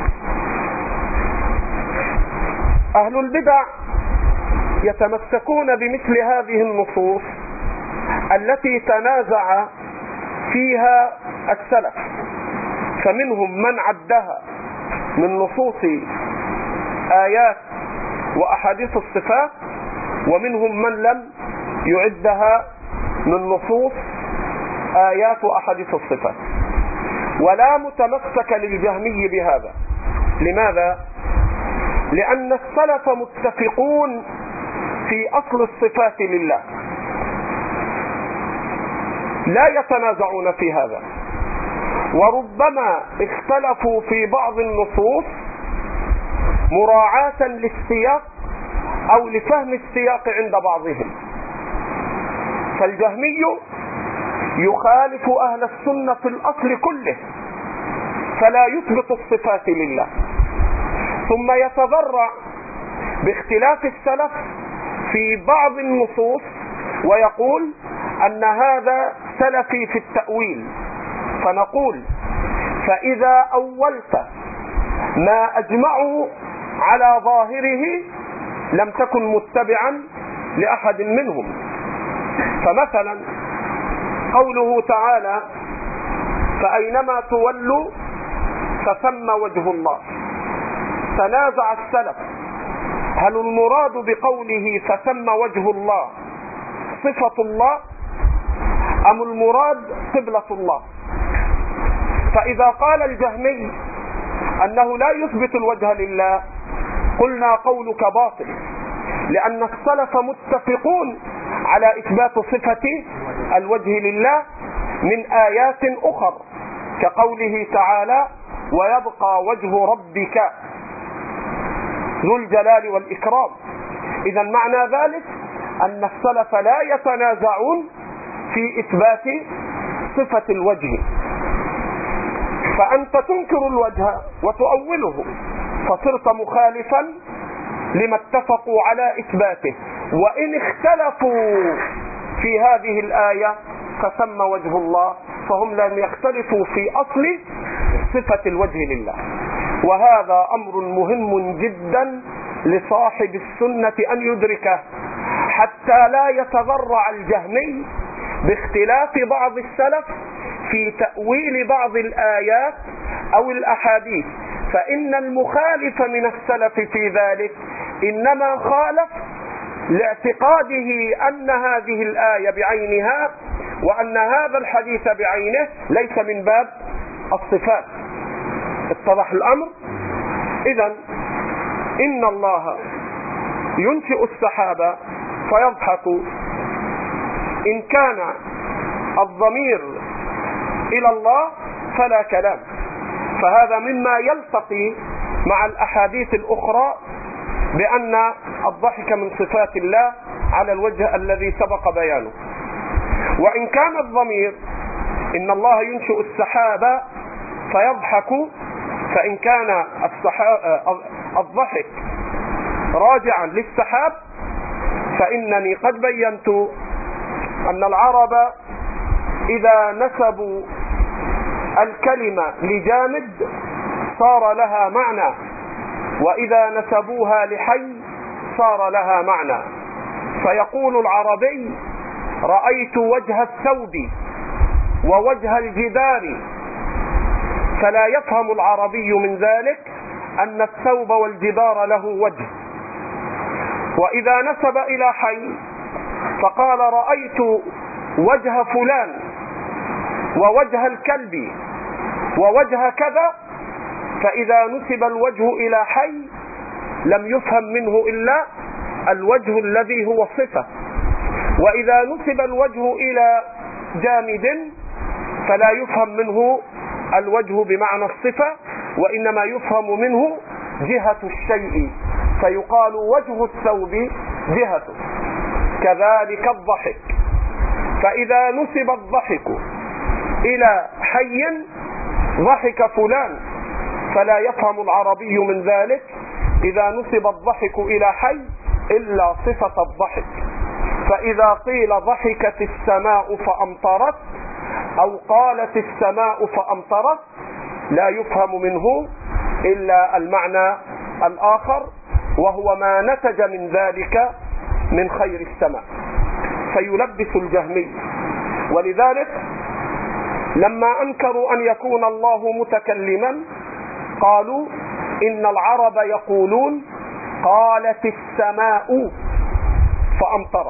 أهل البدع يتمسكون بمثل هذه النصوص التي تنازع فيها السلف، فمنهم من عدها من نصوص آيات وأحاديث الصفات، ومنهم من لم يعدها من نصوص آيات وأحاديث الصفات. ولا متمسك للجهمي بهذا. لماذا؟ لأن السلف متفقون في أصل الصفات لله، لا يتنازعون في هذا، وربما اختلفوا في بعض النصوص مراعاة للسياق أو لفهم السياق عند بعضهم. فالجهمي يخالف أهل السنة في الأصل كله، فلا يثبت الصفات لله، ثم يتذرع باختلاف السلف في بعض النصوص ويقول أن هذا سلفي في التأويل، فنقول فإذا أولت ما أجمعوا على ظاهره لم تكن متبعا لأحد منهم. فمثلا قوله تعالى فأينما تولوا فثم وجه الله، تنازع السلف هل المراد بقوله فثم وجه الله صفة الله أم المراد قبلة الله؟ فإذا قال الجهمي أنه لا يثبت الوجه لله قلنا قولك باطل، لأن السلف متفقون على إثبات صفة الوجه لله من آيات أخرى كقوله تعالى ويبقى وجه ربك ذو الجلال والإكرام. إذا معنى ذلك أن السلف لا يتنازعون في إثبات صفة الوجه، فأنت تنكر الوجه وتؤوله فصرت مخالفا لما اتفقوا على إثباته. وإن اختلفوا في هذه الآية فثم وجه الله، فهم لم يختلفوا في أصل صفة الوجه لله. وهذا أمر مهم جدا لصاحب السنة أن يدركه، حتى لا يتذرع الجهمي باختلاف بعض السلف في تأويل بعض الآيات أو الأحاديث، فإن المخالف من السلف في ذلك إنما خالف لاعتقاده أن هذه الآية بعينها وأن هذا الحديث بعينه ليس من باب الصفات. اتضح الأمر؟ إذن إن الله ينشئ السحاب فيضحك، إن كان الضمير إلى الله فلا كلام، فهذا مما يلتقي مع الأحاديث الأخرى بأن الضحك من صفات الله على الوجه الذي سبق بيانه. وإن كان الضمير إن الله ينشئ السحاب فيضحك، فإن كان الضحك راجعا للسحاب فإنني قد بينت أن العرب إذا نسبوا الكلمة لجامد صار لها معنى، وإذا نسبوها لحي صار لها معنى. فيقول العربي رأيت وجه الثوب ووجه الجدار، فلا يفهم العربي من ذلك أن الثوب والجدار له وجه، وإذا نسب إلى حي فقال رأيت وجه فلان ووجه الكلب ووجه كذا، فإذا نسب الوجه إلى حي لم يفهم منه إلا الوجه الذي هو الصفة، وإذا نسب الوجه إلى جامد فلا يفهم منه الوجه بمعنى الصفة، وإنما يفهم منه جهة الشيء، فيقال وجه الثوب جهته. كذلك الضحك، فإذا نسب الضحك إلى حي ضحك فلان فلا يفهم العربي من ذلك إذا نسب الضحك إلى حي إلا صفة الضحك. فإذا قيل ضحكت السماء فأمطرت أو قالت السماء فأمطرت لا يفهم منه إلا المعنى الآخر، وهو ما نتج من ذلك من خير السماء، فيلبس الجهمي. ولذلك لما أنكروا أن يكون الله متكلما قالوا إن العرب يقولون قالت السماء فأمطرت.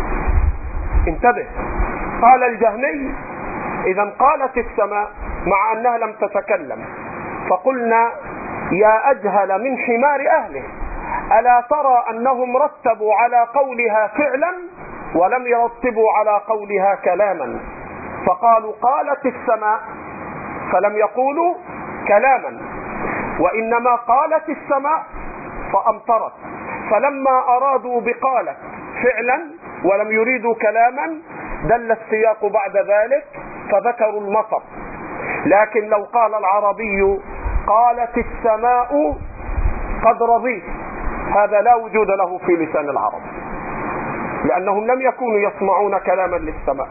انتبه، قال الجهمي إذا قالت السماء مع أنها لم تتكلم، فقلنا يا أجهل من حمار أهله، ألا ترى أنهم رتبوا على قولها فعلا ولم يرتبوا على قولها كلاما، فقالوا قالت السماء فلم يقولوا كلاما، وإنما قالت السماء فأمطرت، فلما أرادوا بقالت فعلا ولم يريدوا كلاما دل السياق بعد ذلك فذكروا المطر. لكن لو قال العربي قالت السماء قد رضيت، هذا لا وجود له في لسان العرب، لأنهم لم يكونوا يسمعون كلاما للسماء،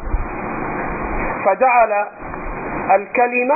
فجعل الكلمة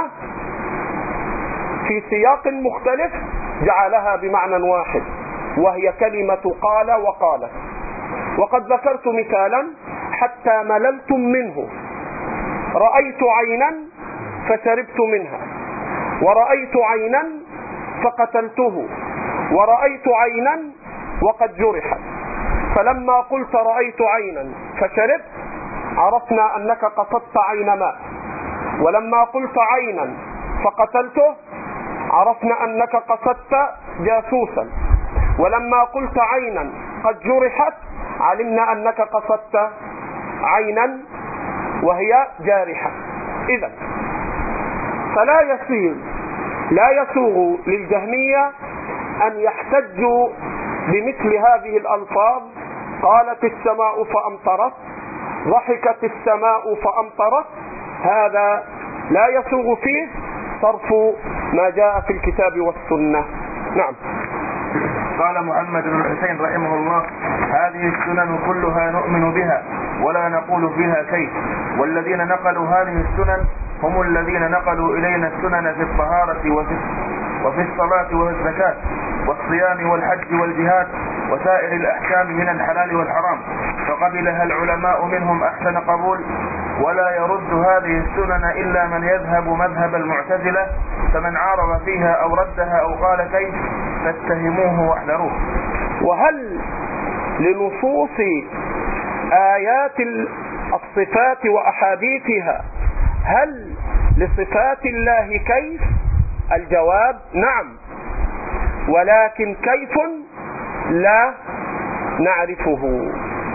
في سياق مختلف جعلها بمعنى واحد، وهي كلمة قال وقالت. وقد ذكرت مثالا حتى مللتم منه: رأيت عينا فشربت منها، ورأيت عينا فقتلته، ورأيت عينا وقد جرحت. فلما قلت رأيت عينا فشربت عرفنا أنك قصدت عين ماء، ولما قلت عينا فقتلته عرفنا أنك قصدت جاسوسا، ولما قلت عينا قد جرحت علمنا أنك قصدت عينا وهي جارحة. إذن فلا يسير لا يسوغ للجهمية أن يحتجوا بمثل هذه الألفاظ: قالت السماء فأمطرت، ضحكت السماء فأمطرت. هذا لا يسوغ فيه صرف ما جاء في الكتاب والسنة. نعم. قال محمد بن الحسين رحمه الله: هذه السنن كلها نؤمن بها ولا نقول فيها كيف، والذين نقلوا هذه السنن هم الذين نقلوا إلينا السنن في الطهارة وفي, وفي الصلاة وفي الزكاة والصيام والحج والجهاد وسائر الأحكام من الحلال والحرام، فقبلها العلماء منهم أحسن قبول، ولا يرد هذه السنن إلا من يذهب مذهب المعتزلة، فمن عارض فيها أو ردها أو قال كيف فاتهموه واحذروه. وهل لنصوص آيات الصفات وأحاديثها هل لصفات الله كيف؟ الجواب نعم، ولكن كيف لا نعرفه.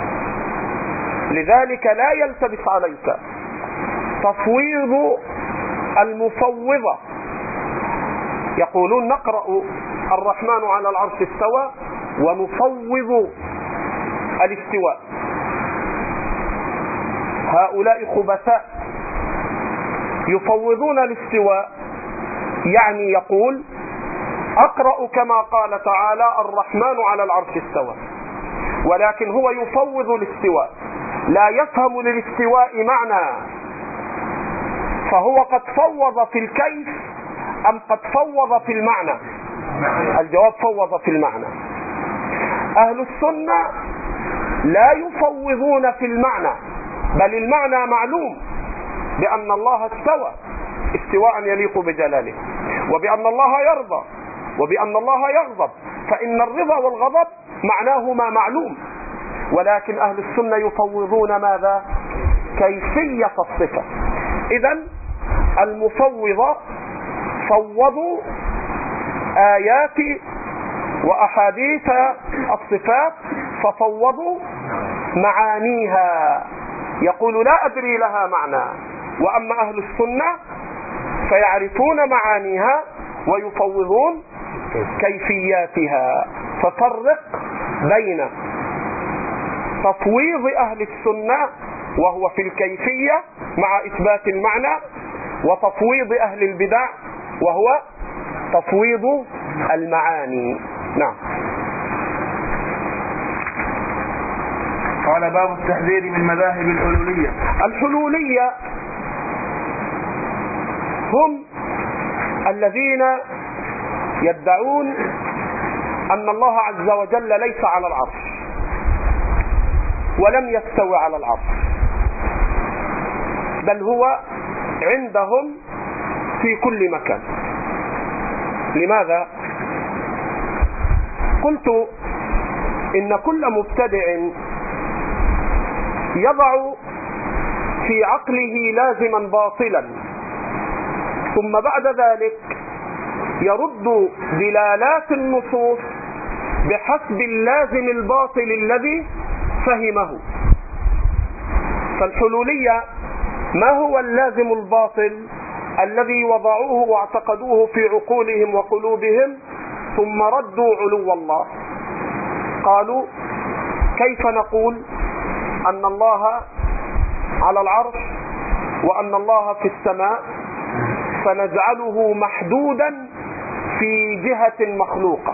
لذلك لا يلتبس عليك تفويض المفوضة. يقولون نقرأ الرحمن على العرش استوى ونفوض الاستواء. هؤلاء خبثاء يفوضون الاستواء، يعني يقول أقرأ كما قال تعالى الرحمن على العرش استوى، ولكن هو يفوض الاستواء، لا يفهم للاستواء معنى، فهو قد فوض في الكيف أم قد فوض في المعنى؟ الجواب فوض في المعنى. أهل السنة لا يفوضون في المعنى، بل المعنى معلوم بأن الله استوى استواء يليق بجلاله، وبأن الله يرضى، وبأن الله يغضب، فإن الرضا والغضب معناهما معلوم، ولكن أهل السنة يفوضون ماذا؟ كيفية الصفة. إذن المفوضة فوضوا آيات وأحاديث الصفات، ففوضوا معانيها، يقول لا أدري لها معنى. وأما أهل السنة فيعرفون معانيها ويفوضون كيفياتها. ففرق بين تفويض أهل السنة وهو في الكيفية مع إثبات المعنى، وتفويض أهل البدع وهو تفويض المعاني. نعم. قال باب التحذير من مذاهب الحلولية. الحلولية هم الذين يدعون أن الله عز وجل ليس على العرش ولم يستوي على العرش، بل هو عندهم في كل مكان. لماذا؟ قلت إن كل مبتدع يضع في عقله لازما باطلا، ثم بعد ذلك يرد دلالات النصوص بحسب اللازم الباطل الذي فهمه. فالحلولية ما هو اللازم الباطل الذي وضعوه واعتقدوه في عقولهم وقلوبهم ثم ردوا علو الله؟ قالوا كيف نقول أن الله على العرش وأن الله في السماء فنجعله محدودا في جهة مخلوقة؟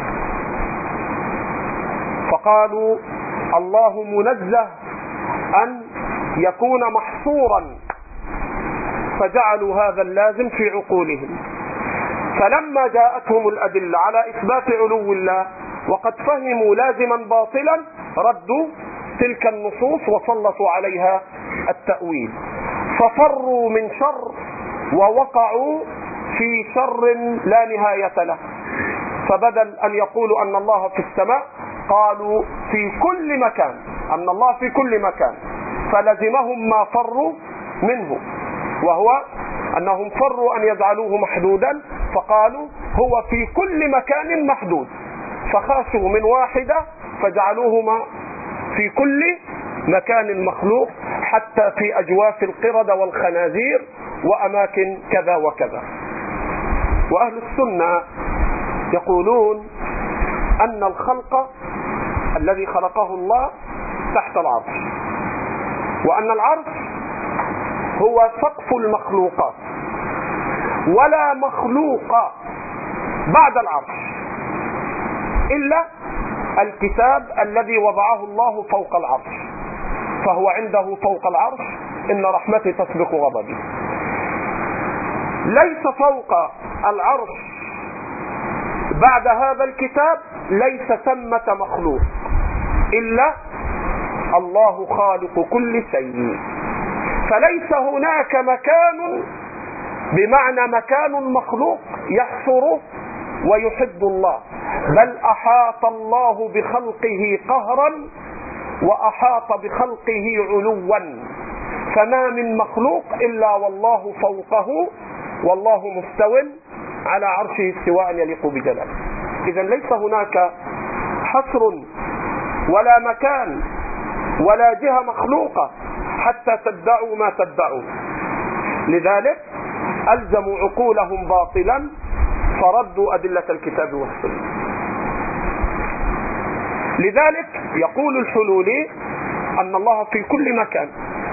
فقالوا الله منزه أن يكون محصورا، فجعلوا هذا اللازم في عقولهم. فلما جاءتهم الأدلة على إثبات علو الله وقد فهموا لازما باطلا ردوا تلك النصوص وسلطوا عليها التأويل، ففروا من شر ووقعوا في شر لا نهاية له. فبدل أن يقولوا أن الله في السماء قالوا في كل مكان، أن الله في كل مكان، فلزمهم ما فروا منه، وهو أنهم فروا أن يجعلوه محدودا، فقالوا هو في كل مكان محدود، فخافوا من واحدة فجعلوهما في كل مكان مخلوق، حتى في أجواف القردة والخنازير وأماكن كذا وكذا. وأهل السنة يقولون أن الخلق الذي خلقه الله تحت العرش، وأن العرش هو سقف المخلوقات، ولا مخلوق بعد العرش إلا الكتاب الذي وضعه الله فوق العرش، فهو عنده فوق العرش إن رحمتي تسبق غضبي. ليس فوق العرش بعد هذا الكتاب ليس ثمة مخلوق إلا الله خالق كل شيء، فليس هناك مكان بمعنى مكان مخلوق يحصره ويحد الله، بل أحاط الله بخلقه قهرا وأحاط بخلقه علوا، فما من مخلوق إلا والله فوقه، والله مستو على عرشه استواء يليق بجلاله. إذا ليس هناك حصر ولا مكان ولا جهة مخلوقة حتى تدعوا ما تدعوا. لذلك ألزموا عقولهم باطلا فردوا أدلة الكتاب والسنة. لذلك يقول الحلولي أن الله في كل مكان،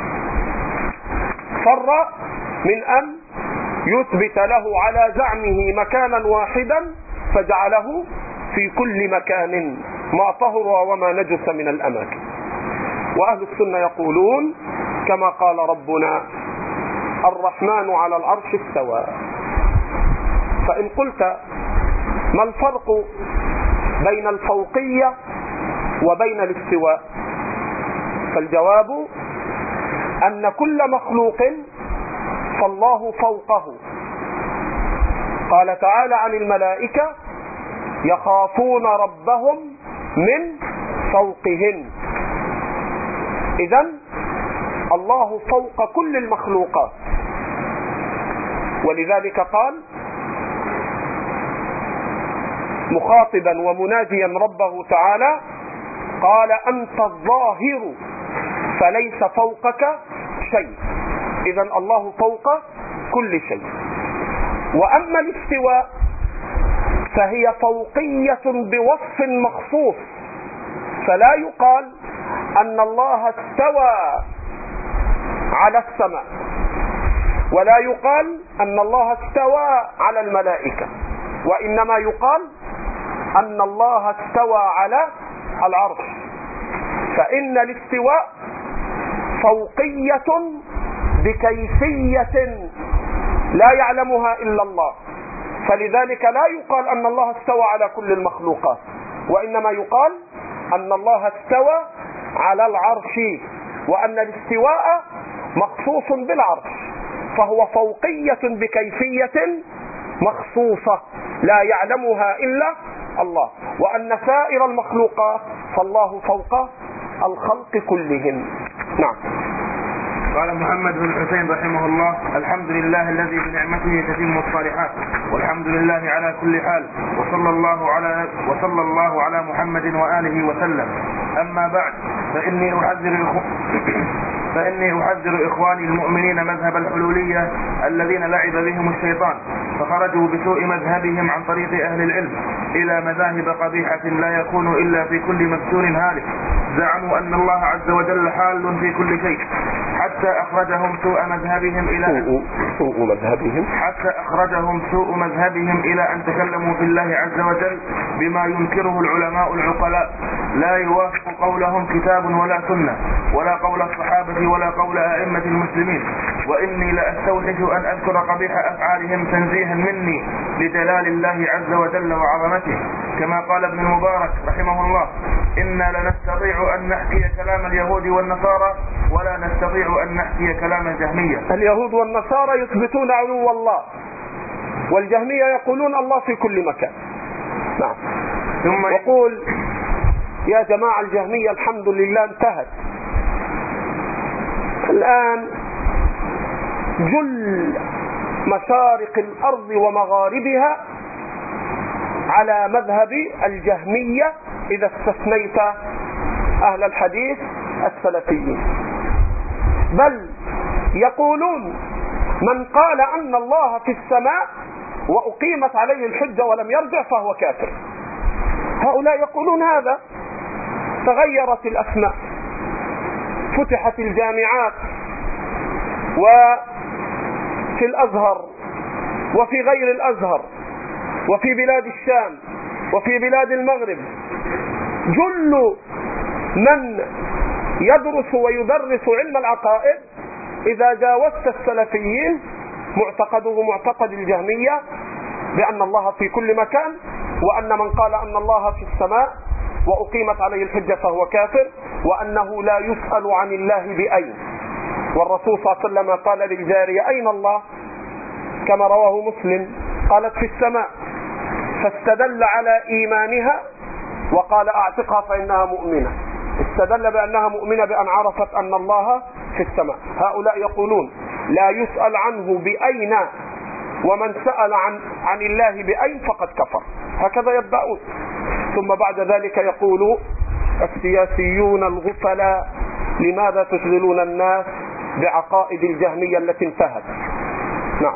فر من أن يثبت له على زعمه مكانا واحدا فجعله في كل مكان ما طهر وما نجس من الأماكن. وأهل السنة يقولون كما قال ربنا الرحمن على العرش استوى. فإن قلت ما الفرق بين الفوقية وبين الاستواء؟ فالجواب أن كل مخلوق فالله فوقه. قال تعالى عن الملائكة يخافون ربهم من فوقهم. إذن الله فوق كل المخلوقات، ولذلك قال مخاطبا ومناجيا ربه تعالى: قال أنت الظاهر فليس فوقك شيء. إذن الله فوق كل شيء. وأما الاستواء فهي فوقية بوصف مخصوص، فلا يقال أن الله استوى على السماء، ولا يقال أن الله استوى على الملائكة، وإنما يقال أن الله استوى على العرش. فإن الاستواء فوقية بكيفية لا يعلمها إلا الله، فلذلك لا يقال أن الله استوى على كل المخلوقات، وإنما يقال أن الله استوى على العرش، وأن الاستواء مخصوص بالعرش، فهو فوقية بكيفية مخصوصة لا يعلمها إلا الله. وأن سائر المخلوقات فالله فوق الخلق كلهم. نعم. قال محمد بن الحسين رحمه الله: الحمد لله الذي بنعمته تتم الصالحات، والحمد لله على كل حال، وصلى الله على وصلى الله على محمد وآله وسلم. أما بعد، فإني أحذر فإني أحذر إخواني المؤمنين مذهب الحلولية الذين لعب بهم الشيطان، فخرجوا بسوء مذهبهم عن طريق أهل العلم إلى مذاهب قبيحة لا يكون إلا في كل مفتون هالك. زعموا أن الله عز وجل حال في كل شيء، حتى أخرجهم سوء مذهبهم إلى سوء مذهبهم حتى أخرجهم سوء مذهبهم إلى أن تكلموا في الله عز وجل بما ينكره العلماء العقلاء، لا يوافق قولهم كتاب ولا سنة، ولا قول الصحابة ولا قول أئمة المسلمين. وإني لأستوحش أن أذكر قبيح أفعالهم تنزيها مني لجلال الله عز وجل وعظمته، كما قال ابن المبارك رحمه الله: إنا لنستطيع أن نحكي كلام اليهود والنصارى ولا نستطيع أن نحكي كلام الجهمية. اليهود والنصارى يثبتون علو الله، والجهمية يقولون الله في كل مكان. نعم. ثم يقول يا جماعة الجهمية الحمد لله انتهت، الآن جل مشارق الأرض ومغاربها على مذهب الجهمية إذا استثنيت أهل الحديث السلفيين. بل يقولون من قال أن الله في السماء وأقيمت عليه الحجة ولم يرجع فهو كافر. هؤلاء يقولون هذا. تغيرت الأسماء، فتحت الجامعات، وفي الأزهر وفي غير الأزهر وفي بلاد الشام وفي بلاد المغرب جل من يدرس ويدرس علم العقائد إذا جاوزت السلفيين معتقده معتقد الجهمية بأن الله في كل مكان، وأن من قال أن الله في السماء وأقيمت عليه الحجة فهو كافر، وأنه لا يسأل عن الله بأين. والرسول صلى الله عليه وسلم قال للجارية: أين الله؟ كما رواه مسلم، قالت: في السماء، فاستدل على إيمانها وقال: أعتقها فإنها مؤمنة. استدل بأنها مؤمنة بأن عرفت أن الله في السماء. هؤلاء يقولون لا يسأل عنه بأين، ومن سأل عن, عن الله بأين فقد كفر. هكذا يبدأون. ثم بعد ذلك يقول السياسيون الغفلاء: لماذا تشغلون الناس بعقائد الجهمية التي انتهت؟ نعم.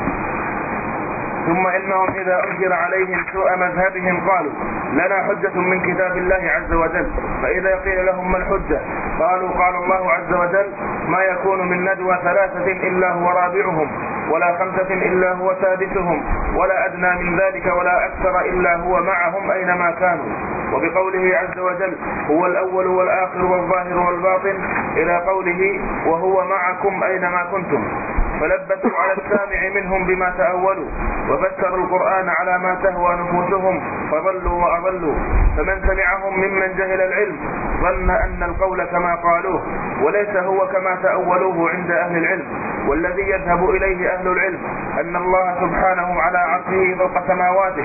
ثم إنهم إذا أنكر عليهم سوء مذهبهم قالوا: لنا حجة من كتاب الله عز وجل. فإذا قيل لهم ما الحجة قالوا: قال الله عز وجل: ما يكون من نجوى ثلاثة إلا هو رابعهم، ولا خمسة إلا هو سادسهم، ولا أدنى من ذلك ولا أكثر إلا هو معهم أينما كانوا. وبقوله عز وجل: هو الأول والآخر والظاهر والباطن، إلى قوله: وهو معكم أينما كنتم. فلبسوا على السامع منهم بما تأولوا، وفسروا القرآن على ما تهوى نفوسهم، فضلوا وأضلوا. فمن سمعهم ممن جهل العلم ظن أن القول كما قالوه، وليس هو كما تأولوه عند أهل العلم. والذي يذهب إليه أهل العلم أن الله سبحانه على عرشه فوق سماواته،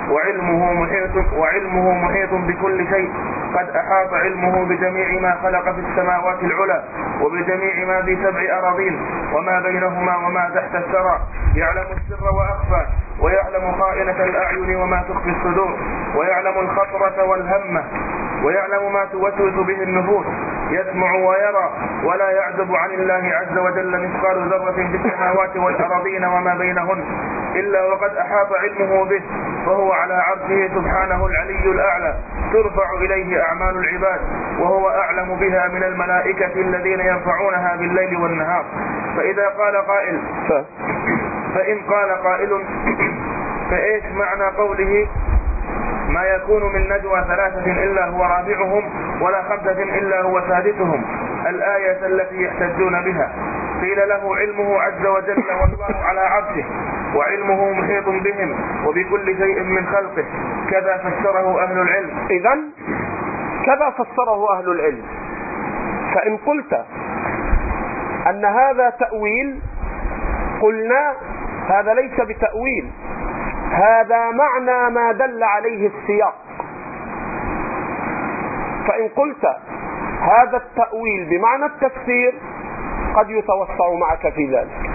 وعلمه محيط, وعلمه محيط بكل شيء، قد أحاط علمه بجميع ما خلق في السماوات العلى وبجميع ما في سبع أراضين وما بينهما وما تحت الثرى، يعلم السر وأخفى، ويعلم خائنة الأعين وما تخفي الصدور، ويعلم الخطرة والهمة، ويعلم ما توسوس به النفوس، يسمع ويرى، ولا يعزب عن الله عز وجل مثقال ذرة في السماوات والأراضين وما بينهن إلا وقد أحاط علمه به، فهو على عرشه سبحانه العلي الأعلى، ترفع إليه أعمال العباد وهو أعلم بها من الملائكة الذين يرفعونها بالليل والنهار. فإذا قال قائل فإن قال قائل فإيش معنى قوله ما يكون من نجوى ثلاثة إلا هو رابعهم ولا خمسة إلا هو سادسهم، الآية التي يحتجون بها؟ قيل له علمه عز وجل والله على عرشه، وعلمه محيط بهم وبكل شيء من خلقه، كذا فسره أهل العلم. إذن كذا فسره أهل العلم. فإن قلت أن هذا تأويل قلنا هذا ليس بتأويل، هذا معنى ما دل عليه السياق. فإن قلت هذا التأويل بمعنى التفسير قد يتوسع معك في ذلك.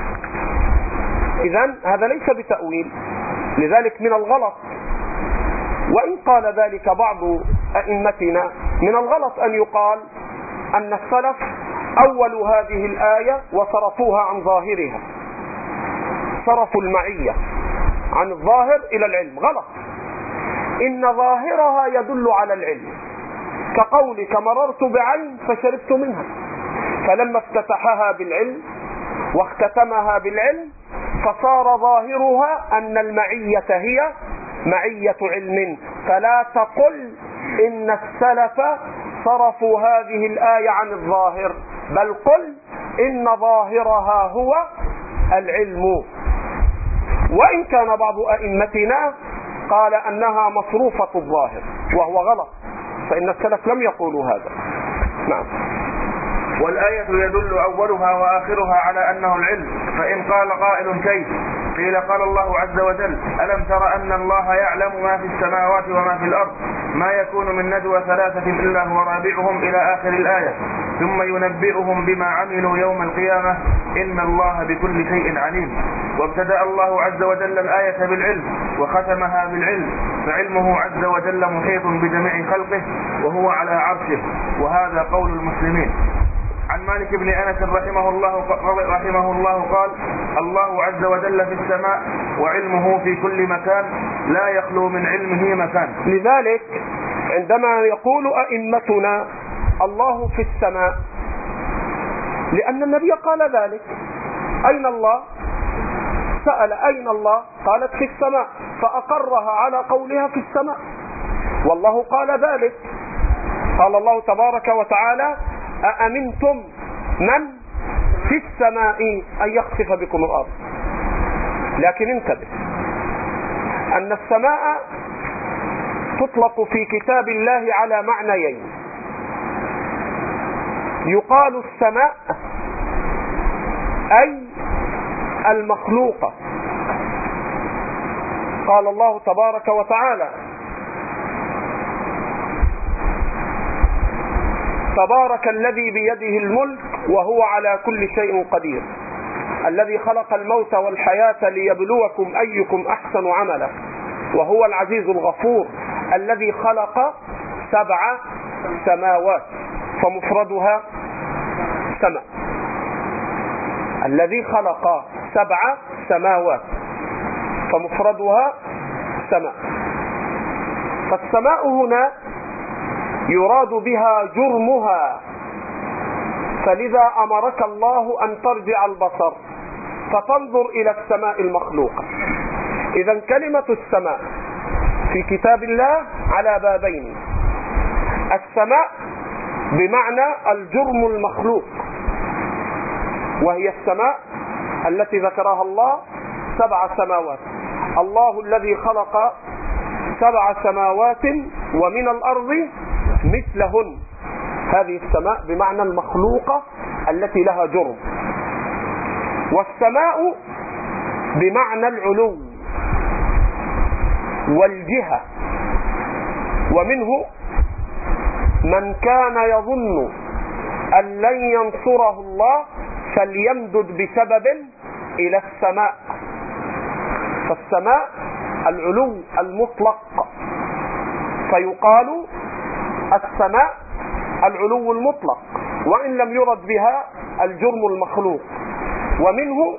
إذن هذا ليس بتأويل، لذلك من الغلط، وإن قال ذلك بعض أئمتنا، من الغلط أن يقال أن السلف أولوا هذه الآية وصرفوها عن ظاهرها، صرفوا المعية عن الظاهر إلى العلم. غلط. إن ظاهرها يدل على العلم، كقولك مررت بعين فشربت منها، فلما افتتحها بالعلم واختتمها بالعلم فصار ظاهرها أن المعية هي معية علم. فلا تقل إن السلف صرفوا هذه الآية عن الظاهر، بل قل إن ظاهرها هو العلم. وإن كان بعض أئمتنا قال أنها مصروفة الظاهر، وهو غلط، فإن السلف لم يقولوا هذا. نعم. والآية يدل أولها وآخرها على أنه العلم. فإن قال قائل كيف؟ قيل قال الله عز وجل ألم تر أن الله يعلم ما في السماوات وما في الأرض ما يكون من نجوى ثلاثة إلا هو رابعهم إلى آخر الآية، ثم ينبئهم بما عملوا يوم القيامة إن الله بكل شيء عليم. وابتدأ الله عز وجل الآية بالعلم وختمها بالعلم، فعلمه عز وجل محيط بجميع خلقه وهو على عرشه، وهذا قول المسلمين. عن مالك بن أنس رحمه الله رحمه الله قال الله عز وجل في السماء وعلمه في كل مكان لا يخلو من علمه مكان. لذلك عندما يقول أئمتنا الله في السماء، لأن النبي قال ذلك. أين الله؟ سأل أين الله؟ قالت في السماء، فأقرها على قولها في السماء، والله قال ذلك. قال الله تبارك وتعالى أأمنتم من في السماء أن يخسف بكم الأرض. لكن انتبه أن السماء تطلق في كتاب الله على معنيين. يقال السماء أي المخلوقة. قال الله تبارك وتعالى تبارك الذي بيده الملك وهو على كل شيء قدير، الذي خلق الموت والحياة ليبلوكم أيكم أحسن عملا، وهو العزيز الغفور، الذي خلق سبع سماوات فمفردها سماء، الذي خلق سبع سماوات فمفردها سماء. فالسماء هنا يراد بها جرمها، فلذا أمرك الله أن ترجع البصر فتنظر إلى السماء المخلوقة. إذن كلمة السماء في كتاب الله على بابين: السماء بمعنى الجرم المخلوق، وهي السماء التي ذكرها الله سبع سماوات، الله الذي خلق سبع سماوات ومن الأرض مثلهن، هذه السماء بمعنى المخلوقة التي لها جرم. والسماء بمعنى العلو، والجهة. ومنه من كان يظن أن لن ينصره الله فليمدد بسبب إلى السماء. فالسماء العلو المطلق، فيقال السماء العلو المطلق وإن لم يرد بها الجرم المخلوق. ومنه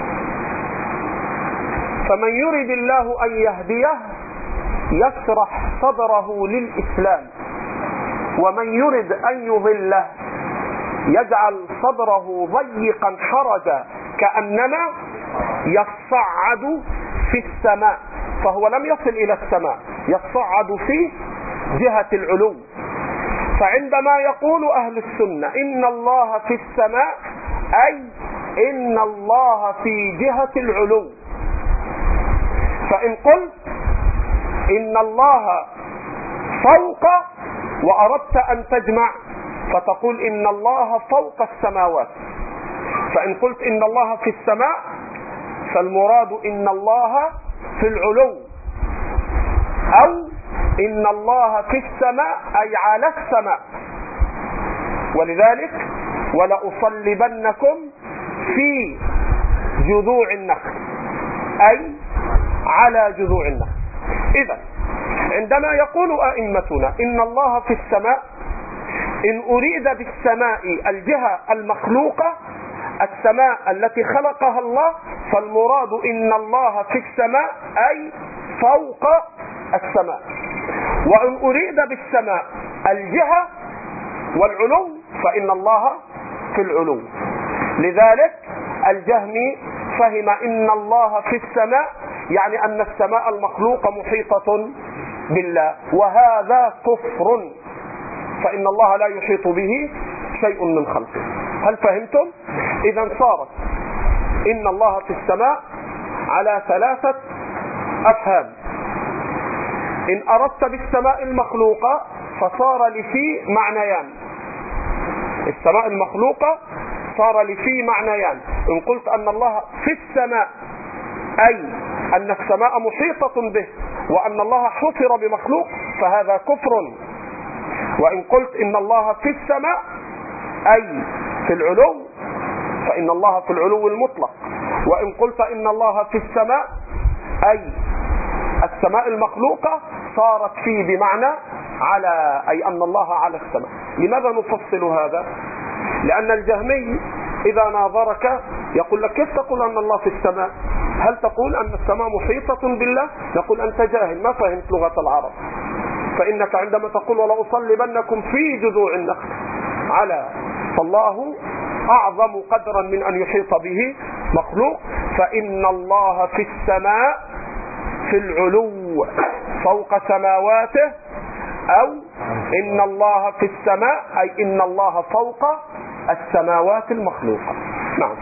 فمن يرد الله أن يهديه يشرح صدره للإسلام، ومن يرد أن يضله يجعل صدره ضيقا حرجا كأنما يصعد في السماء، فهو لم يصل إلى السماء، يصعد في جهة العلو. فعندما يقول أهل السنة إن الله في السماء أي إن الله في جهة العلو. فإن قلت إن الله فوق وأردت أن تجمع فتقول إن الله فوق السماوات. فإن قلت إن الله في السماء فالمراد إن الله في العلو، أو إن الله في السماء أي على السماء. ولذلك ولأصلبنكم في جذوع النخل أي على جذوع النخل. إذا عندما يقول أئمتنا إن الله في السماء، إن أريد بالسماء الجهة المخلوقة السماء التي خلقها الله، فالمراد إن الله في السماء أي فوق السماء. وإن أريد بالسماء الجهة والعلو فإن الله في العلو. لذلك الجهمي فهم إن الله في السماء يعني أن السماء المخلوقة محيطة بالله، وهذا كفر، فإن الله لا يحيط به شيء من خلقه. هل فهمتم؟ إذا صارت إن الله في السماء على ثلاثة أفهام. إن أردت بالسماء المخلوقة فصار لفي معنيان، السماء المخلوقة صار لفي معنيان. إن قلت أن الله في السماء أي أن السماء محيطة به وأن الله حصر بمخلوق فهذا كفر. وإن قلت إن الله في السماء أي في العلو فإن الله في العلو المطلق. وإن قلت إن الله في السماء أي السماء المخلوقة صارت فيه بمعنى على، أي أن الله على السماء. لماذا نفصل هذا؟ لأن الجهمي إذا ناظرك يقول لك كيف تقول أن الله في السماء؟ هل تقول أن السماء محيطة بالله؟ نقول أنت جاهل ما فهمت لغة العرب. فإنك عندما تقول ولأصلبنكم في جذوع النخل على، فالله أعظم قدرا من أن يحيط به مخلوق. فإن الله في السماء في العلو فوق سماواته، أو إن الله في السماء أي إن الله فوق السماوات المخلوقة. نعم.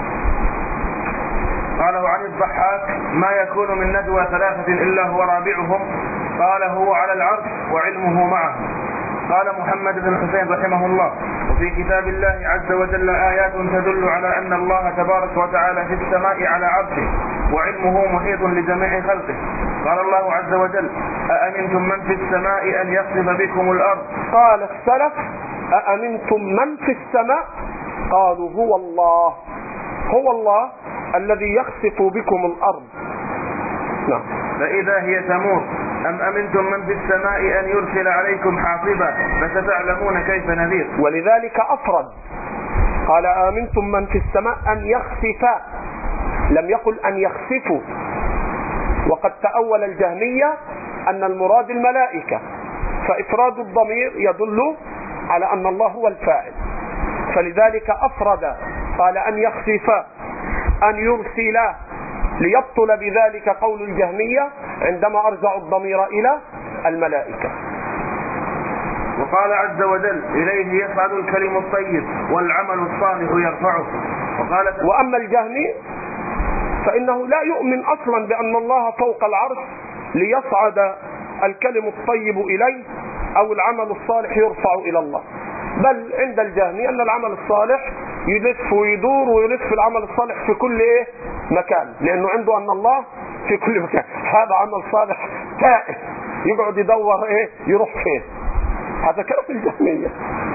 قاله عن الضحاك ما يكون من ندوى ثلاثة إلا هو رابعهم، قال هو على العرش وعلمه معه. قال محمد بن الحسين رحمه الله وفي كتاب الله عز وجل آيات تدل على أن الله تبارك وتعالى في السماء على عرشه وعلمه محيط لجميع خلقه. قال الله عز وجل أأمنتم من في السماء أن يخسف بكم الأرض. قال السلف أأمنتم من في السماء، قالوا هو الله، هو الله الذي يخسف بكم الأرض. نعم. فإذا هي تمور أم أمنتم من في السماء أن يرسل عليكم حاصبا فستعلمون كيف نذير. ولذلك أفرد قال آمنتم من في السماء أن يخسف، لم يقل أن يخسفوا. وقد تأول الجهمية أن المراد الملائكة، فإفراد الضمير يدل على أن الله هو الفاعل، فلذلك أفرد قال أن يخسف أن يرسل، ليبطل بذلك قول الجهمية عندما أرجعوا الضمير إلى الملائكة. وقال عز وجل إليه يصعد الكلم الطيب والعمل الصالح يرفعه. وقال وأما الجهمي فإنه لا يؤمن أصلا بأن الله فوق العرش ليصعد الكلم الطيب إليه أو العمل الصالح يرفع إلى الله، بل عند الجهمي أن العمل الصالح يلف ويدور ويلف العمل الصالح في كل إيه مكان، لأنه عنده أن الله في كل مكان. هذا عمل صالح تائه يقعد يدور ايه يروح فين. هذا كلام الجهمية.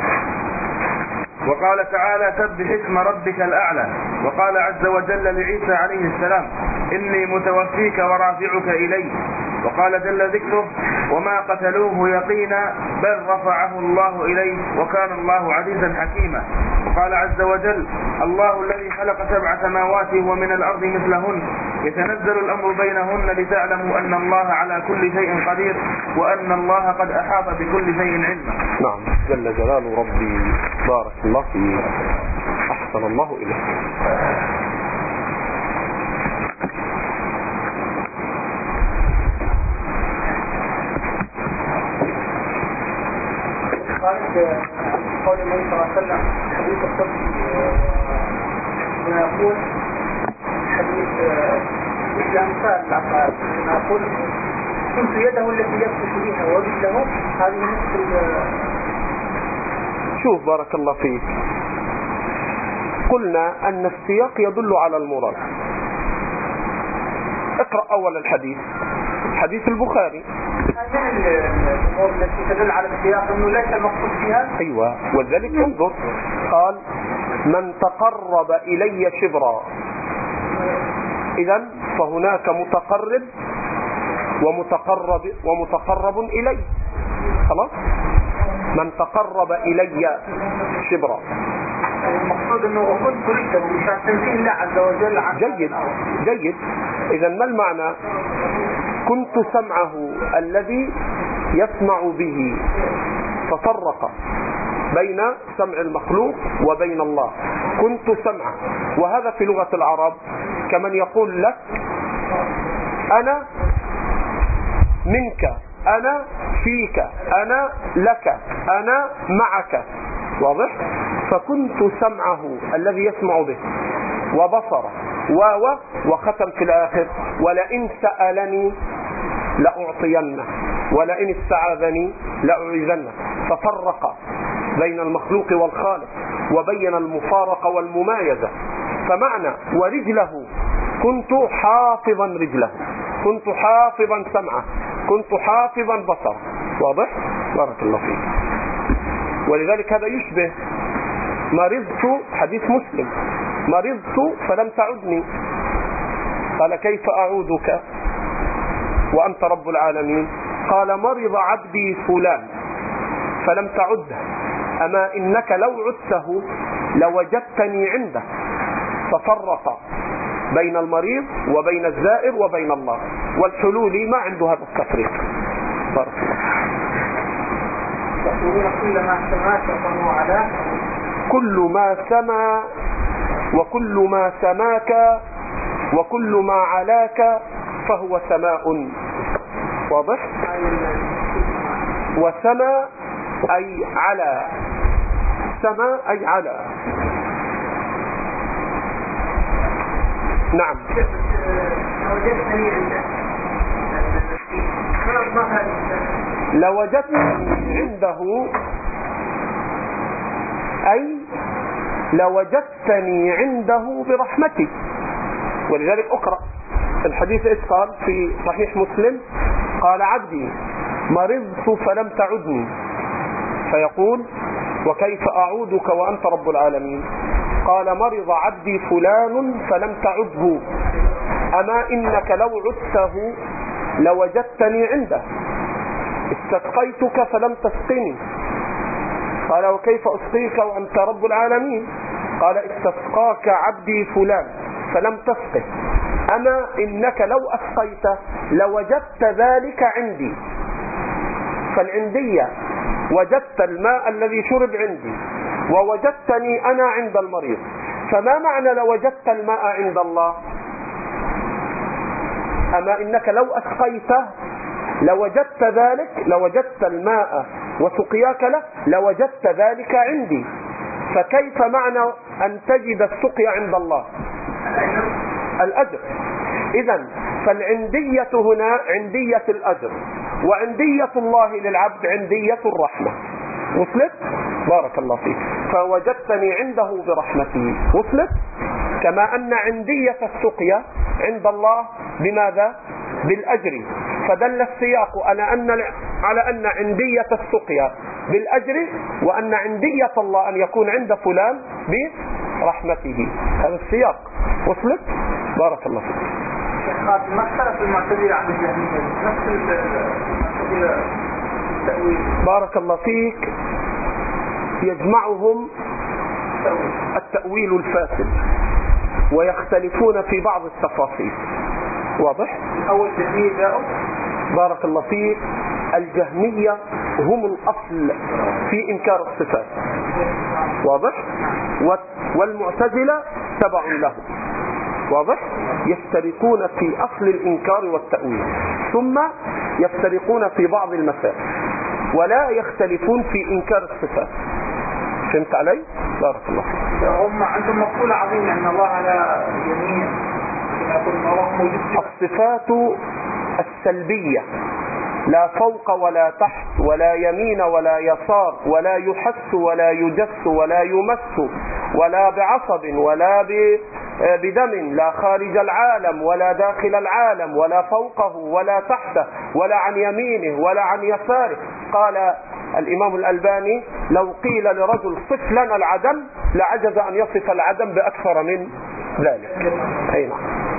وقال تعالى سبح اسم ربك الأعلى. وقال عز وجل لعيسى عليه السلام إني متوفيك ورافعك إلي. وقال جل ذكره وما قتلوه يقينا بل رفعه الله إليه وكان الله عزيزا حكيما. وقال عز وجل الله الذي خلق سبع سماوات ومن الأرض مثلهن يتنزل الأمر بينهن لتعلموا أن الله على كل شيء قدير وأن الله قد أحاط بكل شيء علما. نعم جل جلال ربي بارك الله فيك أحسن الله إليك. قالت قول النبي صلى الله عليه وسلم حديث القدس ما يقول حديث الأمثال العقاد ما يقول كنت يده التي يبطش بها ورجله هذه نفس. شوف بارك الله فيك قلنا أن السياق يدل على المراد. اقرأ أول الحديث حديث البخاري. هذه الأمور التي تدل على السياق أنه ليس المقصود فيها. أيوة وذلك انظر قال من تقرب إلي شبرا. إذن فهناك متقرب ومتقرب ومتقرب إلي. خلاص من تقرب إلي شبرا. المقصود أنه كنت لك مش تنزيه الله عز وجل عن جيد جيد. إذن ما المعنى؟ كنت سمعه الذي يسمع به. ففرق بين سمع المخلوق وبين الله. كنت سمعه وهذا في لغة العرب كمن يقول لك أنا منك أنا فيك أنا لك أنا معك. واضح؟ فكنت سمعه الذي يسمع به وبصره و وختم في الآخر ولئن سألني لأعطينه ولئن استعاذني لأعيذنه. ففرق بين المخلوق والخالق وبين المفارقة والممايزة. فمعنى ورجله كنت حافظا رجله كنت حافظا سمعه كنت حافظا بصره. واضح؟ بارك الله فيك. ولذلك هذا يشبه مرضت حديث مسلم مرضت فلم تعدني. قال كيف أعودك وأنت رب العالمين؟ قال مرض عبدي فلان فلم تعده أما إنك لو عدته لوجدتني عنده. ففرق بين المريض وبين الزائر وبين الله. والحلول ما عنده هذا التفريق. بارك الله. كل ما سمعت فهو على كل ما سمع وكل ما سماك وكل ما علاك فهو سماء. واضح؟ وسما أي على سما أي على. نعم لوجدتني عنده أي لوجدتني عنده برحمتي. ولذلك أقرأ الحديث إذ قال في صحيح مسلم قال عبدي مرضت فلم تعدني فيقول وكيف أعودك وأنت رب العالمين؟ قال مرض عبدي فلان فلم تعده أما إنك لو عدته لوجدتني عنده. استسقيتك فلم تسقني. قال وكيف أسقيك وأنت رب العالمين؟ قال استسقاك عبدي فلان فلم تسقه أما إنك لو أسقيته لوجدت ذلك عندي. فالعندية وجدت الماء الذي شرب عندي ووجدتني أنا عند المريض. فما معنى لوجدت الماء عند الله؟ أما إنك لو أسقيته لوجدت ذلك لوجدت الماء وسقياك له لوجدت ذلك عندي. فكيف معنى أن تجد السقي عند الله؟ الأجر. إذن فالعندية هنا عندية الأجر وعندية الله للعبد عندية الرحمة. وصلت؟ بارك الله فيك. فوجدتني عنده برحمته. وصلت؟ كما أن عندية السقيا عند الله بماذا؟ بالأجر، فدل السياق على أن على أن عندية السقيا بالأجر، وأن عندية الله أن يكون عند فلان برحمته. هذا السياق. وصلت؟ بارك الله فيك. ما اختلف المعتزلة عن الجهمية نفس التأويل. بارك الله فيك. يجمعهم التأويل الفاسد ويختلفون في بعض التفاصيل. واضح؟ أول جهمية جاءوا. بارك الله فيك. الجهمية هم الأصل في إنكار الصفات. واضح؟ والمعتزلة تبع له. واضح؟ يفترقون في أصل الإنكار والتأويل، ثم يفترقون في بعض المسائل، ولا يختلفون في إنكار الصفات. فهمت علي؟ بارك الله فيك. هم عندهم مقولة عظيمة أن الله على يمين، الصفات السلبية لا فوق ولا تحت ولا يمين ولا يسار ولا يحس ولا يجس ولا يمس ولا بعصب ولا بدم، لا خارج العالم ولا داخل العالم ولا فوقه ولا تحته ولا عن يمينه ولا عن يساره. قال الإمام الألباني: لو قيل لرجل صف لنا العدم لعجز أن يصف العدم بأكثر من ذلك. أين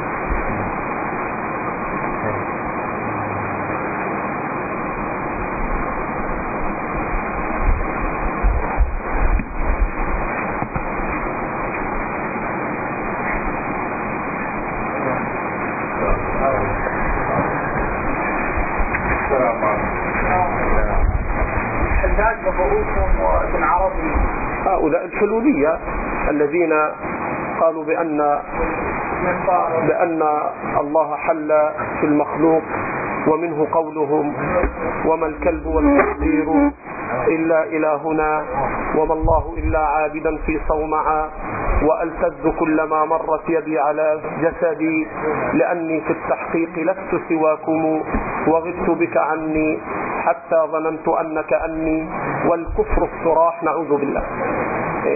هؤلاء الحلولية الذين قالوا بأن بأن الله حل في المخلوق، ومنه قولهم: وما الكلب والخنزير إلا إلهنا، وما الله إلا عابدا في صومعة، وألتذ كلما مرت يدي على جسدي، لأني في التحقيق لست سواكم، وغبت بك عني حتى ظننت أنك أني، والكفر الصراح. نعوذ بالله. إيه.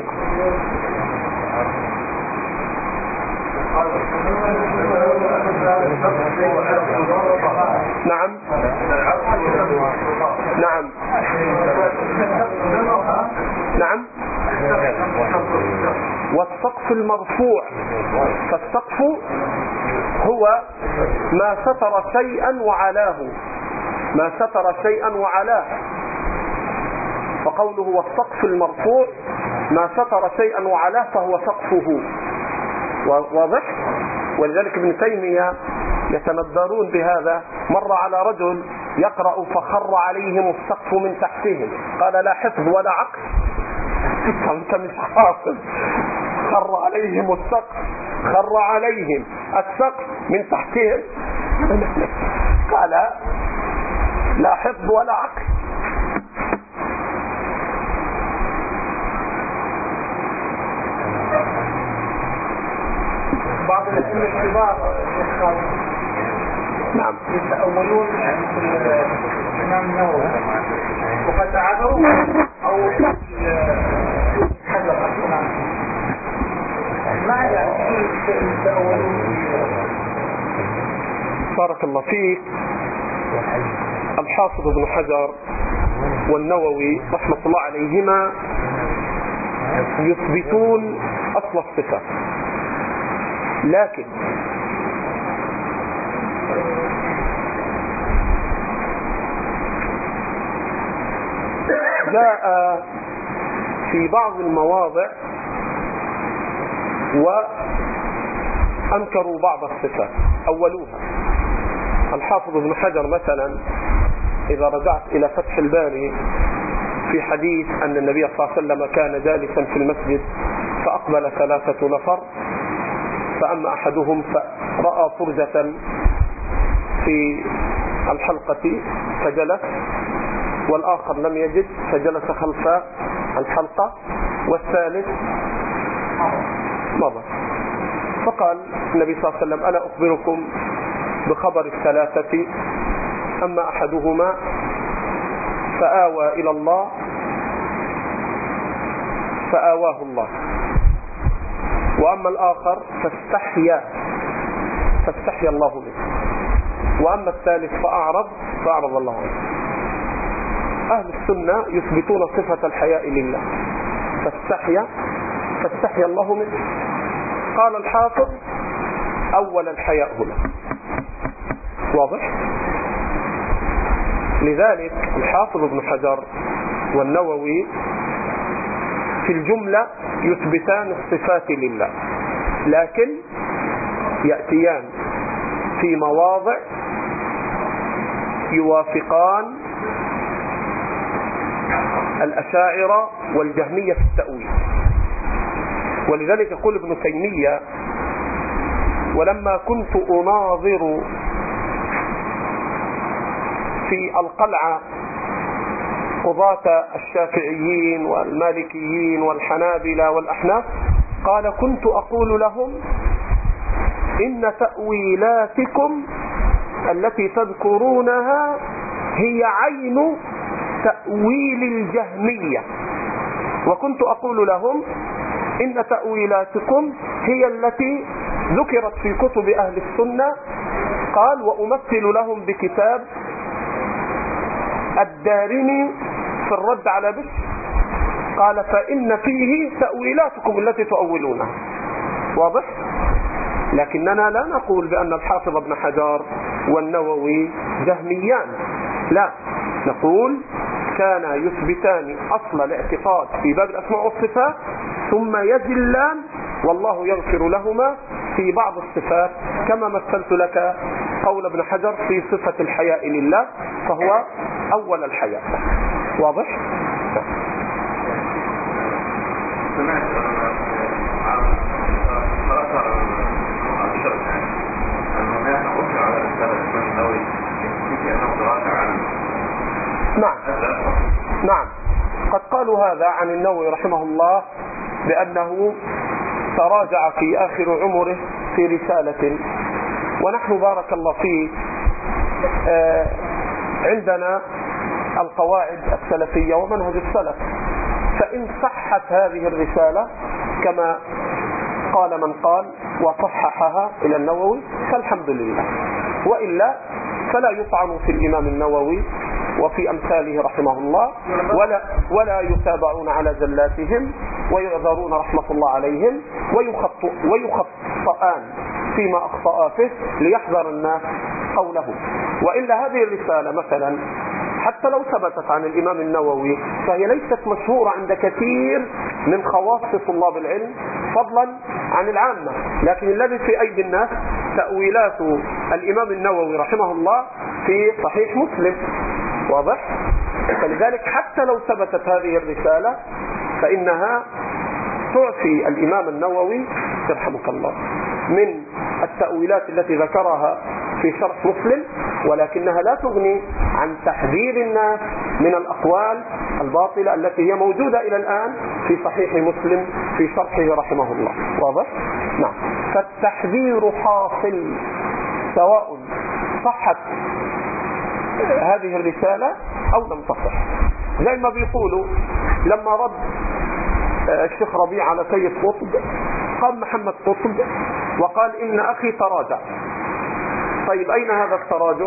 نعم نعم نعم. والسقف المرفوع، فالسقف هو ما ستر شيئا وعلاه، ما ستر شيئا وعلاه، فقوله والسقف المرفوع ما ستر شيئا وعلاه فهو سقفه. واضح؟ ولذلك ابن تيمية يتندرون بهذا. مر على رجل يقرأ فخر عليهم السقف من تحتهم، قال: لا حفظ ولا عقل، أنت مش حافظ. خر عليهم السقف، خر عليهم السقف من تحتهم. قال: لا حفظ ولا عقل. بعض الأئمة الكبار نعم يتأولون مثل الإمام النووي وقد عادوا أو حذر القرآن. ما يعني يتأولون؟ بارك الله فيك. الحافظ ابن حجر والنووي رحمة الله عليهما يثبتون أصل الصفة، لكن جاء في بعض المواضع وأنكروا بعض الصفات، أولوها. الحافظ ابن حجر مثلا إذا رجعت إلى فتح الباري في حديث أن النبي صلى الله عليه وسلم كان جالسا في المسجد فأقبل ثلاثة نفر، فأما أحدهم فرأى فرجة في الحلقة فجلس، والآخر لم يجد فجلس خلف الحلقة، والثالث مضى. فقال النبي صلى الله عليه وسلم: ألا أخبركم بخبر الثلاثة؟ أما أحدهما فآوى إلى الله فآواه الله، وأما الآخر فاستحيا فاستحيا الله منه. وأما الثالث فأعرض فأعرض الله عنه. أهل السنة يثبتون صفة الحياء لله، فاستحيا فاستحيا الله منه. قال الحافظ أول الحياء هنا، واضح؟ لذلك الحافظ ابن حجر والنووي في الجملة يثبتان الصفات لله، لكن يأتيان في مواضع يوافقان الأشاعرة والجهمية في التأويل. ولذلك يقول ابن تيمية: ولما كنت أناظر في القلعة قضاة الشافعيين والمالكيين والحنابلة والأحناف، قال: كنت أقول لهم إن تأويلاتكم التي تذكرونها هي عين تأويل الجهمية، وكنت أقول لهم إن تأويلاتكم هي التي ذكرت في كتب أهل السنة. قال: وأمثل لهم بكتاب الدارمي في الرد على بشر، قال: فإن فيه تأويلاتكم التي تؤولونها. واضح؟ لكننا لا نقول بأن الحافظ ابن حجر والنووي جهميان، لا، نقول كانا يثبتان أصل الاعتقاد في باب الأسماء والصفات ثم يزلان والله يغفر لهما في بعض الصفات، كما مثلت لك قول ابن حجر في صفة الحياء لله، فهو أول الحياء. واضح؟ نعم نعم قد قالوا هذا عن النووي رحمه الله، بأنه تراجع في آخر عمره في رسالة. ونحن بارك الله فيه آه عندنا القواعد السلفية ومنهج السلف، فإن صحت هذه الرسالة كما قال من قال وصححها إلى النووي فالحمد لله، وإلا فلا يطعن في الإمام النووي وفي أمثاله رحمه الله، ولا, ولا يتابعون على زلاتهم ويعذرون رحمة الله عليهم، ويخطئان فيما أخطأ فيه ليحذر الناس قوله. وإلا هذه الرسالة مثلا حتى لو ثبتت عن الإمام النووي فهي ليست مشهورة عند كثير من خواص طلاب العلم فضلا عن العامة، لكن الذي في أيدي الناس تأويلات الإمام النووي رحمه الله في صحيح مسلم. واضح؟ فلذلك حتى لو ثبتت هذه الرسالة فإنها تعفي الإمام النووي يرحمك الله من التأويلات التي ذكرها في شرح مسلم، ولكنها لا تغني عن تحذير الناس من الأقوال الباطلة التي هي موجودة إلى الآن في صحيح مسلم في شرحه رحمه الله. واضح؟ نعم. فالتحذير حاصل سواء صحت هذه الرسالة أو لم تصح. زي ما بيقولوا لما رد الشيخ ربيع على سيد قطب قام محمد قطب وقال إن أخي تراجع. طيب أين هذا التراجع؟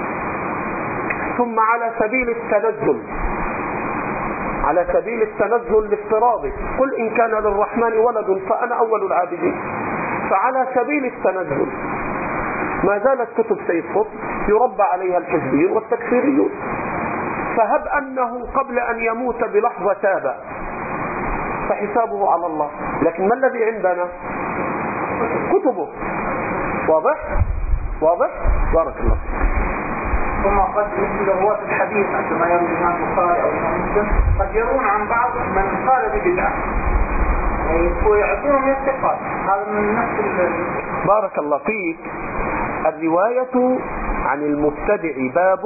ثم على سبيل التنزل على سبيل التنزل الافتراضي قل إن كان للرحمن ولد فأنا أول العابدين، فعلى سبيل التنزل ما زالت كتب سيد قطب يربى عليها الحزبيون والتكفيريون، فهب أنه قبل أن يموت بلحظة تاب فحسابه على الله، لكن ما الذي عندنا؟ كتبه. واضح؟ واضح؟ بارك الله. ثم قد مثل رواة الحديث عندما يروي الإمام البخاري أو الإمام مسلم قد يرون عن بعض من قال ببدعة ويعطونهم الثقات، هذا من نفس. بارك الله فيك. الرواية عن المبتدع باب،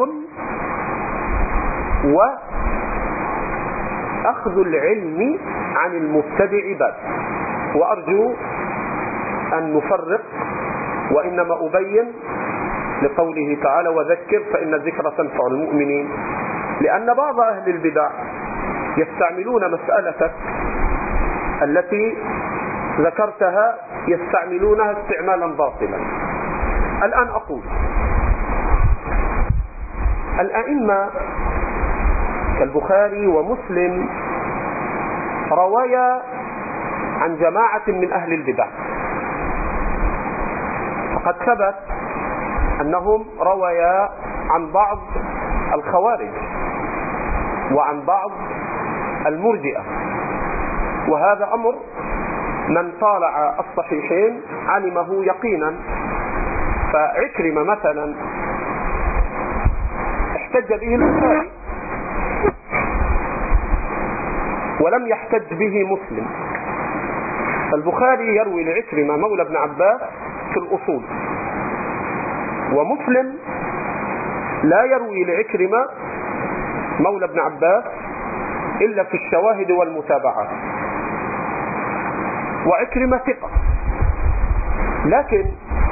وأخذ العلم عن المبتدع باب، وأرجو أن نفرق، وإنما أبين لقوله تعالى وذكر فإن الذكر تنفع المؤمنين، لأن بعض أهل البدع يستعملون مسألتك التي ذكرتها يستعملونها استعمالا باطلا. الآن أقول الأئمة كالبخاري ومسلم روايا عن جماعة من أهل البدع، فقد ثبت أنهم روايا عن بعض الخوارج وعن بعض المرجئة، وهذا أمر من طالع الصحيحين علمه يقينا. فعكرمة مثلا احتج به البخاري ولم يحتج به مسلم. البخاري يروي لعكرمة مولى ابن عباس في الأصول، ومسلم لا يروي لعكرمة مولى ابن عباس إلا في الشواهد والمتابعات، وعكرمة ثقة. لكن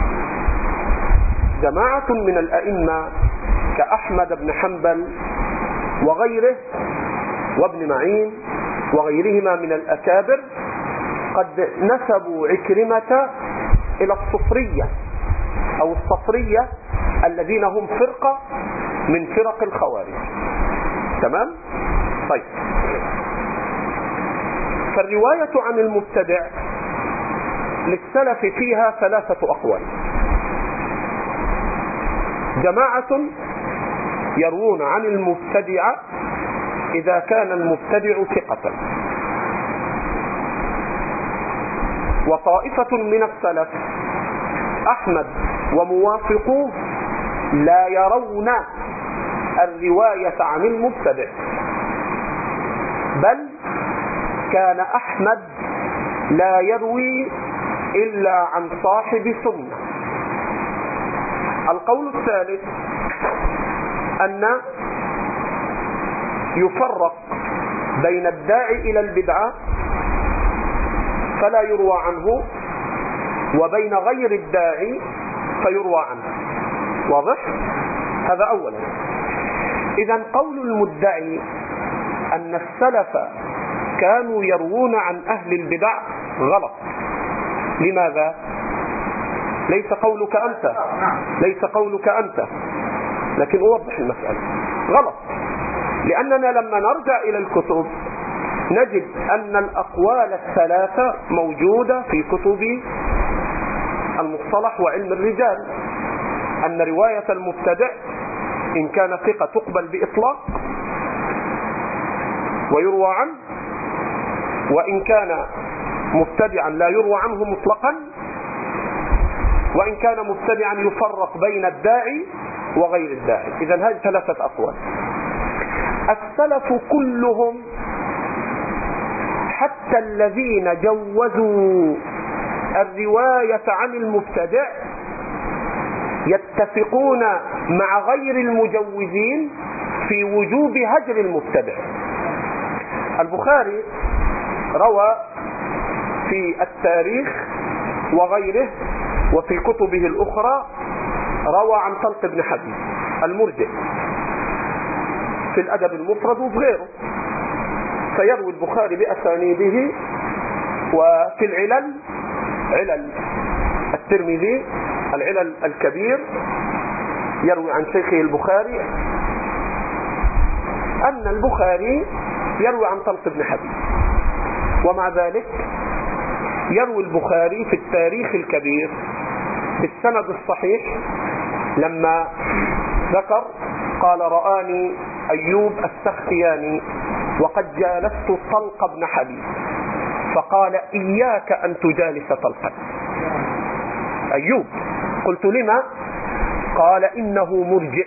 جماعة من الأئمة كأحمد بن حنبل وغيره وابن معين وغيرهما من الأكابر قد نسبوا عكرمة إلى الصفرية أو الصفرية الذين هم فرقة من فرق الخوارج. تمام؟ طيب، فالرواية عن المبتدع للسلف فيها ثلاثة أقوال. جماعة يروون عن المبتدع إذا كان المبتدع ثقة، وطائفة من السلف أحمد وموافقوه لا يرون الرواية عن المبتدع، بل كان أحمد لا يروي إلا عن صاحب سنة. القول الثالث أن يفرق بين الداعي إلى البدعة فلا يروى عنه وبين غير الداعي فيروى عنه. واضح؟ هذا أولا. إذن قول المدعي أن السلف كانوا يروون عن أهل البدع غلط. لماذا؟ ليس قولك أنت ليس قولك أنت لكن أوضح المسألة. غلط، لأننا لما نرجع إلى الكتب نجد أن الأقوال الثلاثة موجودة في كتب المصطلح وعلم الرجال، أن رواية المبتدع إن كان ثقة تقبل بإطلاق ويروى عنه، وإن كان مبتدعا لا يروى عنه مطلقا، وإن كان مبتدعا يفرق بين الداعي وغير الداعي. إذن هذه ثلاثة أقوال. السلف كلهم حتى الذين جوزوا الرواية عن المبتدع يتفقون مع غير المجوزين في وجوب هجر المبتدع. البخاري روى في التاريخ وغيره وفي كتبه الأخرى روى عن طلق بن حبيب المرجئ في الأدب المفرد وفي غيره، فيروي البخاري بأسانيده. وفي العلل، علل الترمذي العلل الكبير، يروي عن شيخه البخاري أن البخاري يروي عن طلق بن حبيب، ومع ذلك يروي البخاري في التاريخ الكبير بالسند الصحيح لما ذكر قال رآني أيوب السختياني وقد جالست طلق بن حبيب فقال إياك أن تجالس طلقا. أيوب، قلت لما؟ قال إنه مرجئ.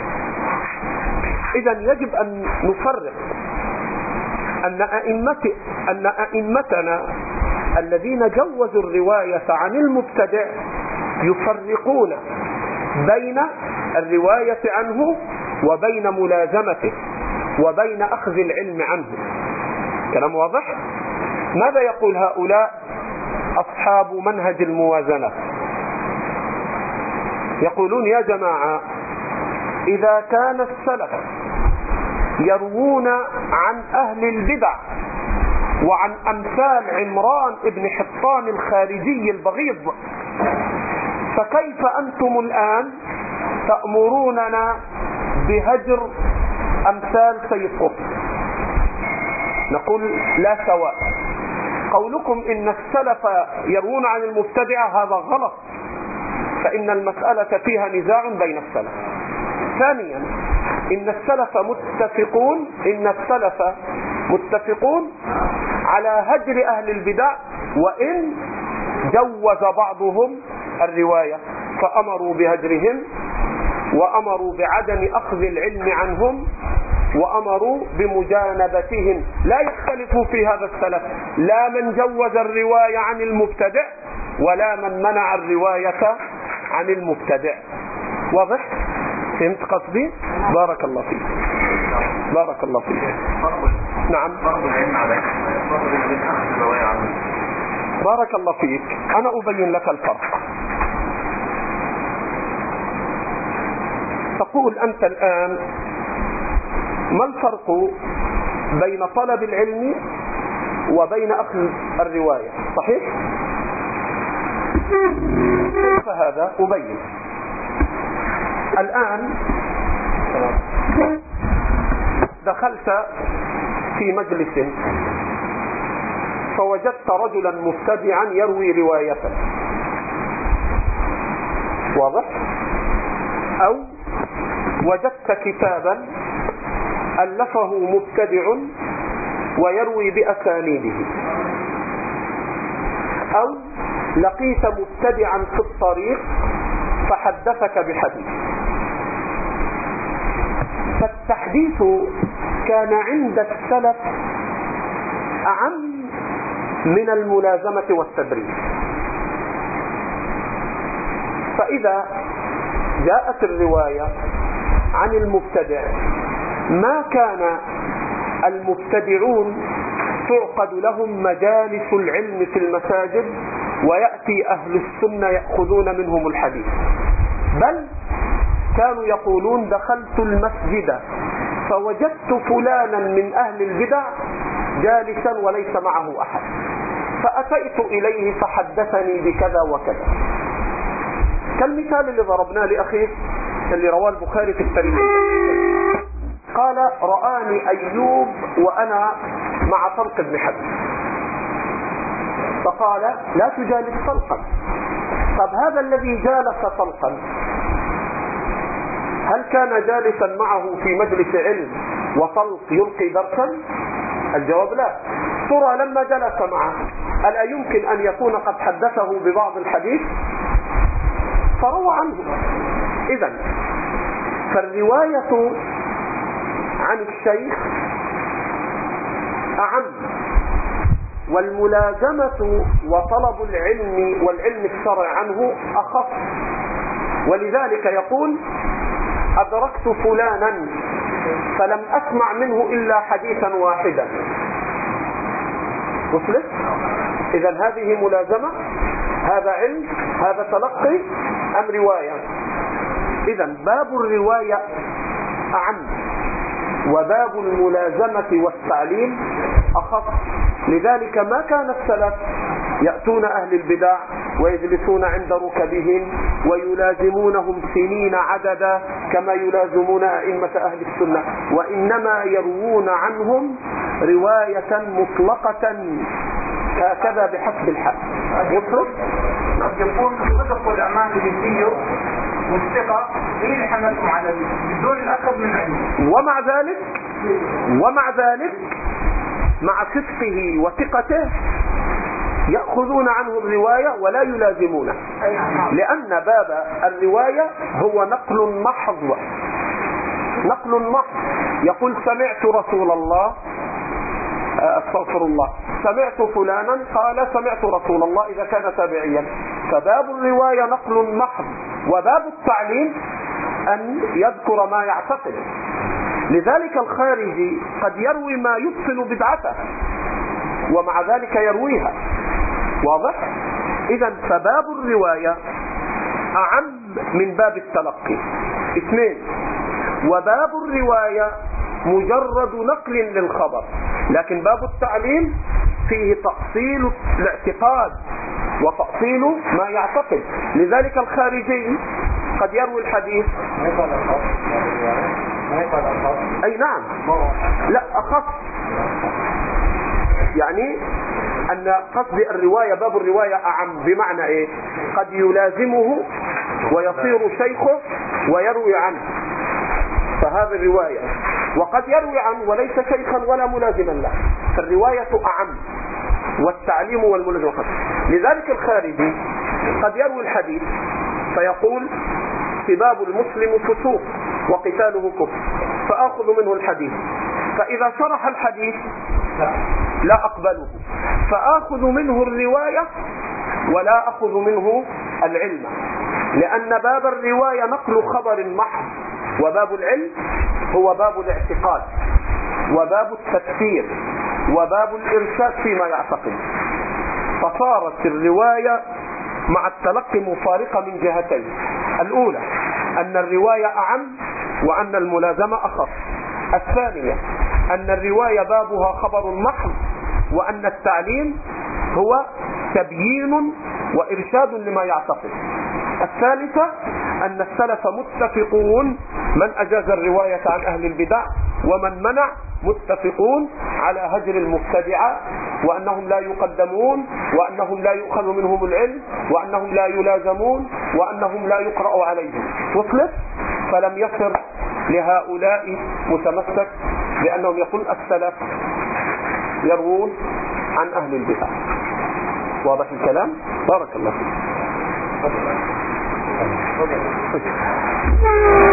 إذن يجب أن نفرق أن أئمة أن أئمتنا الذين جوزوا الرواية عن المبتدع يفرقون بين الرواية عنه وبين ملازمته وبين أخذ العلم عنه. كلام واضح؟ ماذا يقول هؤلاء أصحاب منهج الموازنة؟ يقولون يا جماعة إذا كان السلف يروون عن أهل البدع وعن أمثال عمران ابن حطان الخارجي البغيض، فكيف أنتم الآن تأمروننا بهجر أمثال سيد قطب. نقول لا سواء. قولكم إن السلف يروون عن المبتدعة هذا غلط، فإن المسألة فيها نزاع بين السلف. ثانيا، إن السلف متفقون إن السلف متفقون على هجر أهل البدع، وإن جوز بعضهم الرواية فأمروا بهجرهم، وأمروا بعدم أخذ العلم عنهم، وأمروا بمجانبتهم. لا يختلف في هذا السلف لا من جوز الرواية عن المبتدع ولا من منع الرواية عن المبتدع. واضح؟ فهمت قصدي؟ بارك الله فيك. بارك الله فيك. نعم. بارك الله فيك. أنا أبين لك الفرق. تقول أنت الآن ما الفرق بين طلب العلم وبين أخذ الرواية؟ صحيح؟ كيف هذا؟ أبين. الآن دخلت في مجلس فوجدت رجلا مبتدعا يروي رواية، واضح؟ أو وجدت كتابا ألفه مبتدع ويروي بأسانيده، أو لقيت مبتدعا في الطريق فحدثك بحديث. فالتحديث كان عند السلف أعم من الملازمة والتدريس. فإذا جاءت الرواية عن المبتدع ما كان المبتدعون تعقد لهم مجالس العلم في المساجد ويأتي أهل السنة يأخذون منهم الحديث، بل كانوا يقولون دخلت المسجد فوجدت فلانا من أهل البدع جالسا وليس معه أحد، فأتيت إليه فحدثني بكذا وكذا. كالمثال اللي ضربناه لأخيه اللي رواه البخاري في الترمذي، قال رآني أيوب وأنا مع طلق بن حبيب، فقال لا تجالس طلقا. طب هذا الذي جالس طلقا هل كان جالسا معه في مجلس علم وطلق يلقي درسا؟ الجواب لا. ترى لما جلس معه ألا يمكن أن يكون قد حدثه ببعض الحديث فروى عنه؟ إذن فالرواية عن الشيخ أعم، والملازمة وطلب العلم والعلم الشرعي عنه أخف. ولذلك يقول أدركت فلانا فلم أسمع منه إلا حديثا واحدا. وصلت؟ إذن هذه ملازمة، هذا علم، هذا تلقي أم رواية؟ إذن باب الرواية أعم، وباب الملازمة والتعليم أخف. لذلك ما كان السلف يأتون أهل البدع ويجلسون عند ركبهم ويلازمونهم سنين عددا كما يلازمون أئمة أهل السنة، وإنما يروون عنهم رواية مطلقة هكذا بحسب الحال. يطلق قد يكون صدق الأمان الجنسي والثقة هي اللي حملتهم على بدون الأخذ من علمه، ومع ذلك ومع ذلك مع صدقه وثقته يأخذون عنه الرواية ولا يلازمونه، لأن باب الرواية هو نقل محض. نقل محض يقول سمعت رسول الله، استغفر الله، سمعت فلانا قال سمعت رسول الله إذا كان تابعيا. فباب الرواية نقل محض، وباب التعليم أن يذكر ما يعتقد. لذلك الخارجي قد يروي ما يبطل بدعته ومع ذلك يرويها. واضح؟ إذن فباب الرواية أعم من باب التلقي. اثنين، وباب الرواية مجرد نقل للخبر، لكن باب التعليم فيه تأصيل الاعتقاد وتأصيل ما يعتقد. لذلك الخارجي قد يروي الحديث. أي نعم، لا أخص، يعني أن قصد الرواية باب الرواية أعم، بمعنى إيه؟ قد يلازمه ويصير شيخه ويروي عنه، فهذه الرواية. وقد يروي عنه وليس شيخا ولا ملازما له، فالرواية أعم، والتعليم والملازمة خاص. لذلك الخارجي قد يروي الحديث فيقول سباب المسلم فسوق وقتاله كفر، فآخذ منه الحديث، فإذا شرح الحديث لا أقبله، فآخذ منه الرواية ولا أخذ منه العلم، لأن باب الرواية نقل خبر محض، وباب العلم هو باب الاعتقاد وباب التفسير وباب الإرشاد فيما يعتقد. فصارت الرواية مع التلقي مفارقة من جهتين: الأولى أن الرواية أعم وأن الملازمة أخف، الثانية أن الرواية بابها خبر محض وأن التعليم هو تبيين وإرشاد لما يعتقد، الثالثة أن السلف متفقون، من أجاز الرواية عن أهل البدع ومن منع متفقون على هجر المبتدعة، وأنهم لا يقدمون، وأنهم لا يؤخذ منهم العلم، وأنهم لا يلازمون، وأنهم لا يقرأ عليهم. وصلت؟ فلم يصر لهؤلاء متمسك، لأنهم يقول السلف يروون عن أهل البدع. واضح الكلام؟ بارك الله فيك.